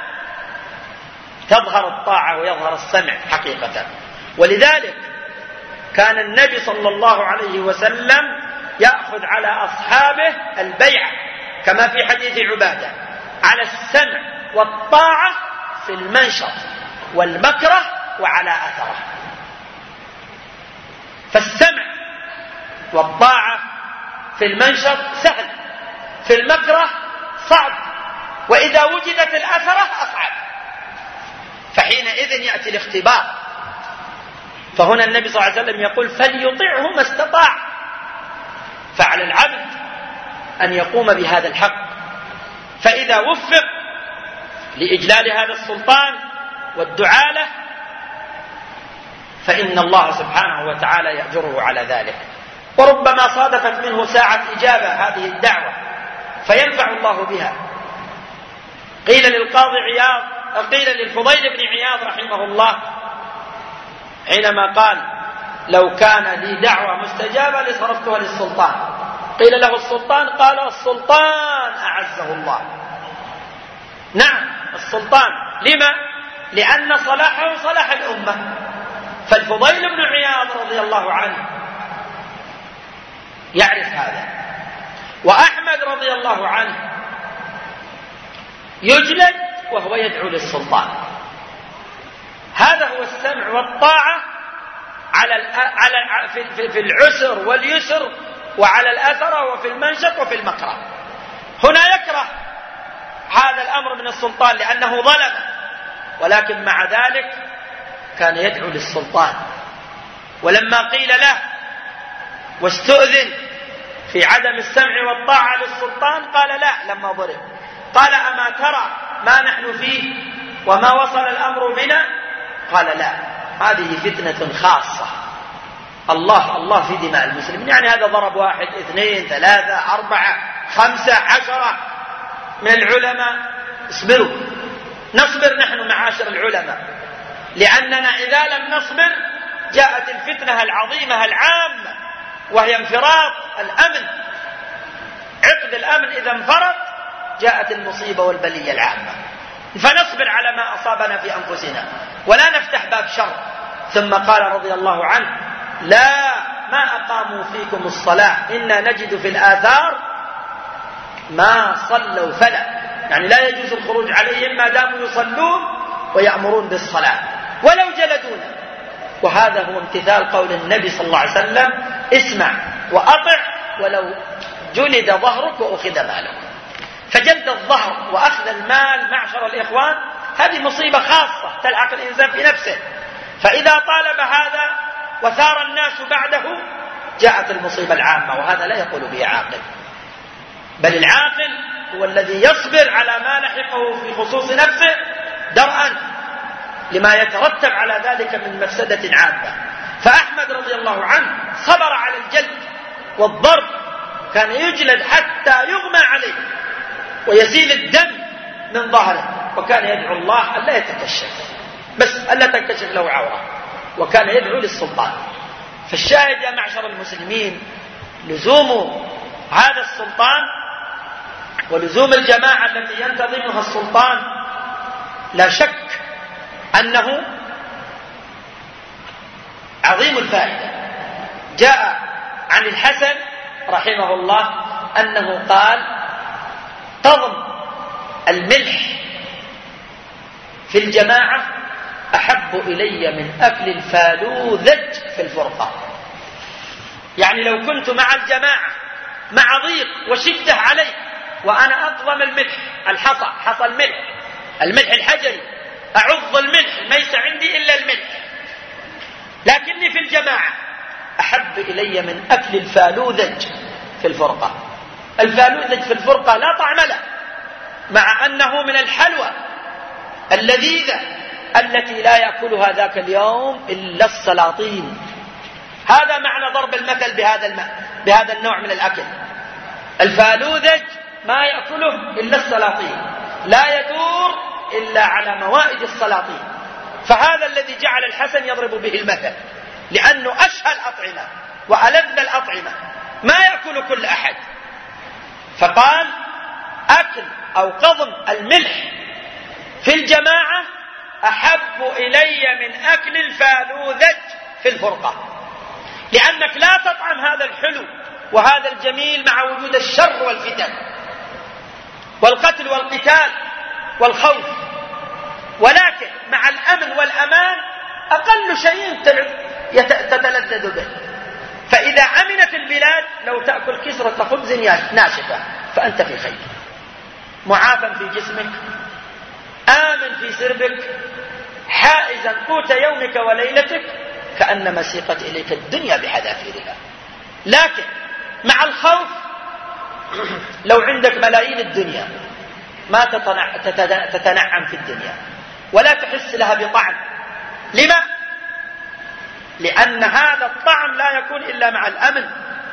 Speaker 1: تظهر الطاعة ويظهر السمع حقيقة. ولذلك كان النبي صلى الله عليه وسلم يأخذ على أصحابه البيعة كما في حديث عبادة على السمع والطاعة في المنشط والمكره وعلى أثره. فالسمع والطاعة في المنشط سهل، في المكره صعب، وإذا وجدت الأثرة أصعب، فحينئذ يأتي الاختبار. فهنا النبي صلى الله عليه وسلم يقول فليطعه ما استطاع. فعلى العبد أن يقوم بهذا الحق. فإذا وفق لإجلال هذا السلطان والدعاء له فإن الله سبحانه وتعالى يأجره على ذلك. وربما صادفت منه ساعة إجابة هذه الدعوة فينفع الله بها. قيل للقاضي عياض، قيل للفضيل بن عياض رحمه الله حينما قال لو كان لي دعوة مستجابة لصرفتها للسلطان، قيل له السلطان؟ قال السلطان أعزه الله. نعم السلطان. لما؟ لأن صلاحه صلاح الأمة. فالفضيل بن عياض رضي الله عنه يعرف هذا. وأحمد رضي الله عنه يجلد وهو يدعو للسلطان. هذا هو السمع والطاعة في العسر واليسر وعلى الأثر وفي المنشط وفي المكره. هنا يكره هذا الأمر من السلطان لأنه ظلم، ولكن مع ذلك كان يدعو للسلطان. ولما قيل له واستؤذن في عدم السمع والطاعة للسلطان قال لا لما ضرب. قال أما ترى ما نحن فيه وما وصل الأمر بنا؟ قال لا، هذه فتنة خاصة. الله في دماء المسلمين. يعني هذا ضرب 1 2 3 4 5 10 من العلماء. اصبروا، نصبر نحن معاشر العلماء، لأننا إذا لم نصبر جاءت الفتنة العظيمة العامة وهي انفراط الأمن. عقد الأمن إذا انفرط جاءت المصيبة والبلية العامة. فنصبر على ما أصابنا في أنفسنا ولا نفتح باب شر. ثم قال رضي الله عنه لا ما أقاموا فيكم الصلاة إنا نجد في الآثار ما صلوا فلا. يعني لا يجوز الخروج عليهم ما داموا يصلون ويأمرون بالصلاة ولو جلدونا. وهذا هو امتثال قول النبي صلى الله عليه وسلم اسمع وأطع ولو جلد ظهرك وأخذ مالك. فجلد الظهر وأخذ المال معشر الإخوان هذه مصيبة خاصة تلحق الإنسان في نفسه. فإذا طالب هذا وثار الناس بعده جاءت المصيبة العامة، وهذا لا يقول به عاقل. بل العاقل هو الذي يصبر على ما لحقه في خصوص نفسه درءا لما يترتب على ذلك من مفسدة عامة. فأحمد رضي الله عنه صبر على الجلد والضرب، كان يجلد حتى يغمى عليه ويسيل الدم من ظهره، وكان يدعو الله أن لا يتكشف. بس ألا تنكشف له عورة، وكان يدعو للسلطان. فالشاهد يا معشر المسلمين لزوم هذا السلطان ولزوم الجماعة التي ينتظمها السلطان لا شك أنه عظيم الفائدة. جاء عن الحسن رحمه الله أنه قال: قضم الملح في الجماعة أحب إلي من أكل الفالوذج في الفرقة. يعني لو كنت مع الجماعة مع ضيق وشدة علي وأنا أقضم الملح، حصى الملح الحجري، أعض الملح، ليس عندي إلا الملح، لكني في الجماعة أحب إلي من أكل الفالوذج في الفرقة. الفالوذج في الفرقة لا طعم له، مع أنه من الحلوى اللذيذة التي لا يأكلها ذاك اليوم إلا السلاطين. هذا معنى ضرب المثل بهذا النوع من الأكل. الفالوذج ما يأكله إلا السلاطين، لا يدور إلا على موائد السلاطين. فهذا الذي جعل الحسن يضرب به المثل، لأنه أشهى الأطعمة وألذ الأطعمة، ما يأكل كل أحد. فقال: أكل أو قضم الملح في الجماعة أحب إلي من أكل الفالوذج في الفرقة، لأنك لا تطعم هذا الحلو وهذا الجميل مع وجود الشر والفتن والقتل والقتال والخوف، ولكن مع الأمن والأمان أقل شيء تتلذذ به. فإذا أمنت البلاد لو تأكل كسرة خبز ناشفة فأنت في خير، معافى في جسمك، آمن في سربك، حائزا قوت يومك وليلتك، كأنما سيقت إليك الدنيا بحذافيرها. لكن مع الخوف لو عندك ملايين الدنيا ما تتنعم في الدنيا ولا تحس لها بطعم. لما؟ لأن هذا الطعم لا يكون إلا مع الأمن.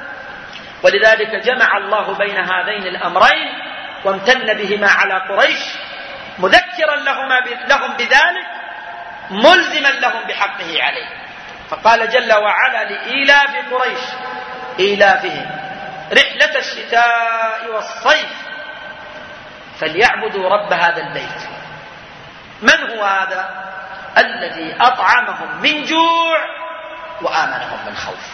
Speaker 1: ولذلك جمع الله بين هذين الأمرين وامتن بهما على قريش، مذكرا لهم بذلك، ملزما لهم بحقه عليه. فقال جل وعلا: لإيلاف قريش إيلافهم رحلة الشتاء والصيف فليعبدوا رب هذا البيت. من هو هذا؟ الذي أطعمهم من جوع وآمنهم من خوف.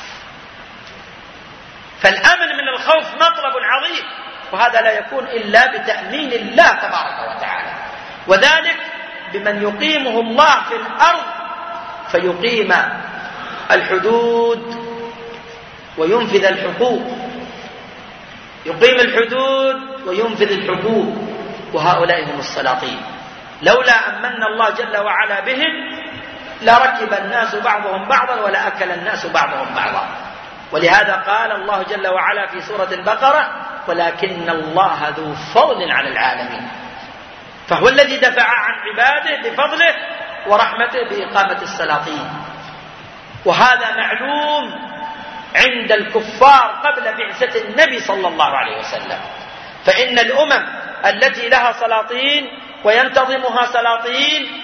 Speaker 1: فالأمن من الخوف مطلب عظيم، وهذا لا يكون إلا بتأمين الله تبارك وتعالى، وذلك بمن يقيمه الله في الأرض فيقيم الحدود وينفذ الحقوق، يقيم الحدود وينفذ الحقوق، وهؤلاء هم السلاطين. لولا أمن الله جل وعلا بهم لركب الناس بعضهم بعضا ولا أكل الناس بعضهم بعضا. ولهذا قال الله جل وعلا في سورة البقرة: ولكن الله ذو فضل على العالمين. فهو الذي دفع عن عباده بفضله ورحمته بإقامة السلاطين. وهذا معلوم عند الكفار قبل بعثة النبي صلى الله عليه وسلم. فإن الأمم التي لها سلاطين وينتظمها سلاطين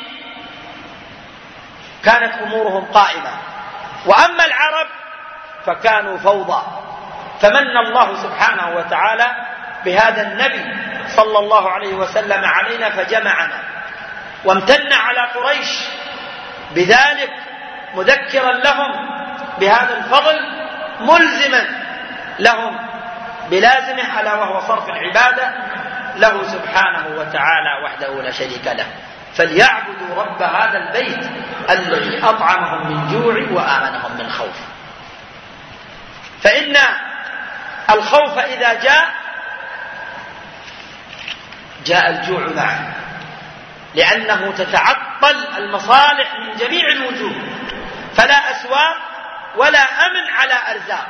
Speaker 1: كانت أمورهم قائمة، وأما العرب فكانوا فوضى. فمن الله سبحانه وتعالى بهذا النبي صلى الله عليه وسلم علينا فجمعنا، وامتن على قريش بذلك، مذكرا لهم بهذا الفضل، ملزما لهم بلازمه، ألا وهو صرف العبادة له سبحانه وتعالى وحده لا شريك له. فليعبدوا رب هذا البيت الذي أطعمهم من جوع وآمنهم من خوف. فإن الخوف إذا جاء الجوع معه، لأنه تتعطل المصالح من جميع الوجوه، فلا أسواق ولا أمن على أرزاق،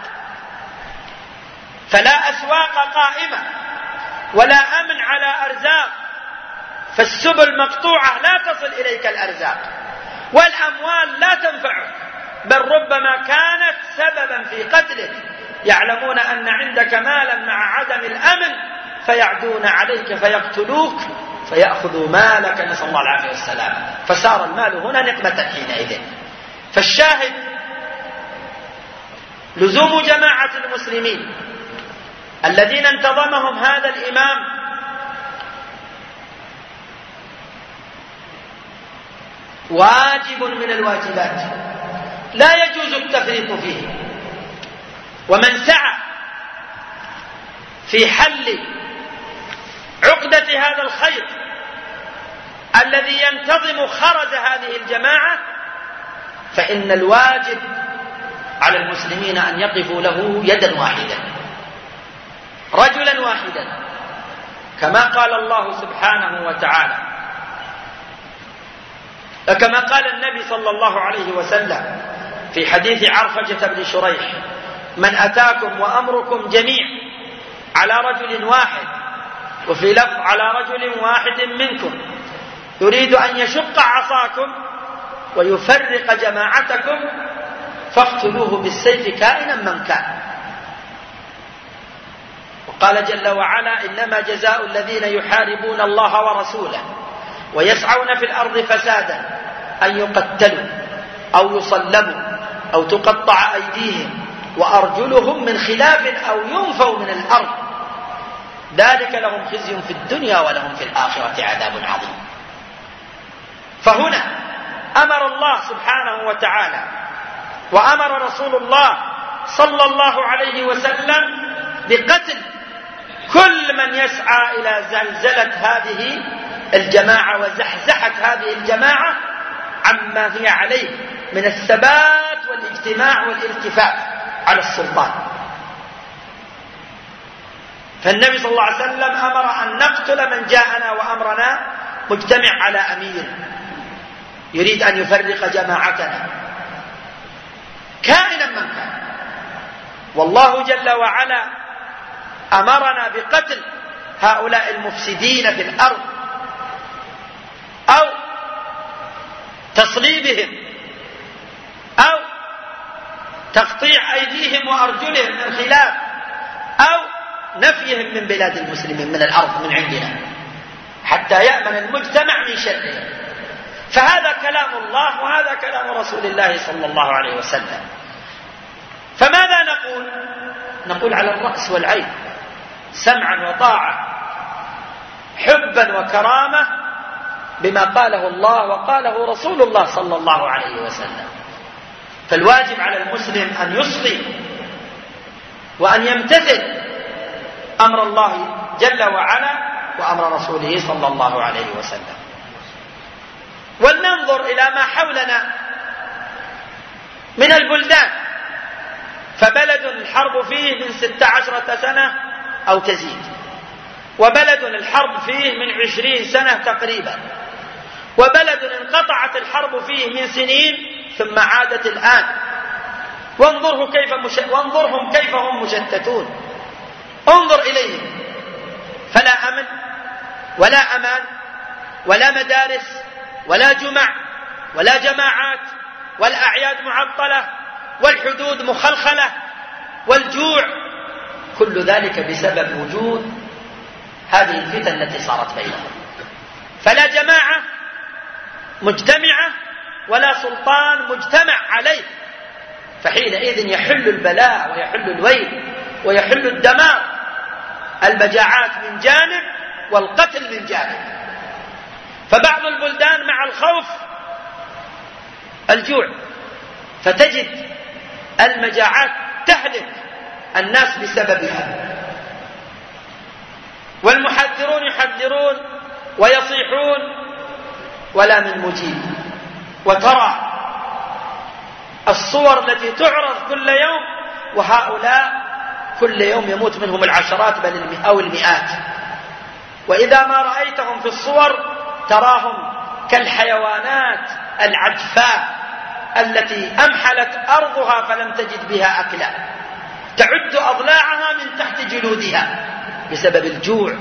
Speaker 1: فلا أسواق قائمة ولا أمن على أرزاق، فالسبل مقطوعة لا تصل إليك الأرزاق، والأموال لا تنفعك، بل ربما كانت سببا في قتلك. يعلمون أن عندك مالا مع عدم الأمن فيعدون عليك فيقتلوك فيأخذوا مالك، نسأل الله العافية والسلام. فصار المال هنا نقمة حينئذ. فالشاهد لزوم جماعة المسلمين الذين انتظمهم هذا الإمام واجب من الواجبات لا يجوز التفريط فيه. ومن سعى في حل عقدة هذا الخيط الذي ينتظم خرز هذه الجماعة فإن الواجب على المسلمين أن يقفوا له يدا واحدة، رجلا واحدا، كما قال الله سبحانه وتعالى، كما قال النبي صلى الله عليه وسلم في حديث عرفجة بن شريح: من أتاكم وأمركم جميع على رجل واحد، وفي لفظ على رجل واحد منكم، يريد أن يشق عصاكم ويفرق جماعتكم فاقتلوه بالسيف كائنا من كان. وقال جل وعلا: إنما جزاء الذين يحاربون الله ورسوله ويسعون في الأرض فسادا أن يقتلوا أو يصلبوا أو تقطع أيديهم وأرجلهم من خلاف أو ينفوا من الأرض، ذلك لهم خزي في الدنيا ولهم في الآخرة عذاب عظيم. فهنا أمر الله سبحانه وتعالى وأمر رسول الله صلى الله عليه وسلم بقتل كل من يسعى إلى زلزلة هذه الجماعة وزحزحة هذه الجماعة عما هي عليه من الثبات والاجتماع والالتفاف على السلطان. فالنبي صلى الله عليه وسلم أمر أن نقتل من جاءنا وأمرنا مجتمع على أمير يريد أن يفرق جماعتنا كائنا من كان. والله جل وعلا أمرنا بقتل هؤلاء المفسدين في الأرض أو تصليبهم أو تقطيع أيديهم وأرجلهم من خلاف أو نفيهم من بلاد المسلمين من الأرض من عندنا حتى يأمن المجتمع من شرهم. فهذا كلام الله وهذا كلام رسول الله صلى الله عليه وسلم. فماذا نقول؟ نقول على الرأس والعين، سمعا وطاعة، حبا وكرامة بما قاله الله وقاله رسول الله صلى الله عليه وسلم. فالواجب على المسلم أن يصغي وأن يمتثل أمر الله جل وعلا وأمر رسوله صلى الله عليه وسلم. ولننظر إلى ما حولنا من البلدان، فبلد الحرب فيه من 16 سنة أو تزيد، وبلد الحرب فيه من 20 سنة تقريبا، وبلد انقطعت الحرب فيه من سنين ثم عادت الآن. وانظرهم كيف هم مشتتون. انظر إليهم، فلا أمن ولا أمان ولا مدارس ولا جمع ولا جماعات، والأعياد معطلة والحدود مخلخلة والجوع، كل ذلك بسبب وجود هذه الفتن التي صارت بينهم. فلا جماعة مجتمعة ولا سلطان مجتمع عليه، فحينئذ يحل البلاء ويحل الويل ويحل الدمار، المجاعات من جانب والقتل من جانب. فبعض البلدان مع الخوف الجوع، فتجد المجاعات تهلك الناس بسببها، والمحذرون يحذرون ويصيحون ولا من مجيب. وترى الصور التي تعرض كل يوم، وهؤلاء كل يوم يموت منهم العشرات بل أو المئات، وإذا ما رأيتهم في الصور تراهم كالحيوانات العجفاء التي أمحلت أرضها فلم تجد بها أكلا، تعد أضلاعها من تحت جلودها بسبب الجوع.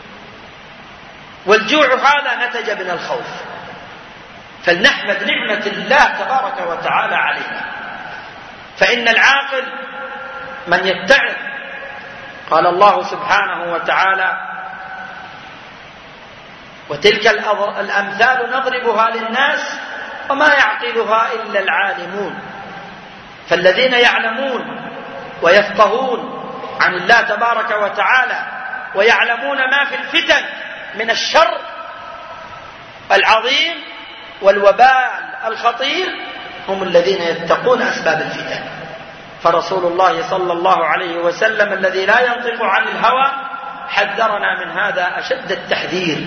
Speaker 1: والجوع هذا نتج من الخوف. فلنحمد نعمة الله تبارك وتعالى علينا، فإن العاقل من يتعظ. قال الله سبحانه وتعالى: وتلك الأمثال نضربها للناس وما يعقلها إلا العالمون. فالذين يعلمون ويفقهون عن الله تبارك وتعالى ويعلمون ما في الفتن من الشر العظيم والوبال الخطير هم الذين يتقون أسباب الفتن. فرسول الله صلى الله عليه وسلم الذي لا ينطق عن الهوى حذرنا من هذا أشد التحذير،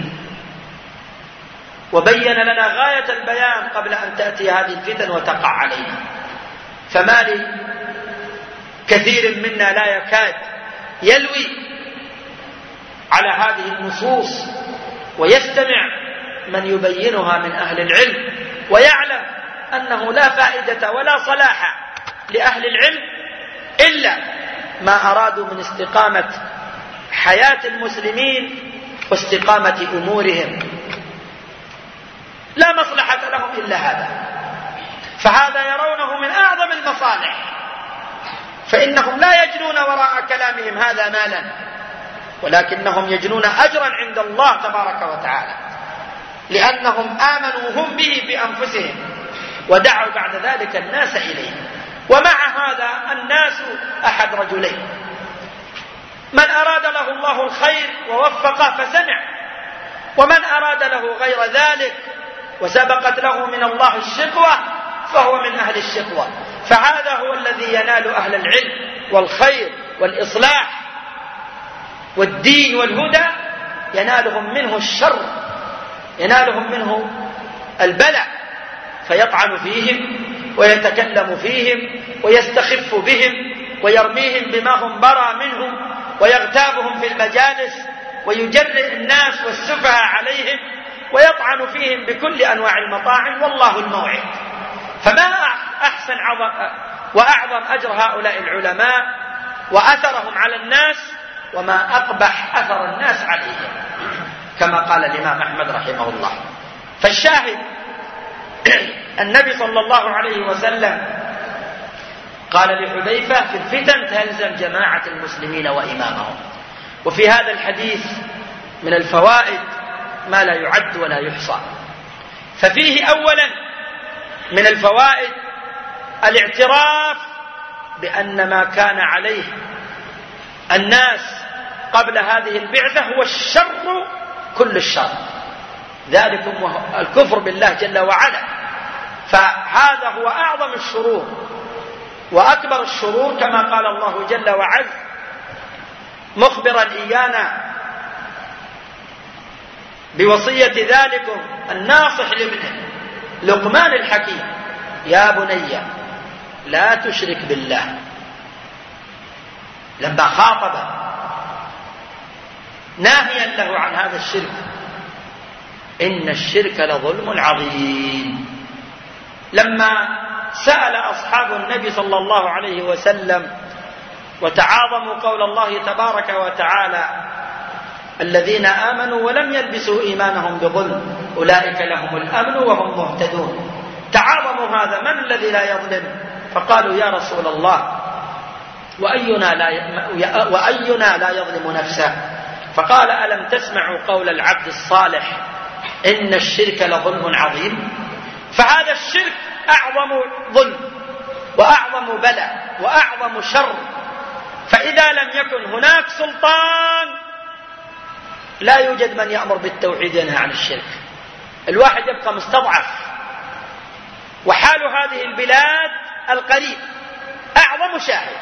Speaker 1: وبين لنا غاية البيان قبل أن تأتي هذه الفتن وتقع علينا. فما لي كثير منا لا يكاد يلوي على هذه النصوص ويستمع من يبينها من أهل العلم، ويعلم أنه لا فائدة ولا صلاح لأهل العلم إلا ما أرادوا من استقامة حياة المسلمين واستقامة أمورهم. لا مصلحة لهم إلا هذا، فهذا يرونه من أعظم المصالح، فإنهم لا يجنون وراء كلامهم هذا مالا، ولكنهم يجنون أجرا عند الله تبارك وتعالى، لأنهم آمنوا هم به بأنفسهم ودعوا بعد ذلك الناس إليه. ومع هذا الناس أحد رجلين: من أراد له الله الخير ووفقه فسمع، ومن أراد له غير ذلك وسبقت له من الله الشقوة فهو من أهل الشقوة. فهذا هو الذي ينال أهل العلم والخير والإصلاح والدين والهدى، ينالهم منه الشر، ينالهم منه البلاء، فيطعن فيهم ويتكلم فيهم ويستخف بهم ويرميهم بما هم برى منهم ويغتابهم في المجالس ويجرئ الناس والسفهاء عليهم ويطعن فيهم بكل أنواع المطاعن، والله الموعد. فما أحسن وأعظم أجر هؤلاء العلماء وأثرهم على الناس، وما أقبح أثر الناس عليهم، كما قال الإمام أحمد رحمه الله. فالشاهد النبي صلى الله عليه وسلم قال لحذيفة: في الفتن تلزم جماعة المسلمين وإمامهم. وفي هذا الحديث من الفوائد ما لا يعد ولا يحصى. ففيه أولا من الفوائد الاعتراف بأن ما كان عليه الناس قبل هذه البعثة هو الشر كل الشر، ذلكم الكفر بالله جل وعلا. فهذا هو أعظم الشرور وأكبر الشرور، كما قال الله جل وعز مخبرا إيانا بوصية ذلكم الناصح لابنه لقمان الحكيم: يا بني لا تشرك بالله. لما خاطب ناهيا له عن هذا الشرك: إن الشرك لظلم عظيم. لما سأل أصحاب النبي صلى الله عليه وسلم وتعاظموا قول الله تبارك وتعالى: الذين آمنوا ولم يلبسوا إيمانهم بظلم أولئك لهم الأمن وهم مهتدون، تعاظموا هذا: من الذي لا يظلم؟ فقالوا: يا رسول الله وأينا لا يظلم نفسه؟ فقال: ألم تسمعوا قول العبد الصالح إن الشرك لظلم عظيم؟ فهذا الشرك أعظم ظلم وأعظم بلاء وأعظم شر. فإذا لم يكن هناك سلطان لا يوجد من يأمر بالتوحيد ينهى عن الشرك، الواحد يبقى مستضعف. وحال هذه البلاد القريب أعظم شاهد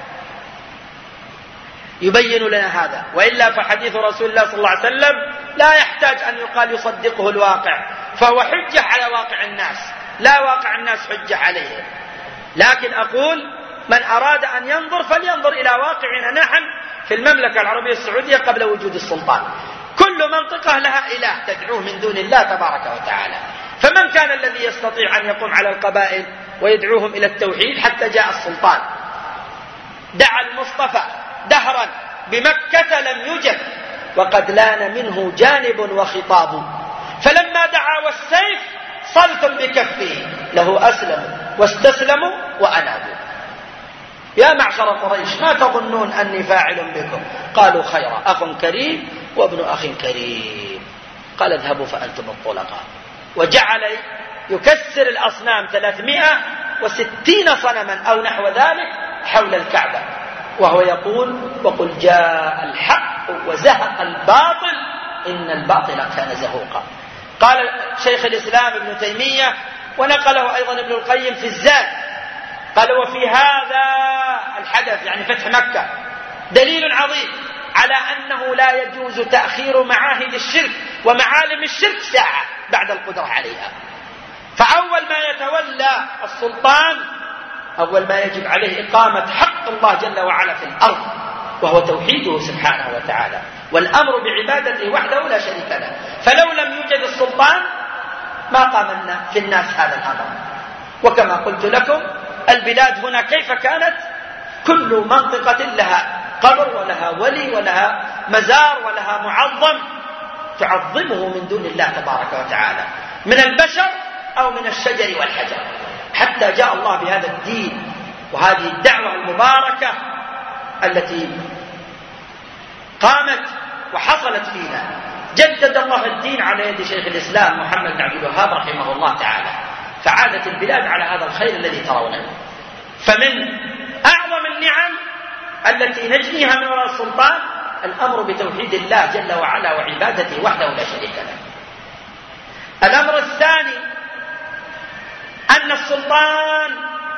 Speaker 1: يبين لنا هذا، وإلا فحديث رسول الله صلى الله عليه وسلم لا يحتاج أن يقال يصدقه الواقع، فهو حجة على واقع الناس، لا واقع الناس حجة عليه. لكن أقول من أراد أن ينظر فلينظر إلى واقعنا نحن في المملكة العربية السعودية قبل وجود السلطان. كل منطقة لها إله تدعوه من دون الله تبارك وتعالى. فمن كان الذي يستطيع أن يقوم على القبائل ويدعوهم إلى التوحيد حتى جاء السلطان؟ دعا المصطفى دهرا بمكة لم يجب، وقد لان منه جانب وخطاب، فلما دعا والسيف صلت بكفه له أسلموا واستسلموا وأنابوا. يا معشر قريش ما تظنون أني فاعل بكم؟ قالوا: خيرا، أخ كريم وابن أخ كريم. قال اذهبوا فأنتم الطلقاء، وجعل يكسر الأصنام 360 صنما أو نحو ذلك حول الكعبة، وهو يقول وقل جاء الحق وزهق الباطل إن الباطل كان زهوقا. قال شيخ الإسلام ابن تيمية ونقله أيضا ابن القيم في الزاد، قال وفي هذا الحدث يعني فتح مكة دليل عظيم على أنه لا يجوز تأخير معاهد الشرك ومعالم الشرك ساعة بعد القدرة عليها. فأول ما يتولى السلطان أول ما يجب عليه إقامة حق الله جل وعلا في الأرض، وهو توحيده سبحانه وتعالى والأمر بعبادته وحده لا شريك له. فلو لم يوجد السلطان ما قام في الناس هذا الأمر. وكما قلت لكم البلاد هنا كيف كانت، كل منطقة لها قبر ولها ولي ولها مزار ولها معظم تعظمه من دون الله تبارك وتعالى من البشر أو من الشجر والحجر، حتى جاء الله بهذا الدين وهذه الدعوة المباركة التي قامت وحصلت فينا. جدد الله الدين على يد شيخ الإسلام محمد بن عبد الوهاب رحمه الله تعالى، فعادت البلاد على هذا الخير الذي ترونه. فمن أعظم النعم التي نجنيها من وراء السلطان الأمر بتوحيد الله جل وعلا وعبادته وحده لا شريك له. الأمر الثاني أن السلطان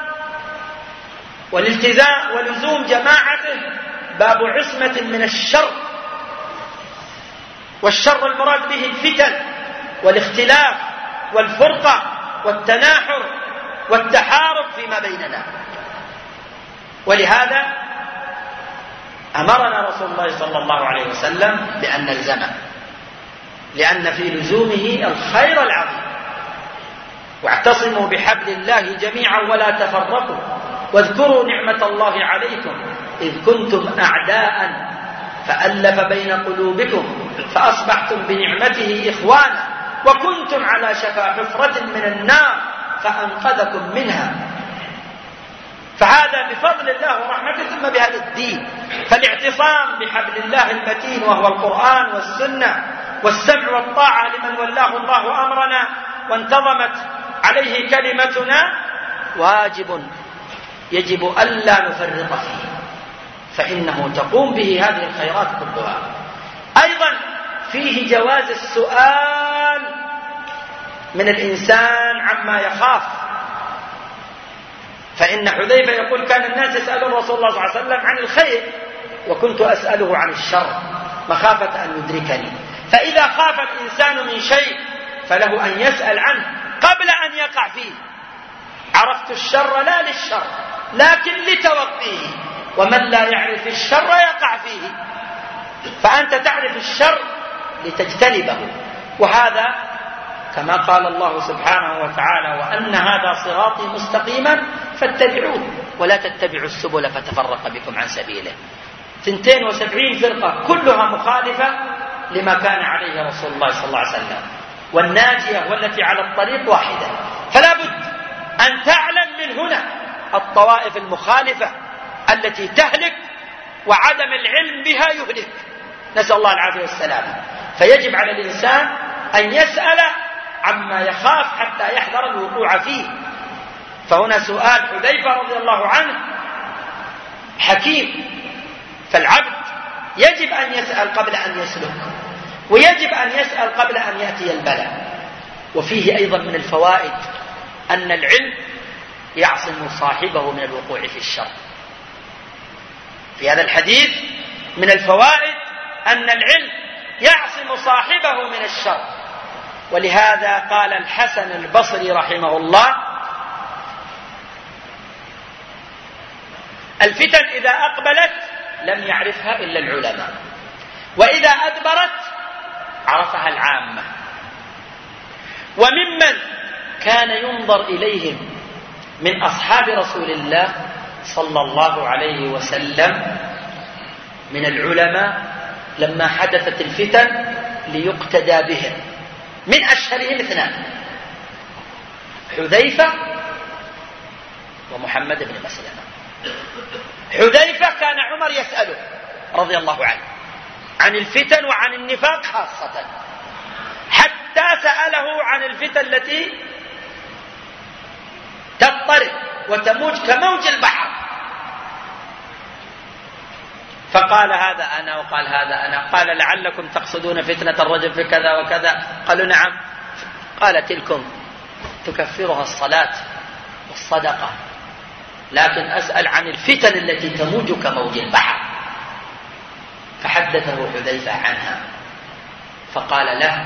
Speaker 1: والالتزام ولزوم جماعته باب عصمة من الشر، والشر المراد به الفتن والاختلاف والفرقة والتناحر والتحارب فيما بيننا. ولهذا أمرنا رسول الله صلى الله عليه وسلم بأن نلزمه، لأن في لزومه الخير العظيم. واعتصموا بحبل الله جميعا ولا تفرقوا واذكروا نعمة الله عليكم إذ كنتم أعداء فألف بين قلوبكم فأصبحتم بنعمته إخوانا وكنتم على شفا حفرة من النار فأنقذكم منها. فهذا بفضل الله ورحمته ثم بهذا الدين. فالاعتصام بحبل الله المتين وهو القرآن والسنة والسمع والطاعة لمن ولاه الله أمرنا وانتظمت عليه كلمتنا واجب يجب ألا نفرط فيه، فإنه تقوم به هذه الخيرات كلها. أيضا فيه جواز السؤال من الإنسان عما يخاف، فإن حذيفة يقول كان الناس يسألون رسول الله صلى الله عليه وسلم عن الخير وكنت أسأله عن الشر مخافة أن يدركني. فإذا خاف الإنسان من شيء فله أن يسأل عنه قبل أن يقع فيه. عرفت الشر لا للشر لكن لتوقيه، ومن لا يعرف الشر يقع فيه. فأنت تعرف الشر لتجتنبه، وهذا كما قال الله سبحانه وتعالى وأن هذا صراطي مستقيما فاتبعوه ولا تتبعوا السبل فتفرق بكم عن سبيله. 72 فرقة كلها مخالفة لما كان عليه رسول الله صلى الله عليه وسلم، والناجية والتي على الطريق واحدة. فلا بد أن تعلم من هنا الطوائف المخالفة التي تهلك وعدم العلم بها يهلك، نسأل الله العافية والسلامة. فيجب على الإنسان أن يسأل عما يخاف حتى يحذر الوقوع فيه. فهنا سؤال حذيفة رضي الله عنه حكيم، فالعبد يجب أن يسأل قبل أن يسلك، ويجب أن يسأل قبل أن يأتي البلاء. وفيه أيضا من الفوائد أن العلم يعصم صاحبه من الوقوع في الشر. في هذا الحديث من الفوائد أن العلم يعصم صاحبه من الشر. ولهذا قال الحسن البصري رحمه الله الفتن إذا أقبلت لم يعرفها إلا العلماء، وإذا أدبرت عرفها العامة. وممن كان ينظر إليهم من أصحاب رسول الله صلى الله عليه وسلم من العلماء لما حدثت الفتن ليقتدى بهم، من أشهرهم اثنان حذيفة ومحمد بن مسلمة. حذيفة كان عمر يسأله رضي الله عنه عن الفتن وعن النفاق خاصة، سأله عن الفتن التي تضطرب وتموج كموج البحر، فقال هذا أنا وقال هذا أنا. قال لعلكم تقصدون فتنة الرجل في كذا وكذا. قالوا نعم. قال تلكم تكفرها الصلاة والصدقة، لكن أسأل عن الفتن التي تموج كموج البحر. فحدثه حذيفة عنها فقال له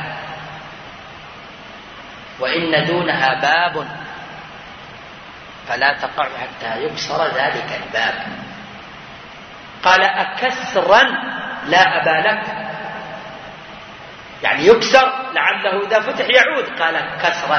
Speaker 1: وإن دونها باب فلا تقع حتى يكسر ذلك الباب. قال أكسرا لا أبا لك، يعني يكسر لعله إذا فتح يعود. قال كسرا.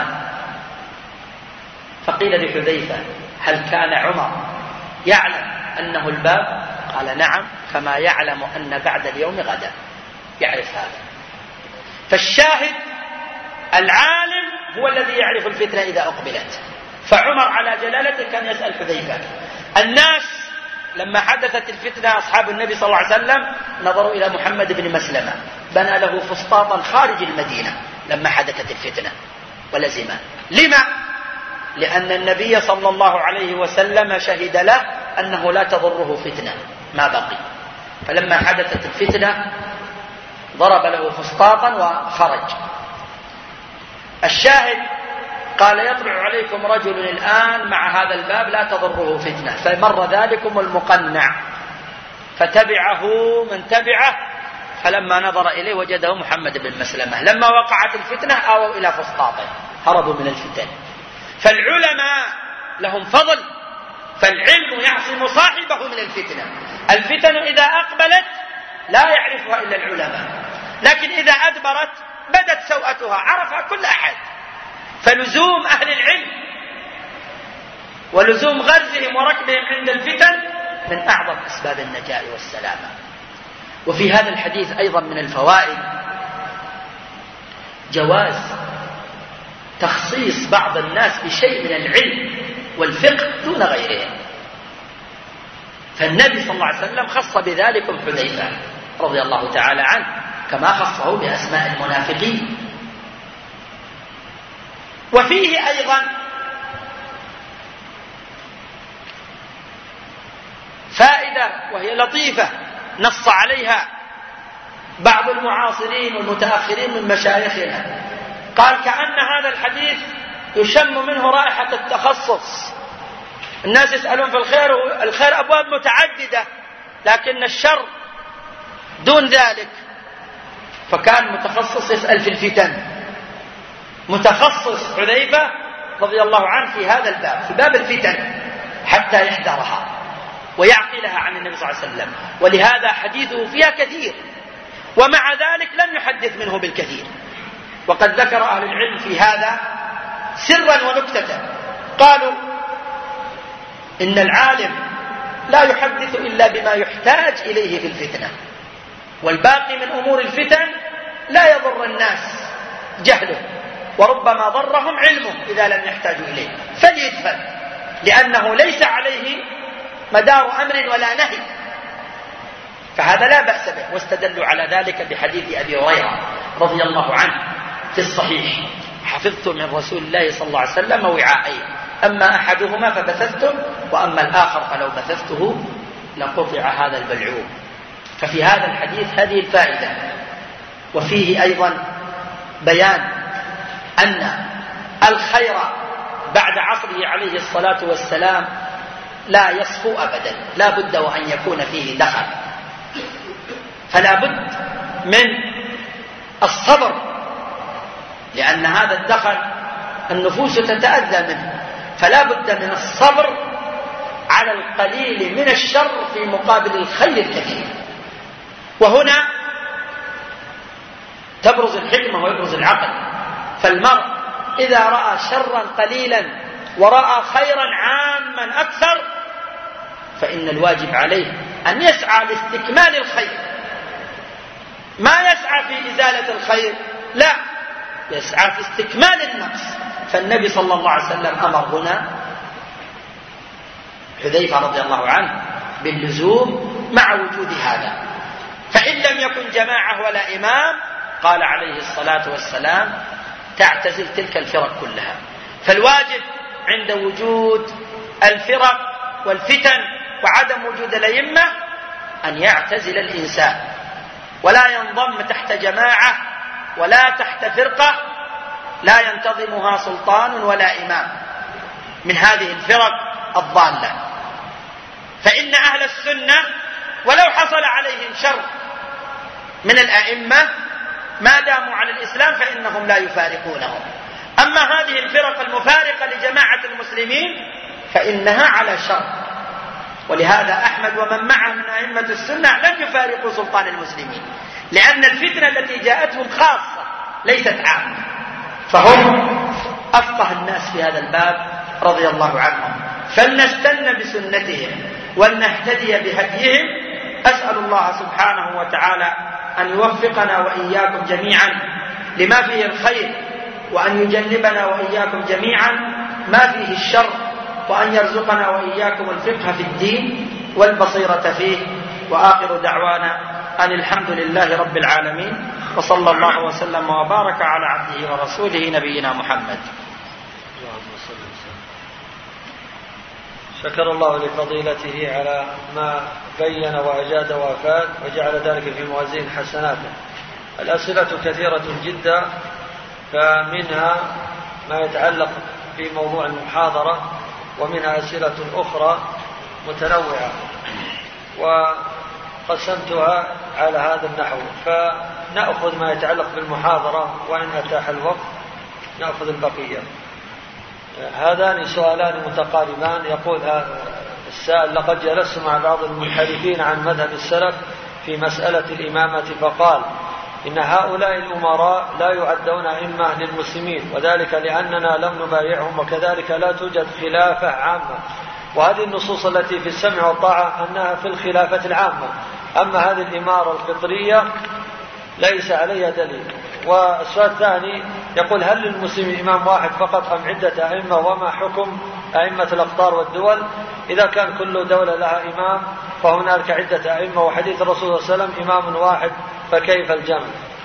Speaker 1: فقيل لحذيفة هل كان عمر يعلم أنه الباب؟ قال نعم، كما يعلم أن بعد اليوم غدا، يعرف هذا. فالشاهد العالم هو الذي يعرف الفتنة إذا أقبلت. فعمر على جلالته كان يسأل حذيفة. الناس لما حدثت الفتنة أصحاب النبي صلى الله عليه وسلم نظروا إلى محمد بن مسلمة، بنى له فسطاطا خارج المدينة لما حدثت الفتنة ولزمه. لما؟ لأن النبي صلى الله عليه وسلم شهد له أنه لا تضره فتنة ما بقي. فلما حدثت الفتنة ضرب له فسطاطا وخرج. الشاهد قال يطلع عليكم رجل الآن مع هذا الباب لا تضره فتنة، فمر ذلكم المقنع فتبعه من تبعه، فلما نظر إليه وجده محمد بن مسلمة. لما وقعت الفتنة آووا إلى فسطاطه، هربوا من الفتن. فالعلماء لهم فضل، فالعلم يعصم صاحبه من الفتنة. الفتن إذا أقبلت لا يعرفها إلا العلماء، لكن إذا أدبرت بدت سوءتها عرفها كل أحد. فلزوم أهل العلم ولزوم غزهم وركبهم عند الفتن من أعظم أسباب النجاة والسلامة. وفي هذا الحديث أيضا من الفوائد جواز تخصيص بعض الناس بشيء من العلم والفقه دون غيرهم. فالنبي صلى الله عليه وسلم خص بذلكم حذيفة رضي الله تعالى عنه، كما خصه بأسماء المنافقين. وفيه أيضا فائدة وهي لطيفة نص عليها بعض المعاصرين والمتأخرين من مشايخنا. قال كأن هذا الحديث يشم منه رائحة التخصص. الناس يسألون في الخير، والخير أبواب متعددة لكن الشر دون ذلك. فكان متخصص يسأل في الفتن، متخصص حذيفة رضي الله عنه في هذا الباب، في باب الفتن، حتى يحذرها ويعقلها عن النبي صلى الله عليه وسلم. ولهذا حديثه فيها كثير، ومع ذلك لم يحدث منه بالكثير. وقد ذكر أهل العلم في هذا سرا ونكتة، قالوا إن العالم لا يحدث إلا بما يحتاج إليه في الفتنة، والباقي من أمور الفتن لا يضر الناس جهله، وربما ضرهم علمه إذا لم يحتاجوا إليه، فليدفن، لأنه ليس عليه مدار أمر ولا نهي، فهذا لا بأس به. واستدلوا على ذلك بحديث أبي هريرة رضي الله عنه في الصحيح: حفظت من رسول الله صلى الله عليه وسلم وعاءين، أما أحدهما فبثثته، وأما الآخر فلو بثثته لقطع هذا البلعوم. ففي هذا الحديث هذه الفائدة. وفيه أيضا بيان أن الخير بعد عصره عليه الصلاة والسلام لا يصفو أبدا، لا بد وأن يكون فيه دخل، فلا بد من الصبر، لأن هذا الدخل النفوس تتأذى منه، فلا بد من الصبر على القليل من الشر في مقابل الخير الكثير. وهنا تبرز الحكمة ويبرز العقل. فالمرء إذا رأى شرا قليلا ورأى خيرا عاما أكثر، فإن الواجب عليه أن يسعى لاستكمال الخير، ما يسعى في إزالة الخير، لا، يسعى في استكمال النقص. فالنبي صلى الله عليه وسلم أمر هنا حذيفة رضي الله عنه باللزوم مع وجود هذا. فإن لم يكن جماعة ولا إمام، قال عليه الصلاة والسلام: تعتزل تلك الفرق كلها. فالواجب عند وجود الفرق والفتن وعدم وجود الأئمة أن يعتزل الإنسان ولا ينضم تحت جماعة ولا تحت فرقة لا ينتظمها سلطان ولا إمام من هذه الفرق الضالة. فإن أهل السنة ولو حصل عليهم شر من الأئمة ما داموا على الإسلام فإنهم لا يفارقونهم. أما هذه الفرق المفارقة لجماعة المسلمين فإنها على شر. ولهذا أحمد ومن معه من أئمة السنة لم يفارقوا سلطان المسلمين، لأن الفتنة التي جاءتهم خاصة ليست عامة، فهم أفقه الناس في هذا الباب رضي الله عنهم. فلنستن بسنتهم ولنهتدي بهديهم. أسأل الله سبحانه وتعالى أن يوفقنا وإياكم جميعا لما فيه الخير، وأن يجنبنا وإياكم جميعا ما فيه الشر، وأن يرزقنا وإياكم الفقه في الدين والبصيرة فيه. وآخر دعوانا أن الحمد لله رب العالمين، وصلى الله وسلم وبارك على عبده ورسوله نبينا محمد.
Speaker 2: شكر الله لفضيلته على ما بين وأجاد وأفاد وجعل ذلك في موازين حسناته. الأسئلة كثيرة جدا، فمنها ما يتعلق في موضوع المحاضرة، ومنها أسئلة أخرى متنوعة، وقسمتها على هذا النحو. فنأخذ ما يتعلق بالمحاضرة، وإن أتاح الوقت نأخذ البقية. هذان سؤالان متقاربان. يقول السائل: لقد جلست مع بعض المنحرفين عن مذهب السلف في مسألة الإمامة، فقال إن هؤلاء الأمراء لا يعدون أئمة للمسلمين، وذلك لأننا لم نبايعهم، وكذلك لا توجد خلافة عامة. وهذه النصوص التي في السمع والطاعة أنها في الخلافة العامة، أما هذه الإمارة الفطرية ليس عليها دليل. والسؤال الثاني يقول: هل للمسلم إمام واحد فقط أم عدة أئمة؟ وما حكم أئمة الأقطار والدول إذا كان كل دولة لها إمام فهناك عدة أئمة، وحديث الرسول صلى الله عليه وسلم إمام واحد، فكيف الجمع؟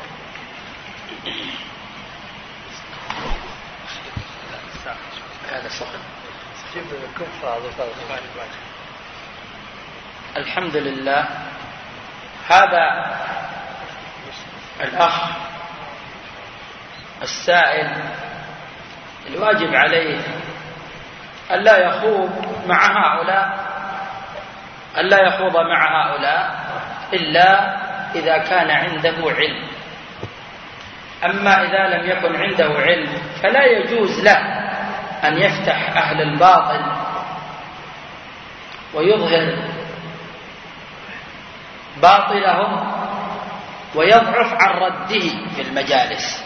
Speaker 1: الحمد لله. هذا الأخ السائل الواجب عليه ألا يخوض مع هؤلاء إلا إذا كان عنده علم. أما إذا لم يكن عنده علم فلا يجوز له أن يفتح أهل الباطل ويظهر باطلهم ويضعف عن رده في المجالس،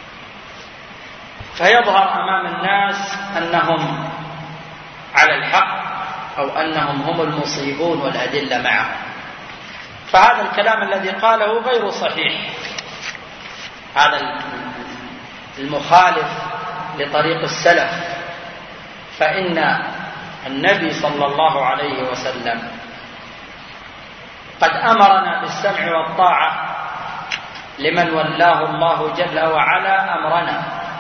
Speaker 1: فيظهر أمام الناس أنهم على الحق أو أنهم هم المصيبون والأدلة معهم. فهذا الكلام الذي قاله غير صحيح، هذا المخالف لطريق السلف. فإن النبي صلى الله عليه وسلم قد أمرنا بالسمع والطاعة لمن ولاه الله جل وعلا أمرنا،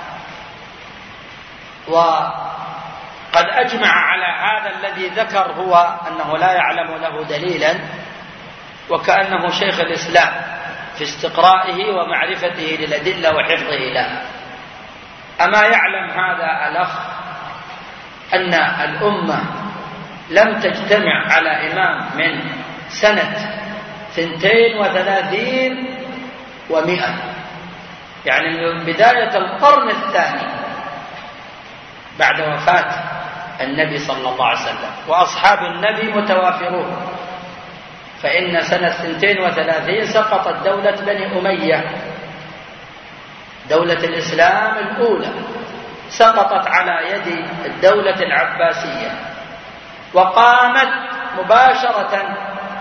Speaker 1: وقد أجمع على هذا الذي ذكر هو أنه لا يعلم له دليلا، وكأنه شيخ الإسلام في استقرائه ومعرفته للأدلة وحفظه لها. أما يعلم هذا الأخ أن الأمة لم تجتمع على إمام من سنة 32 و100، يعني من بداية القرن الثاني بعد وفاة النبي صلى الله عليه وسلم، وأصحاب النبي متوافرون. فإن سنة 32 سقطت دولة بني أمية، دولة الإسلام الأولى، سقطت على يد الدولة العباسية، وقامت مباشرة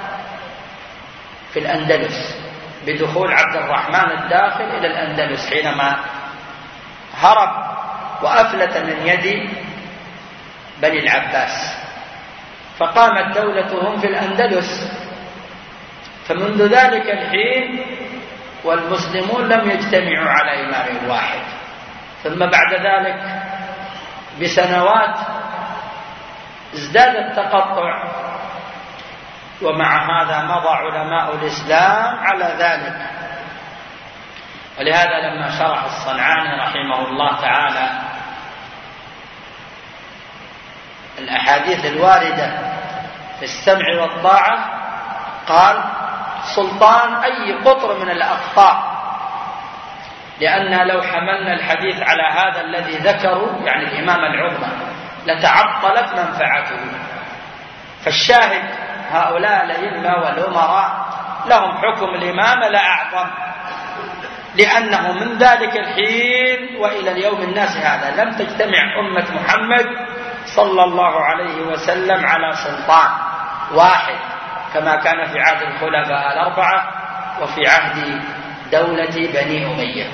Speaker 1: في الأندلس بدخول عبد الرحمن الداخل إلى الأندلس حينما هرب وأفلت من يد بني العباس، فقامت دولتهم في الأندلس. فمنذ ذلك الحين والمسلمون لم يجتمعوا على إمام واحد، ثم بعد ذلك بسنوات ازداد التقطع، ومع هذا مضى علماء الإسلام على ذلك. ولهذا لما شرح الصنعاني رحمه الله تعالى الأحاديث الواردة في السمع والطاعة قال سلطان أي قطر من الأقطار، لأن لو حملنا الحديث على هذا الذي ذكروا يعني الإمام العظمى لتعطلت منفعته. فالشاهد هؤلاء الأئمة والأمراء لهم حكم الإمامة لا أعظم، لأنه من ذلك الحين وإلى اليوم الناس هذا لم تجتمع أمة محمد صلى الله عليه وسلم على سلطان واحد كما كان في عهد الخلفاء الأربعة وفي عهد دولة بني أمية.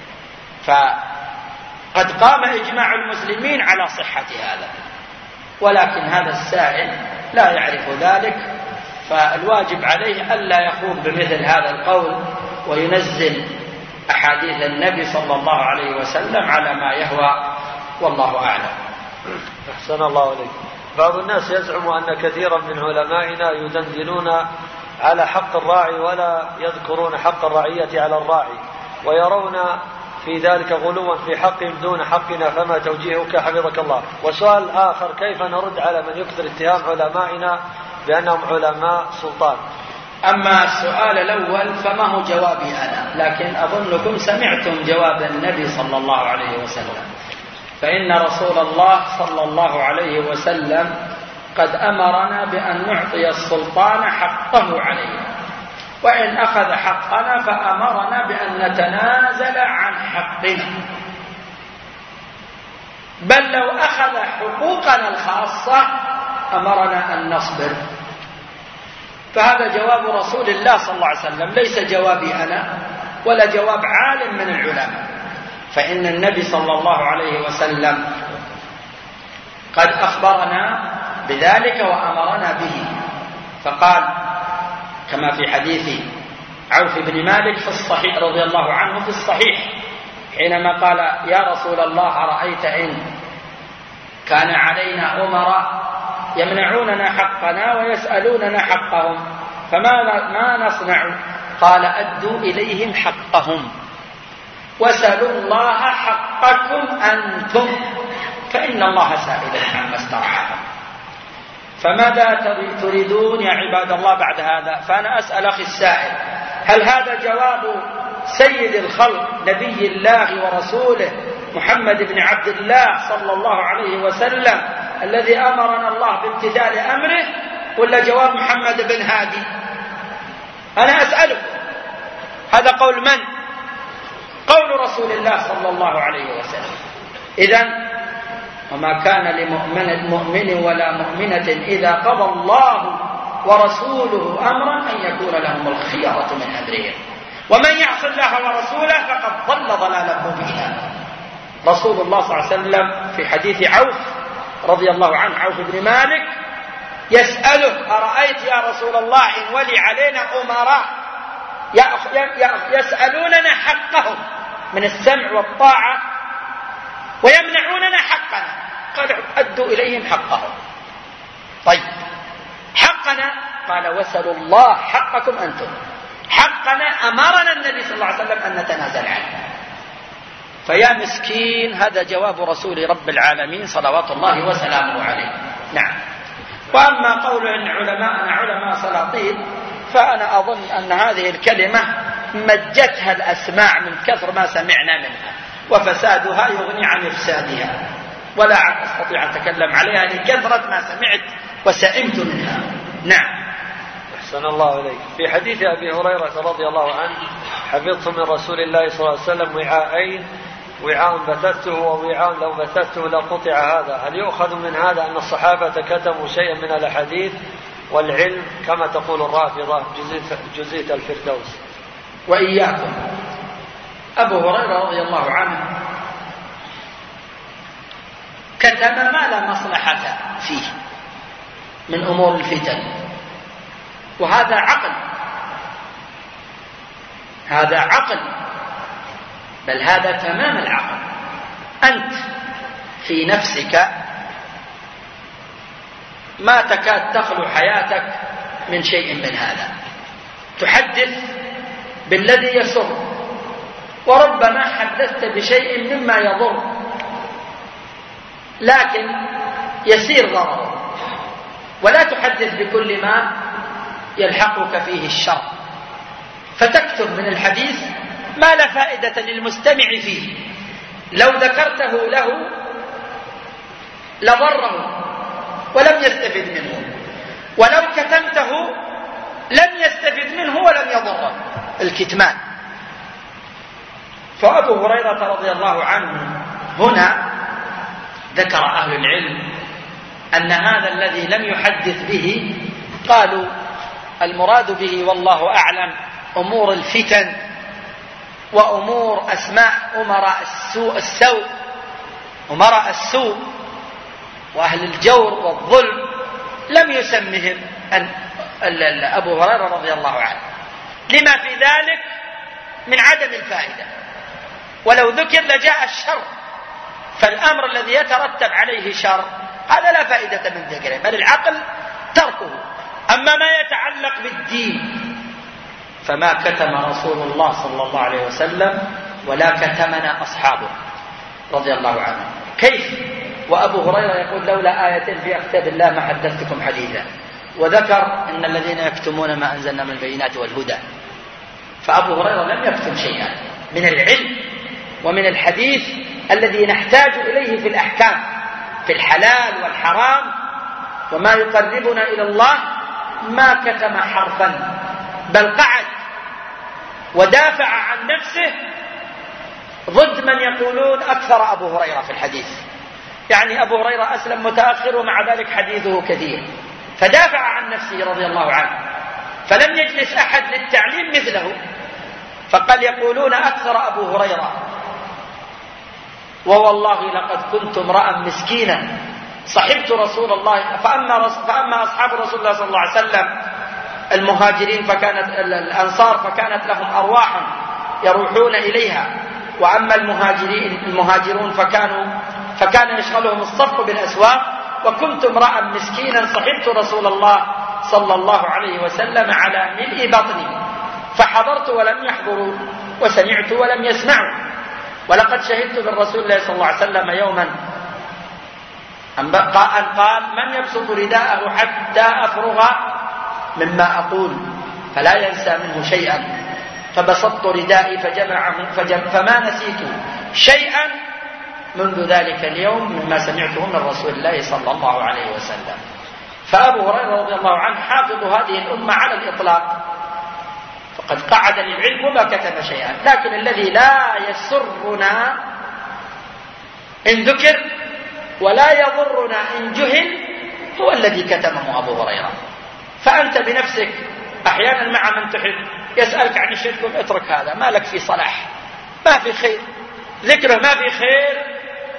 Speaker 1: فقد قام إجماع المسلمين على صحة هذا، ولكن هذا السائل لا يعرف ذلك، فالواجب عليه ألا يخوض بمثل هذا القول وينزل أحاديث النبي صلى الله عليه وسلم على ما يهوى، والله أعلم.
Speaker 2: أحسن الله عليك. بعض الناس يزعم أن كثيرا من علمائنا يدندنون على حق الراعي ولا يذكرون حق الرعية على الراعي، ويرون في ذلك غلوا في حقهم دون حقنا، فما توجيهك حفظك الله؟ وسؤال آخر، كيف نرد على من يكثر اتهام علمائنا بأنهم علماء سلطان؟
Speaker 1: أما السؤال الأول فما هو جوابي أنا، لكن أظنكم سمعتم جواب النبي صلى الله عليه وسلم، فإن رسول الله صلى الله عليه وسلم قد أمرنا بأن نعطي السلطان حقه عليه، وإن أخذ حقنا فأمرنا بأن نتنازل عن حقنا، بل لو أخذ حقوقنا الخاصة أمرنا أن نصبر. فهذا جواب رسول الله صلى الله عليه وسلم، ليس جوابي أنا ولا جواب عالم من العلماء، فإن النبي صلى الله عليه وسلم قد أخبرنا بذلك وأمرنا به، فقال كما في حديث عوف بن مالك في الصحيح رضي الله عنه في الصحيح حينما قال يا رسول الله أرأيت إن كان علينا أمراء يمنعوننا حقنا ويسألوننا حقهم ما نصنع؟ قال أدوا إليهم حقهم وسألوا الله حقكم أنتم فإن الله سائل عما استرعاكم. فماذا تريدون يا عباد الله بعد هذا؟ فأنا أسأل أخي السائل، هل هذا جواب سيد الخلق نبي الله ورسوله محمد بن عبد الله صلى الله عليه وسلم الذي أمرنا الله بامتثال أمره، ولا جواب محمد بن هادي؟ أنا أسألكم، هذا قول من؟ قول رسول الله صلى الله عليه وسلم. إذن وما كان لمؤمن ولا مؤمنة إذا قضى الله ورسوله أمرا أن يكون لهم الخيرة من أمرهم، ومن يعص الله ورسوله فقد ضل ضلالا مبينا. رسول الله صلى الله عليه وسلم في حديث عوف رضي الله عنه، عوف بن مالك، يسأله أرأيت يا رسول الله إن ولي علينا أمراء يسألوننا حقهم من السمع والطاعة ويمنعوننا حقنا، قال أدوا إليهم حقهم. طيب حقنا؟ قال وسلوا الله حقكم أنتم. حقنا أمرنا النبي صلى الله عليه وسلم أن نتنازل عنه. فيا مسكين، هذا جواب رسول رب العالمين صلوات الله وسلامه عليه. نعم. وأما قول أن علماءنا علماء سلاطين، فأنا أظن أن هذه الكلمة مجتها الأسماع من كثر ما سمعنا منها، وفسادها يغني عن إفسادها، ولا أستطيع أن أتكلم عليها لكثرة ما سمعت وسئمت منها. نعم.
Speaker 2: أحسن الله إليك. في حديث أبي هريرة رضي الله عنه حفظت من رسول الله صلى الله عليه وسلم وعاءين، وعاء بثثته ووعاء لو بثثته لقطع هذا. هل يؤخذ من هذا أن الصحابة كتموا شيئا من الأحاديث والعلم كما تقول الرافضة جزيت الفردوس؟
Speaker 1: وإياكم. أبو هريرة رضي الله عنه كتم ما لا مصلحة فيه من أمور الفتن، وهذا عقل، هذا عقل، بل هذا تمام العقل. أنت في نفسك ما تكاد تخلو حياتك من شيء من هذا، تحدث بالذي يسر، وربما حدثت بشيء مما يضر لكن يسير ضرره، ولا تحدث بكل ما يلحقك فيه الشر، فتكتب من الحديث ما لا فائدة للمستمع فيه، لو ذكرته له لضره ولم يستفد منه، ولو كتمته لم يستفد منه ولم يضره. الكتمان. فأبو هريرة رضي الله عنه هنا ذكر أهل العلم أن هذا الذي لم يحدث به قالوا المراد به والله أعلم أمور الفتن وأمور أسماء أمراء السوء وأهل الجور والظلم، لم يسمهم أبو هريرة رضي الله عنه لما في ذلك من عدم الفائدة، ولو ذكر لجاء الشر، فالأمر الذي يترتب عليه شر هذا لا فائدة من ذكره، بل العقل تركه. أما ما يتعلق بالدين فما كتم رسول الله صلى الله عليه وسلم ولا كتمنا أصحابه رضي الله عنه. كيف وأبو هريرة يقول لولا آية في كتاب الله ما حدثتكم حديثا، وذكر إن الذين يكتمون ما أنزلنا من البينات والهدى. فأبو هريرة لم يكتم شيئا من العلم ومن الحديث الذي نحتاج إليه في الأحكام، في الحلال والحرام وما يقربنا إلى الله، ما كتم حرفا، بل قعد ودافع عن نفسه ضد من يقولون أكثر أبو هريرة في الحديث. يعني أبو هريرة أسلم متأخر ومع ذلك حديثه كثير، فدافع عن نفسه رضي الله عنه، فلم يجلس أحد للتعليم مثله، فقال يقولون أكثر أبو هريرة، ووالله لقد كنت امرأ مسكينا صحبت رسول الله. فأما أصحاب رسول الله صلى الله عليه وسلم المهاجرين فكانت الأنصار فكانت لهم أرواح يروحون إليها، وأما المهاجرون فكان يشغلهم الصفق بالأسواق، وكنت امرأ مسكينا صحبت رسول الله صلى الله عليه وسلم على ملء بطني، فحضرت ولم يحضروا وسمعت ولم يسمعوا. ولقد شهدت بالرسول الله صلى الله عليه وسلم يوما أن قال من يبسط رداءه حتى أفرغ مما أقول فلا ينسى منه شيئا، فبسطت ردائي فما نسيت شيئا منذ ذلك اليوم مما سمعته من رسول الله صلى الله عليه وسلم. فأبو هريرة رضي الله عنه حافظ هذه الأمة على الإطلاق، فقد قعد للعلم وما كتب شيئا. لكن الذي لا يسرنا إن ذكر ولا يضرنا إن جهل هو الذي كتمه أبو هريرة. فأنت بنفسك أحيانا مع من تحب يسألك عن الشرك اترك هذا، ما لك في صلاح، ما في خير، ذكره ما في خير،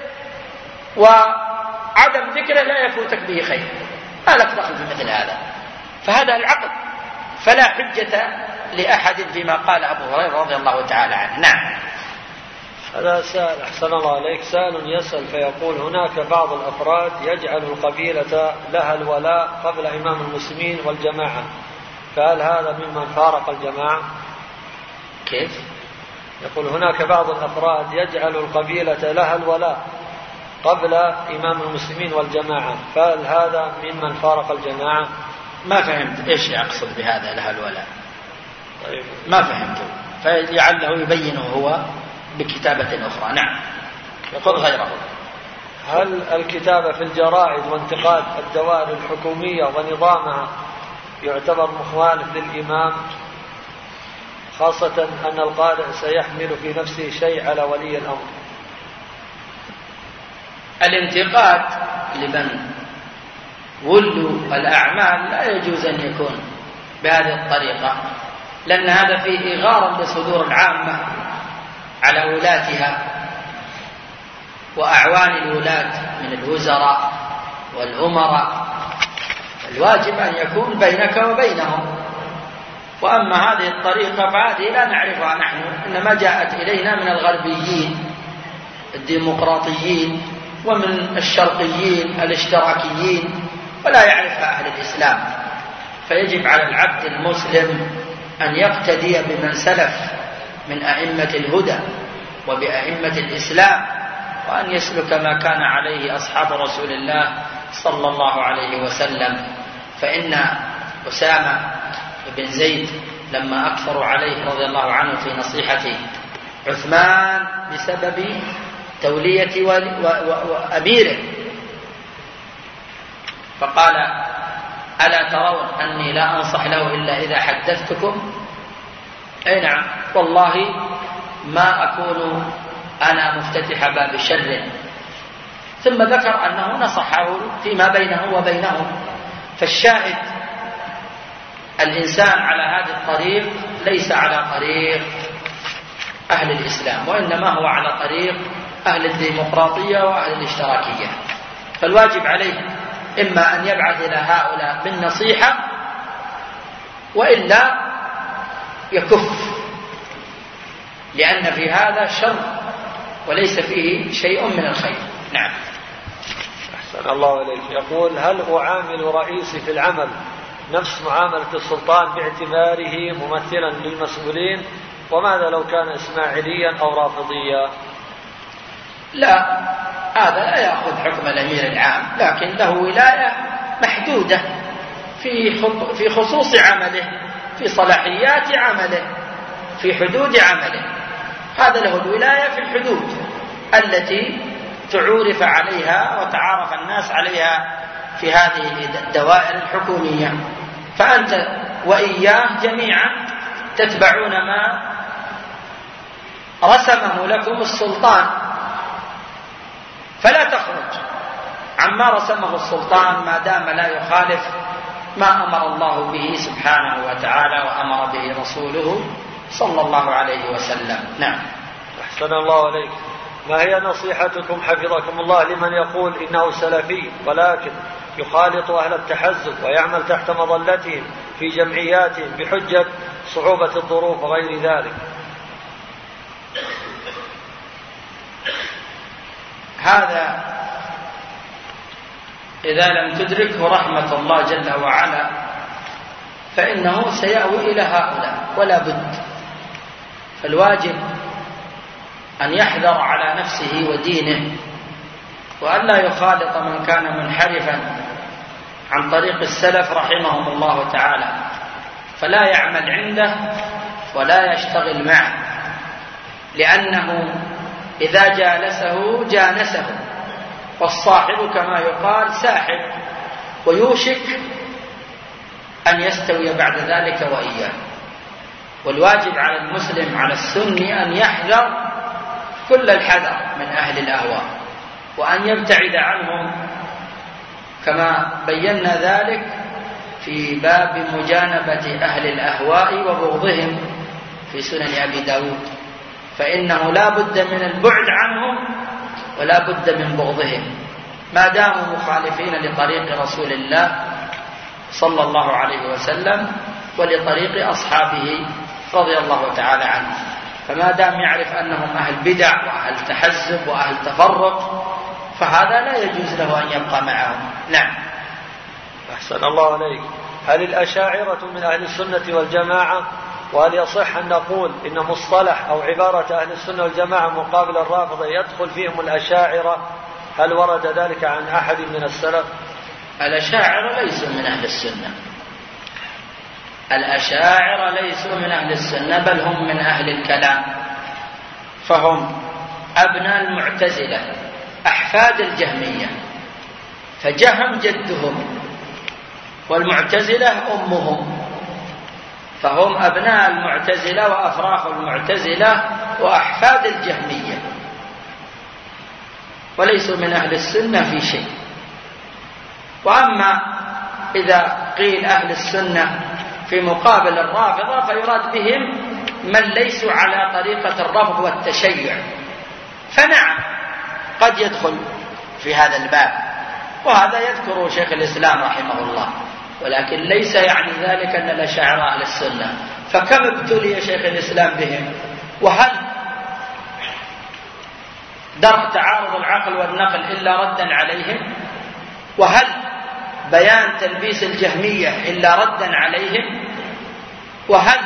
Speaker 1: وعدم ذكره لا يفوتك به خير، ما لك دخل في مثل هذا. فهذا العقل، فلا حجة لأحد فيما قال أبو هريرة رضي الله تعالى عنه. نعم.
Speaker 2: هذا سائل أحسن الله عليك، سائل يسأل فيقول هناك بعض الأفراد يجعل القبيلة لها الولاء قبل إمام المسلمين والجماعة، فهل هذا ممن فارق الجماعة؟
Speaker 1: كيف؟
Speaker 2: يقول هناك بعض الأفراد يجعل القبيلة لها الولاء قبل إمام المسلمين والجماعة، فهل هذا ممن فارق الجماعة؟
Speaker 1: ما فهمت إيش يقصد بهذا لها الولاء. طيب. ما فهمته، فلعله يبينه هو بكتابة أخرى. نعم. يقول غيره.
Speaker 2: هل الكتابة في الجرائد وانتقاد الدوائر الحكومية ونظامها يعتبر مخالف للإمام، خاصة أن القارئ سيحمل في نفسه شيء على ولي الأمر؟
Speaker 1: الانتقاد لمن ولوا الأعمال لا يجوز أن يكون بهذه الطريقة، لأن هذا فيه إغارا بصدور العامة على ولاتها وأعوان الولاة من الوزراء والأمراء. الواجب أن يكون بينك وبينهم. وأما هذه الطريقة فهذه لا نعرفها نحن، إنما جاءت إلينا من الغربيين الديمقراطيين ومن الشرقيين الاشتراكيين، ولا يعرفها أهل الإسلام. فيجب على العبد المسلم أن يقتدي بمن سلف من أئمة الهدى وبأئمة الإسلام، وأن يسلك ما كان عليه أصحاب رسول الله صلى الله عليه وسلم. فإن أسامة بن زيد لما أكثروا عليه رضي الله عنه في نصيحة عثمان بسبب تولية وأميره، فقال: ألا ترون أني لا أنصح له إلا إذا حدثتكم؟ أي نعم، والله ما أكون أنا مفتتح باب شر. ثم ذكر أنه نصحه فيما بينه وبينهم. فالشاهد الإنسان على هذا الطريق ليس على طريق أهل الإسلام، وإنما هو على طريق أهل الديمقراطية وأهل الاشتراكية. فالواجب عليه إما أن يبعث إلى هؤلاء بالنصيحة، وإلا يكف، لأن في هذا شر وليس فيه شيء من الخير. نعم.
Speaker 2: أحسن الله إليك. يقول: هل أعامل رئيسي في العمل نفس معاملة السلطان باعتباره ممثلا للمسؤولين؟ وماذا لو كان إسماعيليا أو رافضيا؟
Speaker 1: لا، هذا لا يأخذ حكم الأمير العام، لكن له ولاية محدودة في خصوص عمله، في صلاحيات عمله، في حدود عمله. هذا له الولاية في الحدود التي تعرف عليها وتعارف الناس عليها في هذه الدوائر الحكومية. فأنت وإياه جميعا تتبعون ما رسمه لكم السلطان، فلا تخرج عما رسمه السلطان ما دام لا يخالف ما أمر الله به سبحانه وتعالى وأمر به رسوله صلى الله عليه وسلم. نعم.
Speaker 2: أحسن الله عليك. ما هي نصيحتكم حفظكم الله لمن يقول إنه سلفي ولكن يخالط أهل التحزب ويعمل تحت مظلتهم في جمعياتهم بحجة صعوبة الظروف وغير ذلك؟
Speaker 1: هذا إذا لم تدركه رحمة الله جل وعلا فإنه سيأوي إلى هؤلاء ولا بد. فالواجب أن يحذر على نفسه ودينه، وأن لا يخالط من كان منحرفا عن طريق السلف رحمهم الله تعالى، فلا يعمل عنده ولا يشتغل معه، لأنه إذا جالسه جانسه، والصاحب كما يقال ساحب، ويوشك أن يستوي بعد ذلك وإياه. والواجب على المسلم على السني أن يحذر كل الحذر من أهل الأهواء، وأن يبتعد عنهم كما بينا ذلك في باب مجانبة أهل الأهواء وبغضهم في سنن أبي داود. فإنه لا بد من البعد عنهم ولا بد من بغضهم ما داموا مخالفين لطريق رسول الله صلى الله عليه وسلم ولطريق أصحابه رضي الله تعالى عنهم. فما دام يعرف أنهم أهل بدع وأهل تحزب وأهل تفرق فهذا لا يجوز له أن يبقى معهم. نعم.
Speaker 2: أحسن الله عليك. هل الأشاعرة من أهل السنة والجماعة؟ وهل يصح أن نقول إن مصطلح أو عبارة أهل السنة والجماعة مقابل الرافضة يدخل فيهم الأشاعرة؟ هل ورد ذلك عن أحد من السلف؟
Speaker 1: الأشاعرة ليسوا من أهل السنة، الأشاعرة ليسوا من أهل السنة، بل هم من أهل الكلام، فهم أبناء المعتزلة أحفاد الجهمية، فجهم جدهم والمعتزلة أمهم، فهم أبناء المعتزلة وأفراخ المعتزلة وأحفاد الجهمية، وليسوا من أهل السنة في شيء. وأما إذا قيل أهل السنة في مقابل الرافضة فيراد بهم من ليسوا على طريقة الرفض والتشيع، فنعم قد يدخل في هذا الباب، وهذا يذكره شيخ الإسلام رحمه الله، ولكن ليس يعني ذلك أن الأشاعرة أهل السنة. فكم ابتلي شيخ الإسلام بهم، وهل درء تعارض العقل والنقل إلا ردا عليهم؟ وهل بيان تلبيس الجهمية إلا ردا عليهم؟ وهل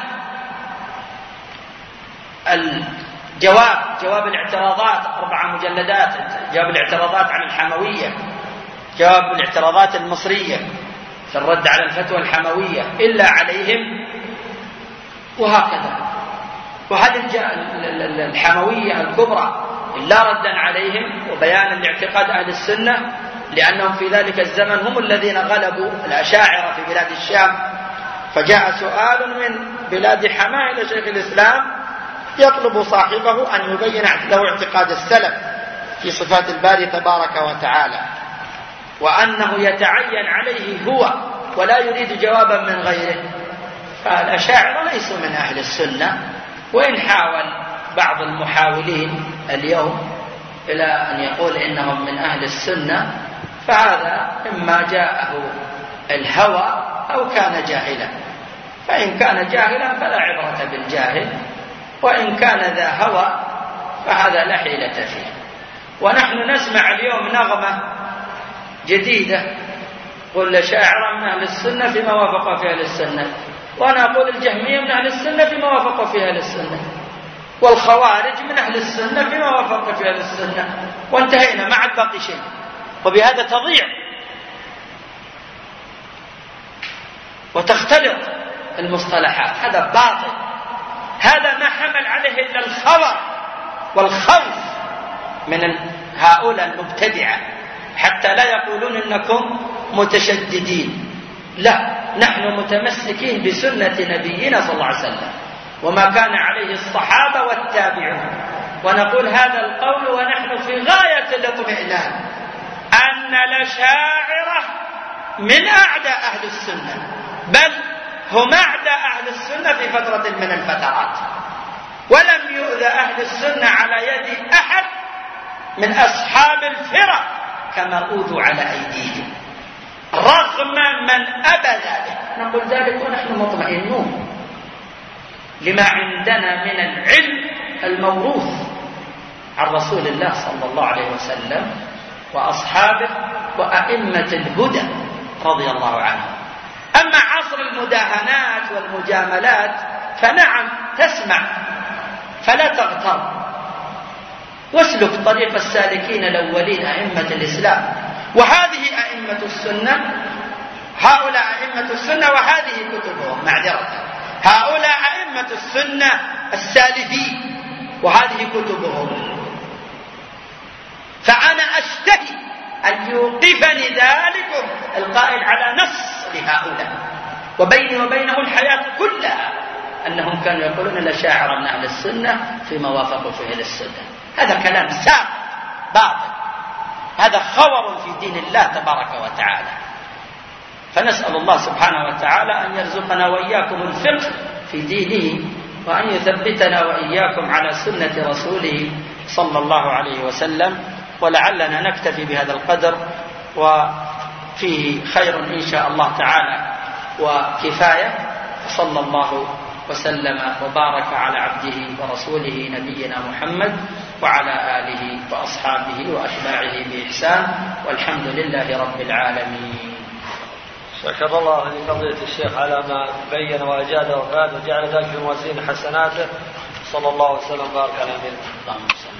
Speaker 1: جواب الاعتراضات 4 مجلدات، جواب الاعتراضات عن الحموية، جواب الاعتراضات المصرية في الرد على الفتوى الحموية إلا عليهم؟ وهكذا. وهل الحموية الكبرى إلا ردا عليهم وبيانا لاعتقاد أهل السنة، لأنهم في ذلك الزمن هم الذين غلبوا الأشاعرة في بلاد الشام، فجاء سؤال من بلاد حماه إلى شيخ الإسلام يطلب صاحبه أن يبين له اعتقاد السلف في صفات الباري تبارك وتعالى، وأنه يتعين عليه هو ولا يريد جوابا من غيره. فالأشاعرة ليسوا من أهل السنة، وإن حاول بعض المحاولين اليوم إلى أن يقول إنهم من أهل السنة، فهذا إما جاءه الهوى أو كان جاهلا، فإن كان جاهلا فلا عبرة بالجاهل، وإن كان ذا هوى فهذا لا حيلة فيه. ونحن نسمع اليوم نغمة جديدة قل الأشاعرة من أهل السنة فيما وافق فيها أهل السنة، وأنا أقول الجهمية من أهل السنة فيما وافق فيها أهل السنة، والخوارج من أهل السنة فيما وافق فيها أهل السنة، وانتهينا، ما عاد باقي شيء. وبهذا تضيع وتختلط المصطلحات، هذا باطل، هذا ما حمل عليه إلا الخبر والخوف من هؤلاء المبتدعة، حتى لا يقولون إنكم متشددين. لا، نحن متمسكين بسنة نبينا صلى الله عليه وسلم وما كان عليه الصحابة والتابعون، ونقول هذا القول ونحن في غاية الاطمئنان أن الأشاعرة من أعداء أهل السنة، بل هم أعداء أهل السنة في فترة من الفترات، ولم يؤذى أهل السنة على يد أحد من أصحاب الفرق كما أوذوا على أيديهم، رغم من أبى ذلك. نقول ذلك ونحن مطمئنون لما عندنا من العلم الموروث عن رسول الله صلى الله عليه وسلم وأصحابه وأئمة الهدى رضي الله عنهم. أما عصر المداهنات والمجاملات فنعم تسمع فلا تغتر، واسلك طريق السالكين الأولين أئمة الإسلام، وهذه أئمة السنة، هؤلاء أئمة السنة وهذه كتبهم، معذرة، هؤلاء أئمة السنة السالفين وهذه كتبهم. فأنا أشتهي أن يوقفني ذلكم القائل على نص لهؤلاء، وبيني وبينه الحياة كلها، أنهم كانوا يقولون الأشاعرة من أهل السنة فيما وافقوا فيه السنة. هذا كلام ساقط باطل، هذا خور في دين الله تبارك وتعالى. فنسأل الله سبحانه وتعالى أن يرزقنا وإياكم الفقه في دينه، وأن يثبتنا وإياكم على سنة رسوله صلى الله عليه وسلم. ولعلنا نكتفي بهذا القدر، وفيه خير إن شاء الله تعالى وكفاية. صلى الله وسلم وبارك على عبده ورسوله نبينا محمد وعلى آله وأصحابه وأتباعه بإحسان، والحمد لله رب العالمين.
Speaker 2: شكر الله لفضيلة الشيخ على ما بين وأجاد وفاد وجعل ذلك في موازين حسناته، صلى الله وسلم وبارك على نبينا.